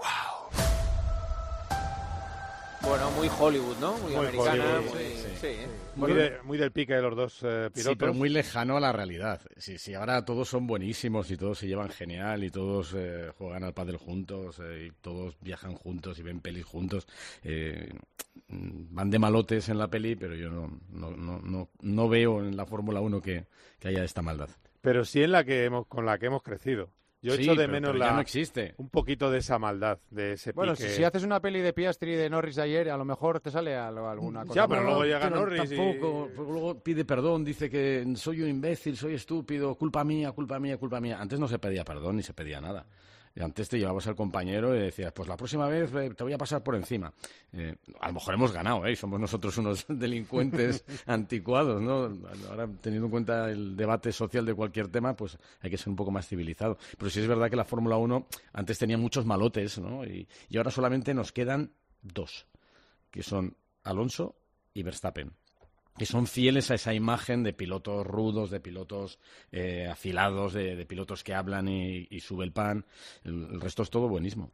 Bueno, muy Hollywood, ¿no? Muy americana. Hollywood, muy del pique de los dos pilotos. Sí, pero muy lejano a la realidad. Si ahora todos son buenísimos y todos se llevan genial y todos juegan al pádel juntos y todos viajan juntos y ven pelis juntos. Van de malotes en la peli, pero yo no veo en la Fórmula 1 que haya esta maldad. Pero sí con la que hemos crecido. Yo echo de menos ya no existe. Un poquito de esa maldad, de ese pique. Bueno, si haces una peli de Piastri y de Norris de ayer, a lo mejor te sale alguna cosa. Ya, pero luego llega Norris tampoco, luego pide perdón, dice que soy un imbécil, soy estúpido, culpa mía. Antes no se pedía perdón ni se pedía nada. Antes te llevabas al compañero y decías, pues la próxima vez te voy a pasar por encima. A lo mejor hemos ganado, y somos nosotros unos delincuentes anticuados, ¿no? Ahora, teniendo en cuenta el debate social de cualquier tema, pues hay que ser un poco más civilizado. Pero sí es verdad que la Fórmula 1 antes tenía muchos malotes, ¿no? Y ahora solamente nos quedan 2, que son Alonso y Verstappen, que son fieles a esa imagen de pilotos rudos, de pilotos afilados, de pilotos que hablan y sube el pan. El resto es todo buenismo.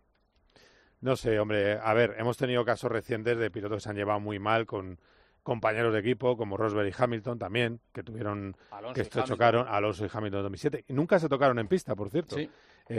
No sé, hombre, a ver, hemos tenido casos recientes de pilotos que se han llevado muy mal con compañeros de equipo, como Rosberg y Hamilton también, que tuvieron, chocaron, Alonso y Hamilton en 2007. Y nunca se tocaron en pista, por cierto. Sí.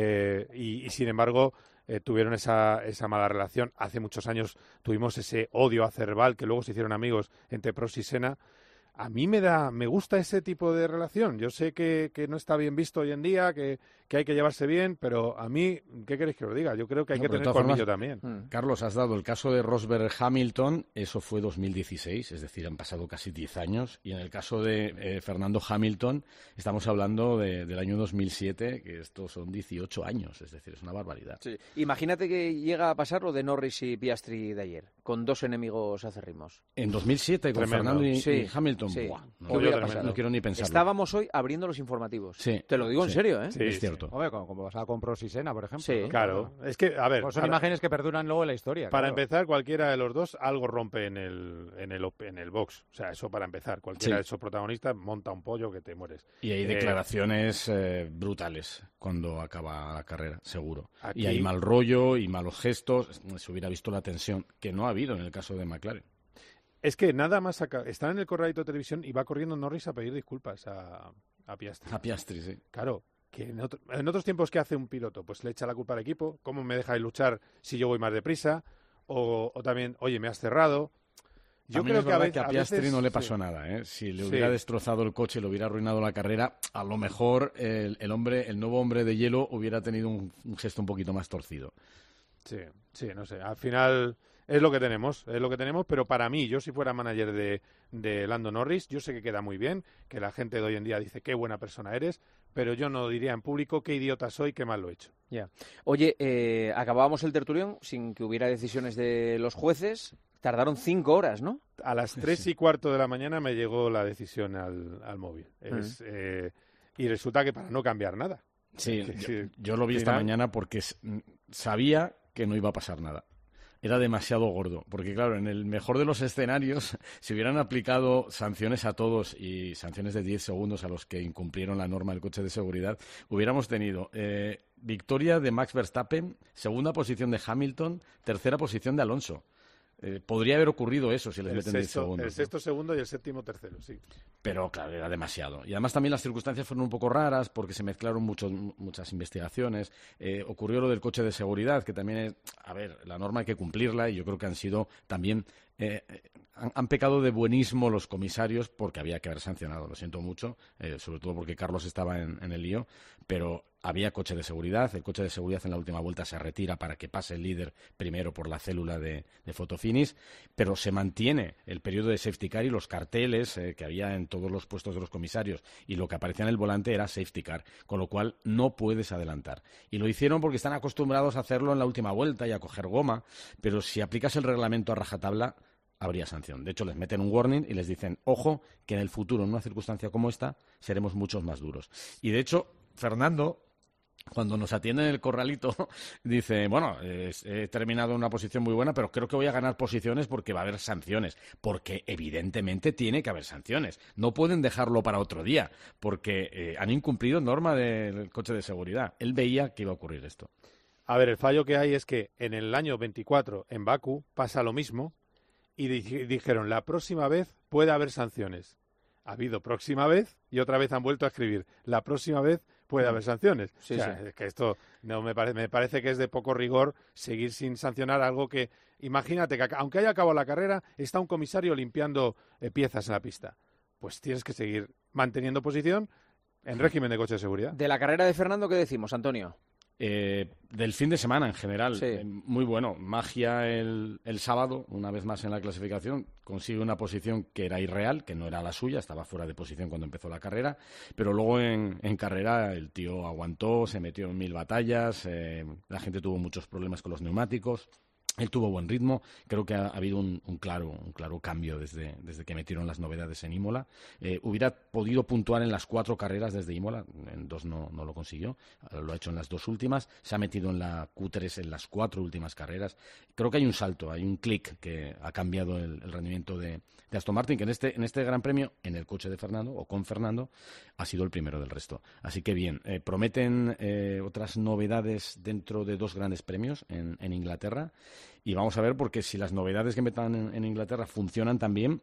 Y sin embargo, tuvieron esa mala relación. Hace muchos años tuvimos ese odio acerval que luego se hicieron amigos entre Prost y Senna. A mí me gusta ese tipo de relación. Yo sé que no está bien visto hoy en día, que hay que llevarse bien, pero a mí, ¿qué queréis que os diga? Yo creo que hay que tener colmillo también. Carlos, has dado el caso de Rosberg-Hamilton, eso fue 2016, es decir, han pasado casi 10 años, y en el caso de Fernando Hamilton, estamos hablando del año 2007, que estos son 18 años, es decir, es una barbaridad. Sí. Imagínate que llega a pasar lo de Norris y Piastri de ayer, con 2 enemigos acérrimos. En 2007, con Fernando y Hamilton. Sí. No quiero ni pensarlo. Estábamos hoy abriendo los informativos. Sí. Te lo digo en serio, ¿eh? Sí, es cierto. Hombre, como pasaba con Prost y Senna, por ejemplo. Sí. ¿no? Claro. Es que, a ver... Pues son imágenes que perduran luego en la historia. Para empezar, cualquiera de los dos algo rompe en el box. O sea, eso para empezar. Cualquiera de esos protagonistas monta un pollo que te mueres. Y hay declaraciones brutales cuando acaba la carrera, seguro. Aquí... Y hay mal rollo y malos gestos. Se hubiera visto la tensión, que no ha habido en el caso de McLaren. Es que nada más están en el corralito de televisión y va corriendo Norris a pedir disculpas a Piastri. A Piastri, sí. Claro, que en otros tiempos, ¿qué hace un piloto? Pues le echa la culpa al equipo. ¿Cómo me dejáis luchar si yo voy más deprisa? O también, oye, me has cerrado. Yo creo que a Piastri no le pasó nada, ¿eh? Si le hubiera destrozado el coche, le hubiera arruinado la carrera, a lo mejor el nuevo hombre de hielo hubiera tenido un gesto un poquito más torcido. Sí, no sé. Al final... Es lo que tenemos, pero para mí, yo si fuera manager de Lando Norris, yo sé que queda muy bien, que la gente de hoy en día dice qué buena persona eres, pero yo no diría en público qué idiota soy, qué mal lo he hecho. Ya. Oye, acabábamos el tertulión sin que hubiera decisiones de los jueces, tardaron 5 horas, ¿no? A las 3:15 de la mañana me llegó la decisión al móvil. Y resulta que para no cambiar nada. Sí, yo lo vi esta mañana porque sabía que no iba a pasar nada. Era demasiado gordo, porque claro, en el mejor de los escenarios, si hubieran aplicado sanciones a todos y sanciones de 10 segundos a los que incumplieron la norma del coche de seguridad, hubiéramos tenido victoria de Max Verstappen, segunda posición de Hamilton, tercera posición de Alonso. Podría haber ocurrido eso si les meten 10 segundos. El sexto segundo y el séptimo tercero, sí. Pero claro, era demasiado. Y además también las circunstancias fueron un poco raras porque se mezclaron muchas investigaciones. Ocurrió lo del coche de seguridad, que también es... A ver, la norma hay que cumplirla y yo creo que han sido también... han pecado de buenismo los comisarios porque había que haber sancionado. Lo siento mucho, sobre todo porque Carlos estaba en el lío, pero había coche de seguridad. El coche de seguridad en la última vuelta se retira para que pase el líder primero por la célula de fotofinish, pero se mantiene el periodo de safety car y los carteles que había en todos los puestos de los comisarios y lo que aparecía en el volante era safety car, con lo cual no puedes adelantar. Y lo hicieron porque están acostumbrados a hacerlo en la última vuelta y a coger goma, pero si aplicas el reglamento a rajatabla habría sanción. De hecho, les meten un warning y les dicen, ojo, que en el futuro, en una circunstancia como esta, seremos muchos más duros. Y de hecho, Fernando, cuando nos atiende en el corralito, dice, bueno, he terminado en una posición muy buena, pero creo que voy a ganar posiciones porque va a haber sanciones. Porque evidentemente tiene que haber sanciones. No pueden dejarlo para otro día, porque han incumplido norma del coche de seguridad. Él veía que iba a ocurrir esto. A ver, el fallo que hay es que en el año 24, en Bakú, pasa lo mismo, y dijeron, la próxima vez puede haber sanciones. Ha habido próxima vez y otra vez han vuelto a escribir, la próxima vez puede haber sanciones. Sí, o sea, es que esto no me parece que es de poco rigor seguir sin sancionar algo que, imagínate que aunque haya acabado la carrera, está un comisario limpiando piezas en la pista. Pues tienes que seguir manteniendo posición en régimen de coche de seguridad. De la carrera de Fernando, ¿qué decimos, Antonio? Del fin de semana en general, muy bueno. Magia el sábado, una vez más en la clasificación, consigue una posición que era irreal, que no era la suya, estaba fuera de posición cuando empezó la carrera, pero luego en carrera el tío aguantó, se metió en 1000 batallas, la gente tuvo muchos problemas con los neumáticos. Él tuvo buen ritmo, creo que ha habido un claro cambio desde que metieron las novedades en Imola. Hubiera podido puntuar en las 4 carreras desde Imola, en 2 no lo consiguió, lo ha hecho en las 2 últimas, se ha metido en la Q3 en las 4 últimas carreras. Creo que hay un salto, hay un clic que ha cambiado el rendimiento de Aston Martin, que en este Gran Premio, en el coche de Fernando, o con Fernando, ha sido el primero del resto. Así que bien, prometen otras novedades dentro de 2 grandes premios en Inglaterra. Y vamos a ver, porque si las novedades que metan en Inglaterra funcionan también,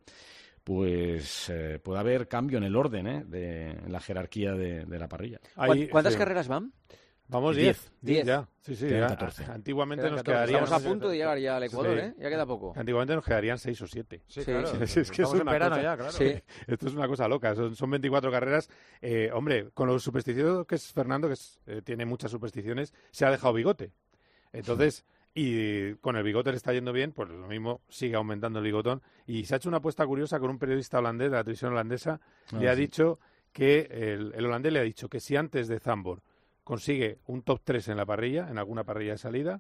pues puede haber cambio en el orden de la jerarquía de la parrilla. ¿Cuántas carreras van? Vamos 10 ya. Sí, quedan 14. Antiguamente quedan nos 14. quedarían... Estamos a punto de llegar ya al Ecuador, Ya queda poco. Antiguamente nos quedarían 6 o 7. Sí, claro. Es que es una verano cosa... ya, claro. Sí. Esto es una cosa loca. Son 24 carreras. Hombre, con lo supersticioso que es Fernando, que tiene muchas supersticiones, se ha dejado bigote. Entonces... Y con el bigote le está yendo bien, pues lo mismo, sigue aumentando el bigotón. Y se ha hecho una apuesta curiosa con un periodista holandés de la televisión holandesa. Le ha dicho que, el holandés le ha dicho que si antes de Zandvoort consigue un top 3 en la parrilla, en alguna parrilla de salida,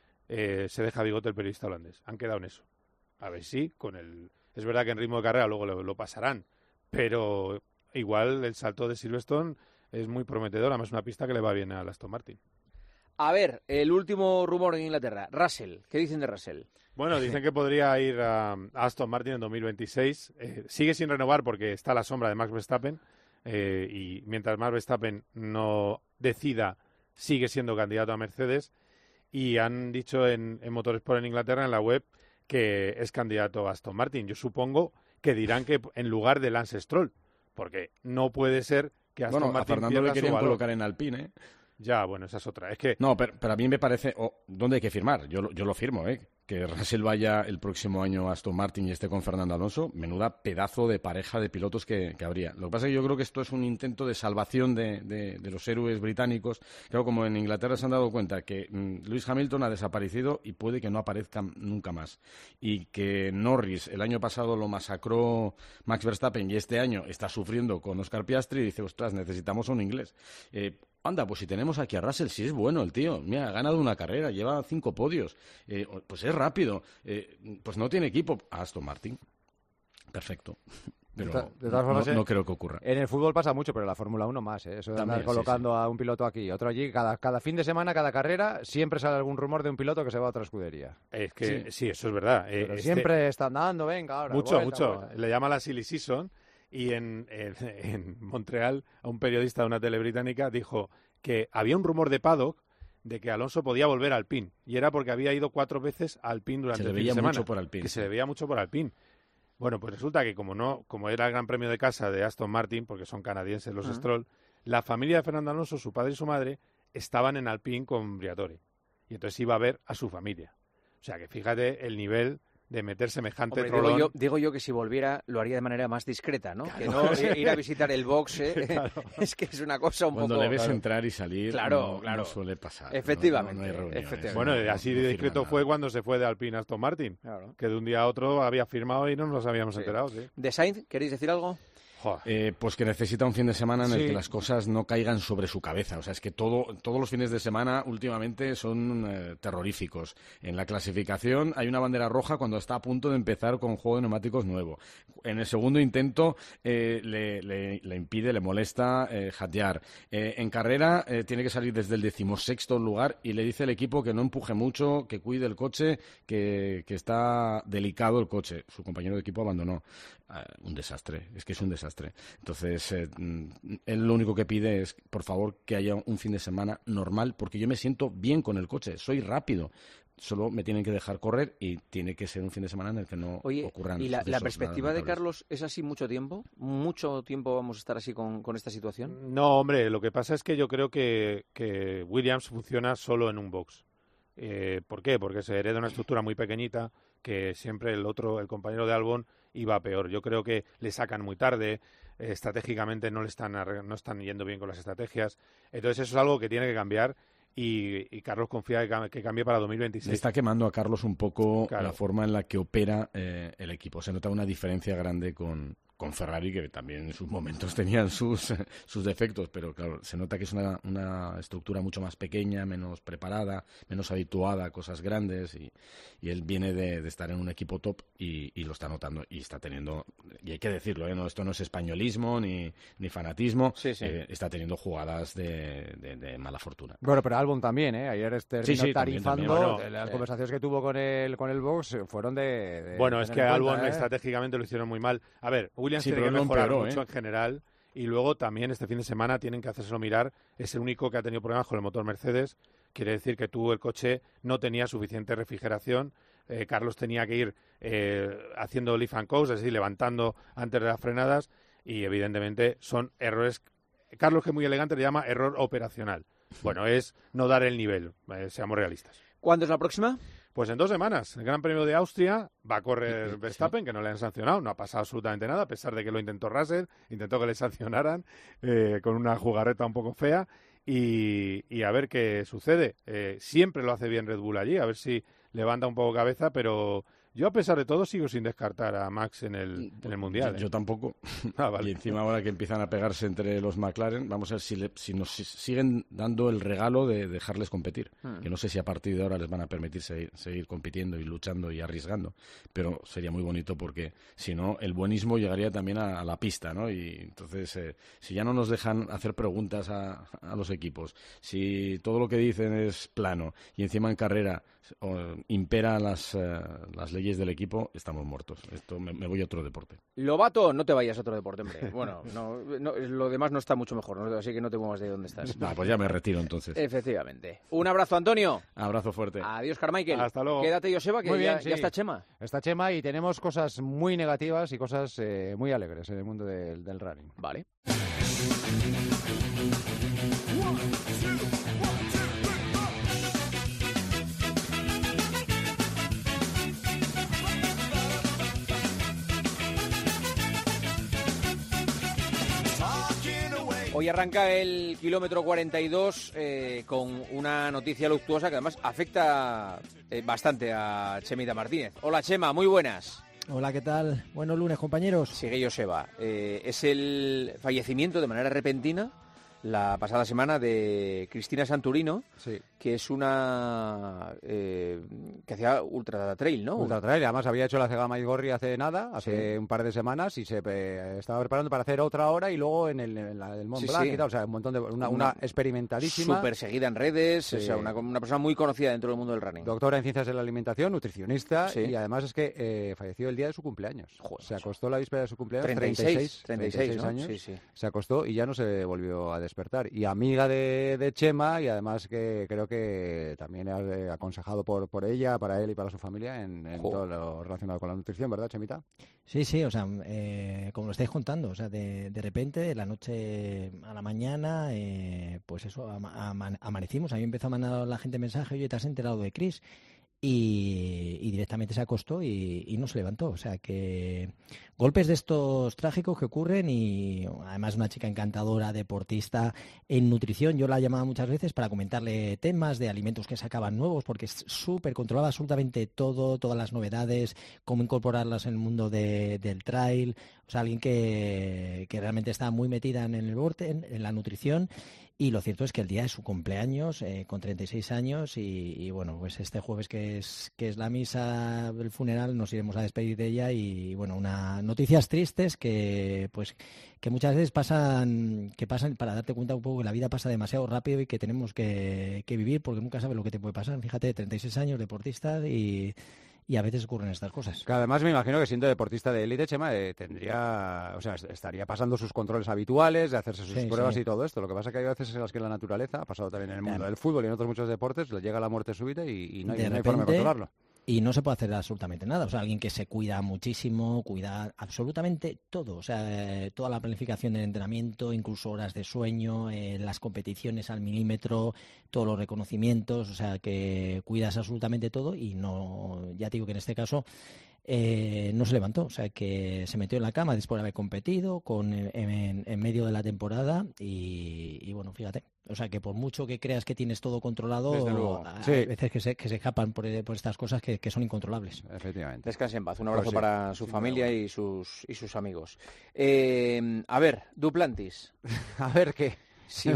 se deja bigote el periodista holandés. Han quedado en eso. A ver si, es verdad que en ritmo de carrera luego lo pasarán, pero igual el salto de Silverstone es muy prometedor, además es una pista que le va bien a Aston Martin. A ver, el último rumor en Inglaterra. Russell, ¿qué dicen de Russell? Bueno, dicen que podría ir a Aston Martin en 2026. Sigue sin renovar porque está a la sombra de Max Verstappen. Y mientras Max Verstappen no decida, sigue siendo candidato a Mercedes. Y han dicho en Motorsport en Inglaterra, en la web, que es candidato a Aston Martin. Yo supongo que dirán que en lugar de Lance Stroll. Porque no puede ser que Aston Martin a Fernando le querían colocar en Alpine, ¿eh? Ya, bueno, esa es otra. Es que... No, pero a mí me parece... ¿Dónde hay que firmar? Yo lo firmo, que Russell vaya el próximo año a Aston Martin y esté con Fernando Alonso. Menuda pedazo de pareja de pilotos que habría. Lo que pasa es que yo creo que esto es un intento de salvación de los héroes británicos. Creo como en Inglaterra se han dado cuenta que Lewis Hamilton ha desaparecido y puede que no aparezca nunca más. Y que Norris el año pasado lo masacró Max Verstappen y este año está sufriendo con Oscar Piastri y dice, ostras, necesitamos un inglés. Anda, pues si tenemos aquí a Russell, si es bueno el tío, mira, ha ganado una carrera, lleva 5 podios, pues es rápido, pues no tiene equipo. Aston Martin, perfecto. Pero de todas formas, no creo que ocurra. En el fútbol pasa mucho, pero en la Fórmula 1 más, Eso de andar colocando a un piloto aquí, otro allí, cada fin de semana, cada carrera, siempre sale algún rumor de un piloto que se va a otra escudería. Es que sí, eso es verdad. Pero siempre están dando, venga, ahora. Mucho. Vuelta. Le llama la silly season. Y en Montreal, a un periodista de una tele británica dijo que había un rumor de paddock de que Alonso podía volver al Alpine. Y era porque había ido 4 veces al Alpine durante el fin de semana. Se le veía mucho por Alpine. Bueno, pues resulta que como era el Gran Premio de casa de Aston Martin, porque son canadienses los Stroll, la familia de Fernando Alonso, su padre y su madre, estaban en Alpine con Briatore. Y entonces iba a ver a su familia. O sea que fíjate el nivel de meter semejante trolón. Digo yo que si volviera lo haría de manera más discreta, ¿no? Claro. Que no ir a visitar el box, Claro. Es que es una cosa un Cuando poco... le ves entrar y salir, claro. No suele pasar. Efectivamente. No hay reuniones, bueno, así de discreto fue cuando se fue de Alpine a Aston Martin, que de un día a otro había firmado y no nos habíamos enterado. Sí. ¿De Sainz, queréis decir algo? Pues que necesita un fin de semana en el que las cosas no caigan sobre su cabeza. O sea, es que todos los fines de semana últimamente son terroríficos. En la clasificación hay una bandera roja cuando está a punto de empezar con juego de neumáticos nuevo. En el segundo intento le impide, le molesta jatear. En carrera tiene que salir desde el 16º lugar y le dice al equipo que no empuje mucho, que cuide el coche, que está delicado el coche. Su compañero de equipo abandonó. Un desastre, es que es un desastre. Entonces, él lo único que pide es, por favor, que haya un fin de semana normal, porque yo me siento bien con el coche, soy rápido. Solo me tienen que dejar correr y tiene que ser un fin de semana en el que no ocurran. ¿Y la perspectiva de Carlos es así mucho tiempo? ¿Mucho tiempo vamos a estar así con esta situación? No, hombre, lo que pasa es que yo creo que Williams funciona solo en un box. ¿Por qué? Porque se hereda una estructura muy pequeñita que siempre el compañero de Albon iba peor. Yo creo que le sacan muy tarde, estratégicamente no están yendo bien con las estrategias. Entonces eso es algo que tiene que cambiar y Carlos confía que cambie para 2026. Le está quemando a Carlos un poco la forma en la que opera el equipo. Se nota una diferencia grande con Ferrari, que también en sus momentos tenían sus defectos, pero claro, se nota que es una estructura mucho más pequeña, menos preparada, menos habituada a cosas grandes, y él viene de estar en un equipo top y lo está notando, y está teniendo, y hay que decirlo, no, esto no es españolismo ni fanatismo, está teniendo jugadas de mala fortuna. Bueno, pero Albon también, ayer terminó tarifando, también. Las conversaciones que tuvo con el box fueron de bueno, es que Albon estratégicamente lo hicieron muy mal. A ver, Williams tiene que mejorar mucho en general, y luego también este fin de semana tienen que hacérselo mirar. Es el único que ha tenido problemas con el motor Mercedes. Quiere decir que el coche no tenía suficiente refrigeración. Carlos tenía que ir haciendo lift and coast, es decir, levantando antes de las frenadas, y evidentemente son errores. Carlos, que es muy elegante, le llama error operacional. Bueno, es no dar el nivel, seamos realistas. ¿Cuándo es la próxima? Pues en 2 semanas. El Gran Premio de Austria va a correr Verstappen, que no le han sancionado, no ha pasado absolutamente nada, a pesar de que lo intentó Russell, intentó que le sancionaran con una jugarreta un poco fea, y a ver qué sucede. Siempre lo hace bien Red Bull allí, a ver si levanta un poco cabeza, pero yo, a pesar de todo, sigo sin descartar a Max en el Mundial. Yo tampoco. Vale. Y encima ahora que empiezan a pegarse entre los McLaren, vamos a ver si nos siguen dando el regalo de dejarles competir. Que no sé si a partir de ahora les van a permitir seguir compitiendo y luchando y arriesgando, pero sería muy bonito, porque si no, el buenismo llegaría también a la pista, ¿no? Y entonces, si ya no nos dejan hacer preguntas a los equipos, si todo lo que dicen es plano y encima en carrera impera las leyes del equipo, estamos muertos. Esto me voy a otro deporte. Lobato, no te vayas a otro deporte, hombre. Bueno, no, lo demás no está mucho mejor, ¿no? Así que no te muevas de donde estás. Pues ya me retiro entonces. Efectivamente. Un abrazo, Antonio. Abrazo fuerte. Adiós, Carmichael. Hasta luego. Quédate, Joseba, que ya está Chema. Está Chema, y tenemos cosas muy negativas y cosas muy alegres en el mundo del running. Vale. Hoy arranca el kilómetro 42 con una noticia luctuosa que además afecta bastante a Chemita Martínez. Hola, Chema, muy buenas. Hola, ¿qué tal? Buenos lunes, compañeros. Sigue Joseba. Es el fallecimiento de manera repentina la pasada semana de Cristina Santurino, que es una que hacía ultra trail, ¿no? Ultra trail, además había hecho la Cega Maizgorri hace un par de semanas, y se estaba preparando para hacer otra hora, y luego en el Mont Blanc y tal, o sea, un montón de una experimentalísima. Súper seguida en redes, o sea, una persona muy conocida dentro del mundo del running. Doctora en Ciencias de la Alimentación, nutricionista, y además es que falleció el día de su cumpleaños. Joder, se acostó la víspera de su cumpleaños, 36 ¿no? años, Sí. Se acostó y ya no se volvió a despertar. Y amiga de Chema, y además que creo que también ha aconsejado por ella, para él y para su familia en todo lo relacionado con la nutrición, ¿verdad, Chemita? Sí, o sea, como lo estáis contando, o sea, de repente, de la noche a la mañana, pues eso, amanecimos. A mí empezó a mandar la gente mensaje: oye, ¿te has enterado de Cris? Y directamente se acostó y no se levantó. O sea, que golpes de estos trágicos que ocurren, y además una chica encantadora, deportista en nutrición. Yo la llamaba muchas veces para comentarle temas de alimentos que sacaban nuevos, porque controlaba absolutamente todo, todas las novedades, cómo incorporarlas en el mundo del trail. O sea, alguien que realmente está muy metida en el deporte, en la nutrición. Y lo cierto es que el día de su cumpleaños, con 36 años, y bueno, pues este jueves que es la misa del funeral, nos iremos a despedir de ella. Y bueno, noticias tristes que muchas veces pasan para darte cuenta un poco que la vida pasa demasiado rápido y que tenemos que vivir, porque nunca sabes lo que te puede pasar. Fíjate, 36 años, deportista, y a veces ocurren estas cosas. Que además me imagino que, siendo deportista de élite, Chema, estaría pasando sus controles habituales, de hacerse sus pruebas y todo esto. Lo que pasa es que hay veces en las que la naturaleza, ha pasado también en el mundo del fútbol y en otros muchos deportes, le llega la muerte súbita y no hay forma de controlarlo. Y no se puede hacer absolutamente nada. O sea, alguien que se cuida muchísimo, cuida absolutamente todo. O sea, toda la planificación del entrenamiento, incluso horas de sueño, las competiciones al milímetro, todos los reconocimientos. O sea, que cuidas absolutamente todo, y no, ya te digo que en este caso no se levantó, o sea que se metió en la cama después de haber competido en medio de la temporada y bueno, fíjate, o sea que por mucho que creas que tienes todo controlado, hay veces que se escapan por estas cosas que son incontrolables. Efectivamente. Descanse en paz, un abrazo para su familia y sus amigos. A ver, Duplantis. A ver qué. Si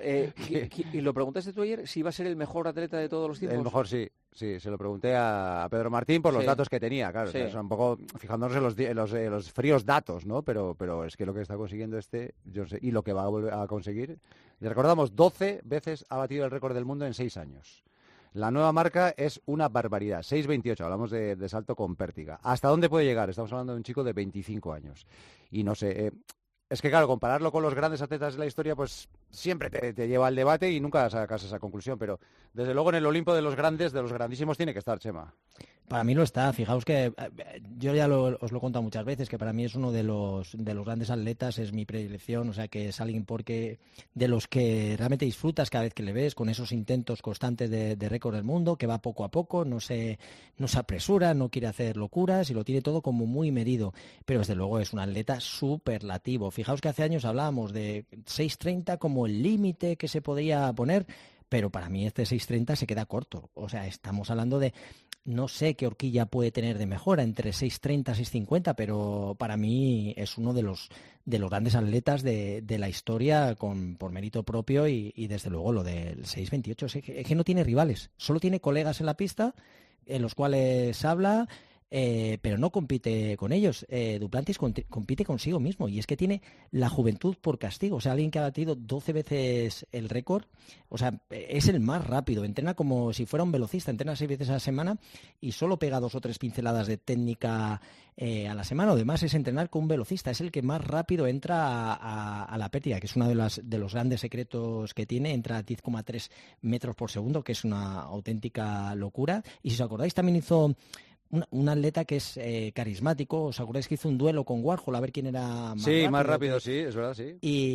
y lo preguntaste tú ayer, si iba a ser el mejor atleta de todos los tiempos. El mejor, sí, se lo pregunté a Pedro Martín por los datos que tenía, claro, o sea, un poco fijándonos en los fríos datos, ¿no? Pero es que lo que está consiguiendo yo sé, y lo que va a volver a conseguir, y recordamos, 12 veces ha batido el récord del mundo en 6 años. La nueva marca es una barbaridad, 6.28, hablamos de salto con pértiga. ¿Hasta dónde puede llegar? Estamos hablando de un chico de 25 años. Y no sé, es que claro, compararlo con los grandes atletas de la historia, pues siempre te lleva al debate y nunca sacas esa conclusión, pero desde luego en el Olimpo de los grandes, de los grandísimos, tiene que estar, Chema. Para mí lo está. Fijaos que yo ya os lo he contado muchas veces, que para mí es uno de los grandes atletas, es mi predilección, o sea que es alguien de los que realmente disfrutas cada vez que le ves, con esos intentos constantes de récord del mundo, que va poco a poco, no se apresura, no quiere hacer locuras y lo tiene todo como muy medido, pero desde luego es un atleta superlativo. Fijaos que hace años hablábamos de 6.30 como el límite que se podía poner, pero para mí este 6.30 se queda corto. O sea, estamos hablando de, no sé qué horquilla puede tener de mejora entre 6.30 y 6.50, pero para mí es uno de los grandes atletas de la historia por mérito propio y desde luego lo del 6.28 es que no tiene rivales, solo tiene colegas en la pista en los cuales habla, pero no compite con ellos. Duplantis compite consigo mismo y es que tiene la juventud por castigo. O sea, alguien que ha batido 12 veces el récord, o sea, es el más rápido. Entrena como si fuera un velocista, entrena 6 veces a la semana y solo pega 2 o 3 pinceladas de técnica a la semana. Además es entrenar con un velocista, es el que más rápido entra a la pértiga, que es uno de los grandes secretos que tiene. Entra a 10,3 metros por segundo, que es una auténtica locura. Y si os acordáis, también hizo un atleta que es carismático. ¿Os acordáis que hizo un duelo con Warhol a ver quién era más rápido? Sí, es verdad, sí.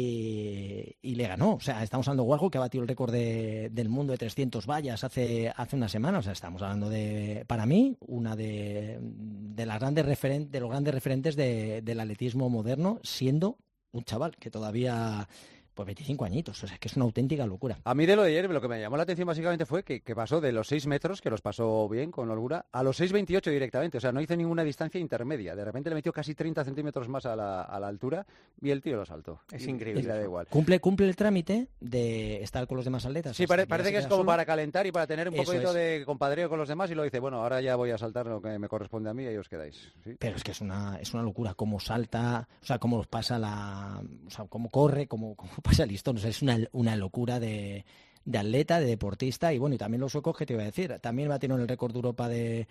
Y le ganó. O sea, estamos hablando de Warhol, que ha batido el récord del mundo de 300 vallas hace una semana. O sea, estamos hablando para mí, una de los grandes referentes del atletismo moderno, siendo un chaval que todavía... Pues 25 añitos, o sea, que es una auténtica locura. A mí de lo de ayer, lo que me llamó la atención básicamente fue que pasó de los 6 metros, que los pasó bien, con holgura, a los 6.28 directamente. O sea, no hizo ninguna distancia intermedia. De repente le metió casi 30 centímetros más a la altura y el tío lo saltó. Es increíble. Y le da igual. Cumple el trámite de estar con los demás atletas. Sí, parece que es como para calentar y para tener un poquito de compadreo con los demás y lo dice, bueno, ahora ya voy a saltar lo que me corresponde a mí y ahí os quedáis. ¿Sí? Pero es que es una locura cómo salta, o sea, cómo pasa o sea, cómo corre, cómo pasa el listón. O sea, es una locura de atleta, de deportista. Y bueno, y también los suecos, que te iba a decir, también batieron el récord de Europa de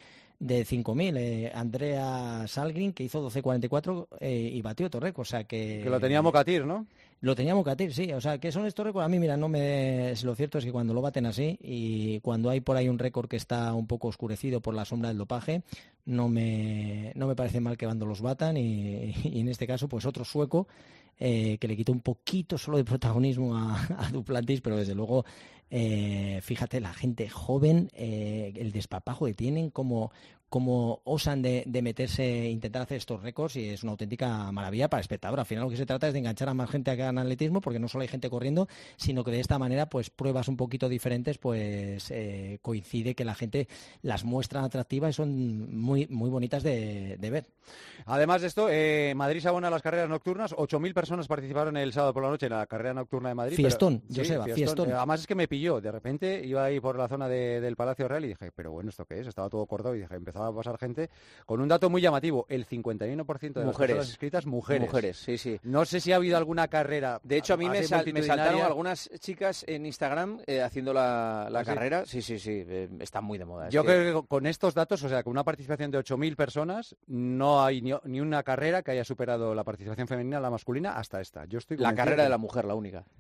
5.000, Andrea Salgrin, que hizo 12.44 y batió otro récord. O sea que lo tenía Mokatir, ¿no? Lo tenía Mokatir, sí. O sea, que son estos récords. A mí, mira, lo cierto es que cuando lo baten así y cuando hay por ahí un récord que está un poco oscurecido por la sombra del dopaje, no me parece mal que cuando los batan y en este caso, pues otro sueco que le quitó un poquito solo de protagonismo a Duplantis, pero desde luego, fíjate, la gente joven, el despapajo que tienen, como osan de meterse, intentar hacer estos récords, y es una auténtica maravilla para el espectador. Al final lo que se trata es de enganchar a más gente a que hagan atletismo, porque no solo hay gente corriendo, sino que de esta manera, pues pruebas un poquito diferentes, pues coincide que la gente las muestra atractivas y son muy, muy bonitas de ver. Además de esto, Madrid se abona a las carreras nocturnas. 8.000 personas participaron el sábado por la noche en la carrera nocturna de Madrid. Fiestón, pero, Joseba, fiestón. Además es que me pilló, de repente iba ahí por la zona del Palacio Real y dije, pero bueno, ¿esto qué es? Estaba todo cortado y dije, empezaba a pasar gente con un dato muy llamativo, el 51% de las personas inscritas, mujeres. Mujeres, sí, sí. No sé si ha habido alguna carrera. De hecho, a mí me saltaron algunas chicas en Instagram haciendo la carrera. Sí, están muy de moda. Yo creo que con estos datos, o sea, con una participación de 8.000 personas, no hay ni una carrera que haya superado la participación femenina a la masculina hasta esta. Yo estoy la carrera de la mujer, la única.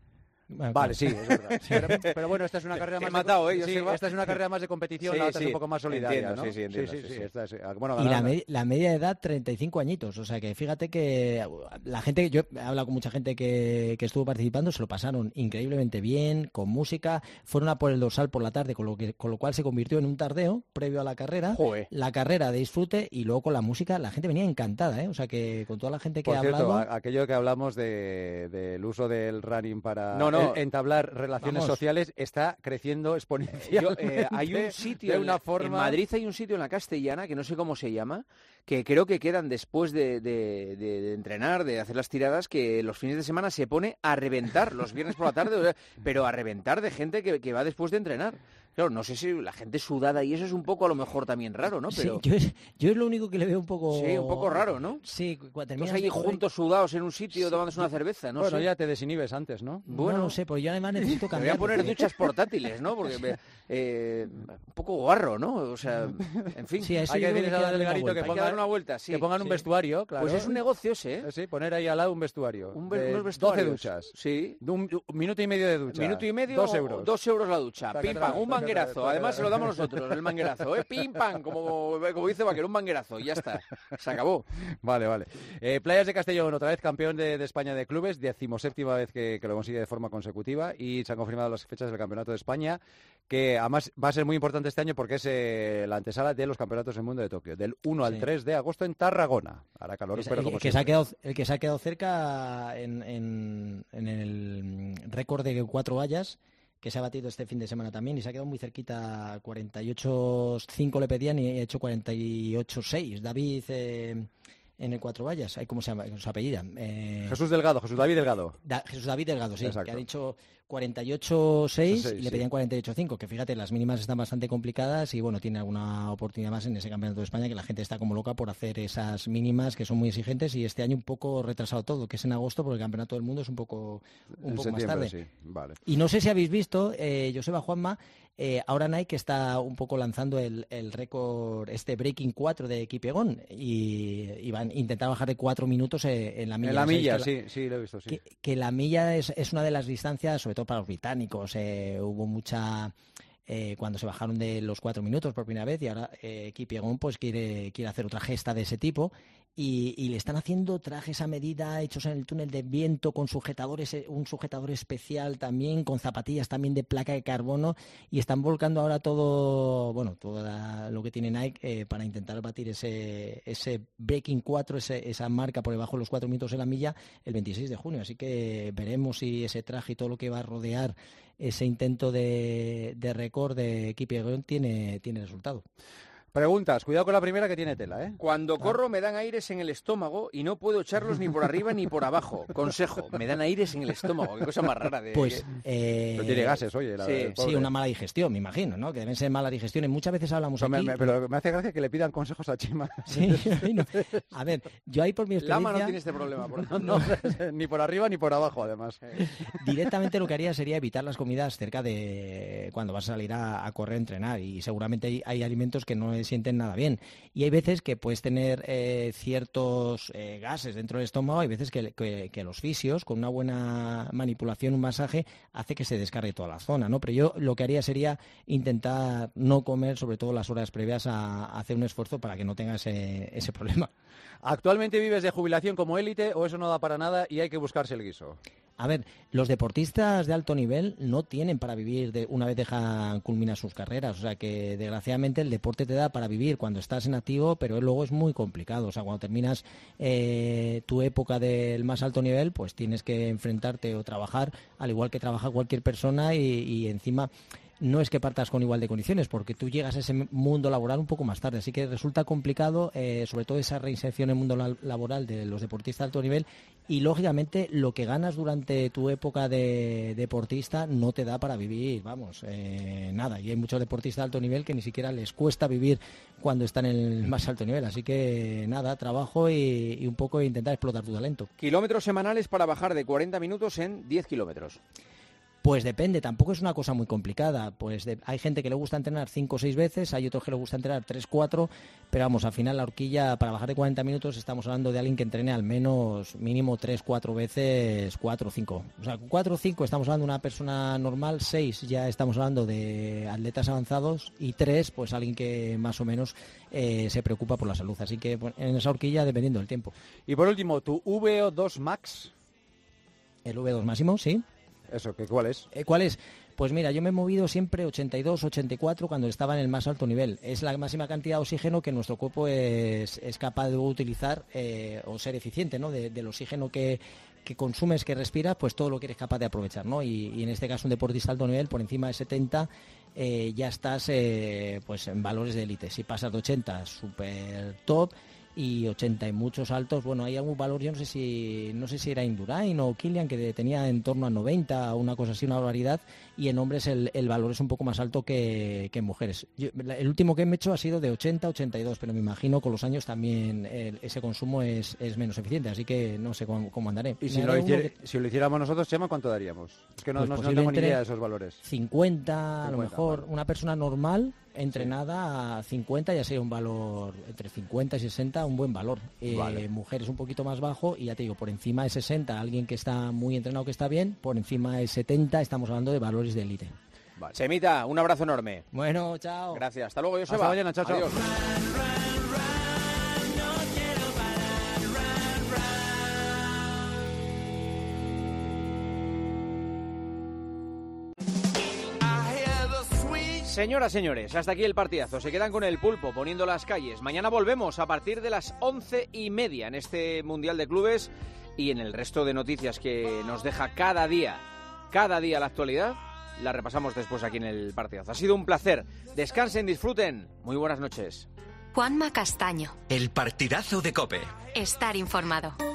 Vale, sí, es verdad. Pero bueno, esta es una carrera más esta es una carrera más de competición, la otra es un poco más solidaria, entiendo, ¿no? Sí. Esta es, y la media de edad, 35 añitos. O sea que fíjate que la gente, yo he hablado con mucha gente que estuvo participando, se lo pasaron increíblemente bien, con música, fueron a por el dorsal por la tarde, con lo cual se convirtió en un tardeo previo a la carrera. Joder. La carrera de disfrute y luego con la música, la gente venía encantada, ¿eh? O sea que con toda la gente que por ha cierto, hablado... aquello que hablamos del uso del running para entablar relaciones sociales está creciendo exponencialmente. Hay un sitio de una forma... en Madrid hay un sitio en la Castellana que no sé cómo se llama, que creo que quedan después de entrenar, de hacer las tiradas, que los fines de semana se pone a reventar, los viernes por la tarde, pero a reventar de gente que va después de entrenar. Claro, no sé si la gente sudada y eso es un poco a lo mejor también raro, ¿no? Pero... Sí, yo es lo único que le veo un poco... Sí, un poco raro, ¿no? Sí, cuando terminas ahí juntos sudados en un sitio tomándose una cerveza, ¿no? Bueno, ya te desinhibes antes, ¿no? Bueno, no sé, pues yo además necesito cambiar. Me voy a poner duchas portátiles, ¿no? Porque un poco guarro, ¿no? O sea, en fin. Sí, hay que decirles a del garito que pongan una vuelta, que pongan un vestuario, claro. Pues es un negocio ese, ¿eh? Sí, poner ahí al lado un vestuario. Unos vestuarios. 12 duchas. Sí. Un minuto y medio de ducha. Minuto y medio. 2 euros. 2 euros la ducha. Pim, pam, un manguerazo. Además, lo damos nosotros, el manguerazo, Pim, pam, como dice Vaquero, un manguerazo, y ya está, se acabó. Vale. Playas de Castellón, otra vez campeón de España de clubes, 17ª vez que lo consigue de forma consecutiva, y se han confirmado las fechas del Campeonato de España, que además va a ser muy importante este año porque es la antesala de los Campeonatos del Mundo de Tokio, del 1 al 3 de agosto en Tarragona. Hará calor, pero como el que se ha quedado cerca en el récord de 4 vallas, que se ha batido este fin de semana también y se ha quedado muy cerquita, 48.5 le pedían y ha hecho 48.6. David en el 4 vallas, ¿cómo se llama? Su apellida. Jesús David Delgado. Jesús David Delgado, sí, exacto. Que ha dicho 48.6 y le pedían 48.5, que fíjate, las mínimas están bastante complicadas y bueno, tiene alguna oportunidad más en ese Campeonato de España, que la gente está como loca por hacer esas mínimas que son muy exigentes, y este año un poco retrasado todo, que es en agosto, porque el Campeonato del Mundo es un poco más tarde. Sí. Vale. Y no sé si habéis visto, Joseba, Juanma, ahora Nike está un poco lanzando el récord, Breaking 4 de Kipiegon, y van a intentar bajar de 4 minutos en la milla. En la milla, sí, lo he visto, sí. Que la milla es una de las distancias, sobre todo para los británicos, hubo mucha... cuando se bajaron de los 4 minutos por primera vez, y ahora Kipiegon pues quiere hacer otra gesta de ese tipo, y le están haciendo trajes a medida hechos en el túnel de viento con sujetadores, un sujetador especial también, con zapatillas también de placa de carbono, y están volcando ahora todo lo que tiene Nike para intentar batir ese Breaking 4, esa marca por debajo de los 4 minutos en la milla el 26 de junio, así que veremos si ese traje y todo lo que va a rodear ese intento de récord de Kipiegon tiene resultado. Preguntas, cuidado con la primera, que tiene tela, ¿eh? Cuando corro me dan aires en el estómago y no puedo echarlos ni por arriba ni por abajo. Consejo, me dan aires en el estómago. Qué cosa más rara de... Pues... no tiene gases, oye. Sí, una mala digestión, me imagino, ¿no? Que deben ser malas digestiones. Muchas veces hablamos aquí... Pero me hace gracia que le pidan consejos a Chema. Sí, no. A ver, yo ahí por mi experiencia... Lama no tiene este problema. No, ni por arriba ni por abajo, además. Directamente lo que haría sería evitar las comidas cerca de cuando vas a salir a correr, a entrenar, y seguramente hay alimentos que no le sienten nada bien. Y hay veces que puedes tener ciertos gases dentro del estómago, hay veces que los fisios, con una buena manipulación, un masaje, hace que se descargue toda la zona, ¿no? Pero yo lo que haría sería intentar no comer, sobre todo las horas previas a hacer un esfuerzo para que no tengas ese problema. ¿Actualmente vives de jubilación como élite o eso no da para nada y hay que buscarse el guiso? A ver, los deportistas de alto nivel no tienen para vivir una vez culminan sus carreras. O sea que, desgraciadamente, el deporte te da para vivir cuando estás en activo, pero luego es muy complicado. O sea, cuando terminas tu época del más alto nivel, pues tienes que enfrentarte o trabajar al igual que trabaja cualquier persona y encima... No es que partas con igual de condiciones, porque tú llegas a ese mundo laboral un poco más tarde, así que resulta complicado, sobre todo esa reinserción en el mundo laboral de los deportistas de alto nivel, y lógicamente lo que ganas durante tu época de deportista no te da para vivir, nada, y hay muchos deportistas de alto nivel que ni siquiera les cuesta vivir cuando están en el más alto nivel, así que nada, trabajo y un poco intentar explotar tu talento. Kilómetros semanales para bajar de 40 minutos en 10 kilómetros. Pues depende, tampoco es una cosa muy complicada. Pues hay gente que le gusta entrenar 5 o 6 veces, hay otros que le gusta entrenar 3 o 4, pero vamos, al final la horquilla, para bajar de 40 minutos, estamos hablando de alguien que entrene al menos mínimo 3 o 4 veces, 4 o 5. O sea, 4 o 5 estamos hablando de una persona normal, 6 ya estamos hablando de atletas avanzados y 3, pues alguien que más o menos se preocupa por la salud. Así que en esa horquilla, dependiendo del tiempo. Y por último, ¿tu VO2 Max? El VO2 máximo, sí. Eso, ¿cuál es? ¿Cuál es? Pues mira, yo me he movido siempre 82, 84 cuando estaba en el más alto nivel. Es la máxima cantidad de oxígeno que nuestro cuerpo es capaz de utilizar o ser eficiente, ¿no? Del oxígeno que consumes, que respiras, pues todo lo que eres capaz de aprovechar, ¿no? Y en este caso un deportista de alto nivel, por encima de 70, ya estás pues en valores de élite. Si pasas de 80, súper top. Y 80 y muchos altos, bueno, hay algún valor, yo no sé si era Indurain o Kilian, que tenía en torno a 90 o una cosa así, una barbaridad, y en hombres el valor es un poco más alto que en mujeres. El último que me he hecho ha sido de 80 a 82, pero me imagino con los años también ese consumo es menos eficiente, así que no sé cómo andaré. Y si lo hiciéramos nosotros, Chema, ¿cuánto daríamos? Es que no tengo ni idea de esos valores. 50 a lo mejor, vale. Una persona normal entrenada a 50 ya sería un valor entre 50 y 60, un buen valor. Vale. Mujeres un poquito más bajo y ya te digo, por encima de 60 alguien que está muy entrenado, que está bien, por encima de 70 estamos hablando de valores de élite. Vale. Semita, un abrazo enorme. Bueno, chao. Gracias. Hasta luego, Joseba. Hasta mañana, chao, chao. Adiós. Señoras, señores, hasta aquí el partidazo. Se quedan con el pulpo poniendo las calles. Mañana volvemos a partir de las 11:30 en este Mundial de Clubes y en el resto de noticias que nos deja cada día la actualidad. La repasamos después aquí en el partidazo. Ha sido un placer. Descansen, disfruten. Muy buenas noches. Juanma Castaño. El partidazo de COPE. Estar informado.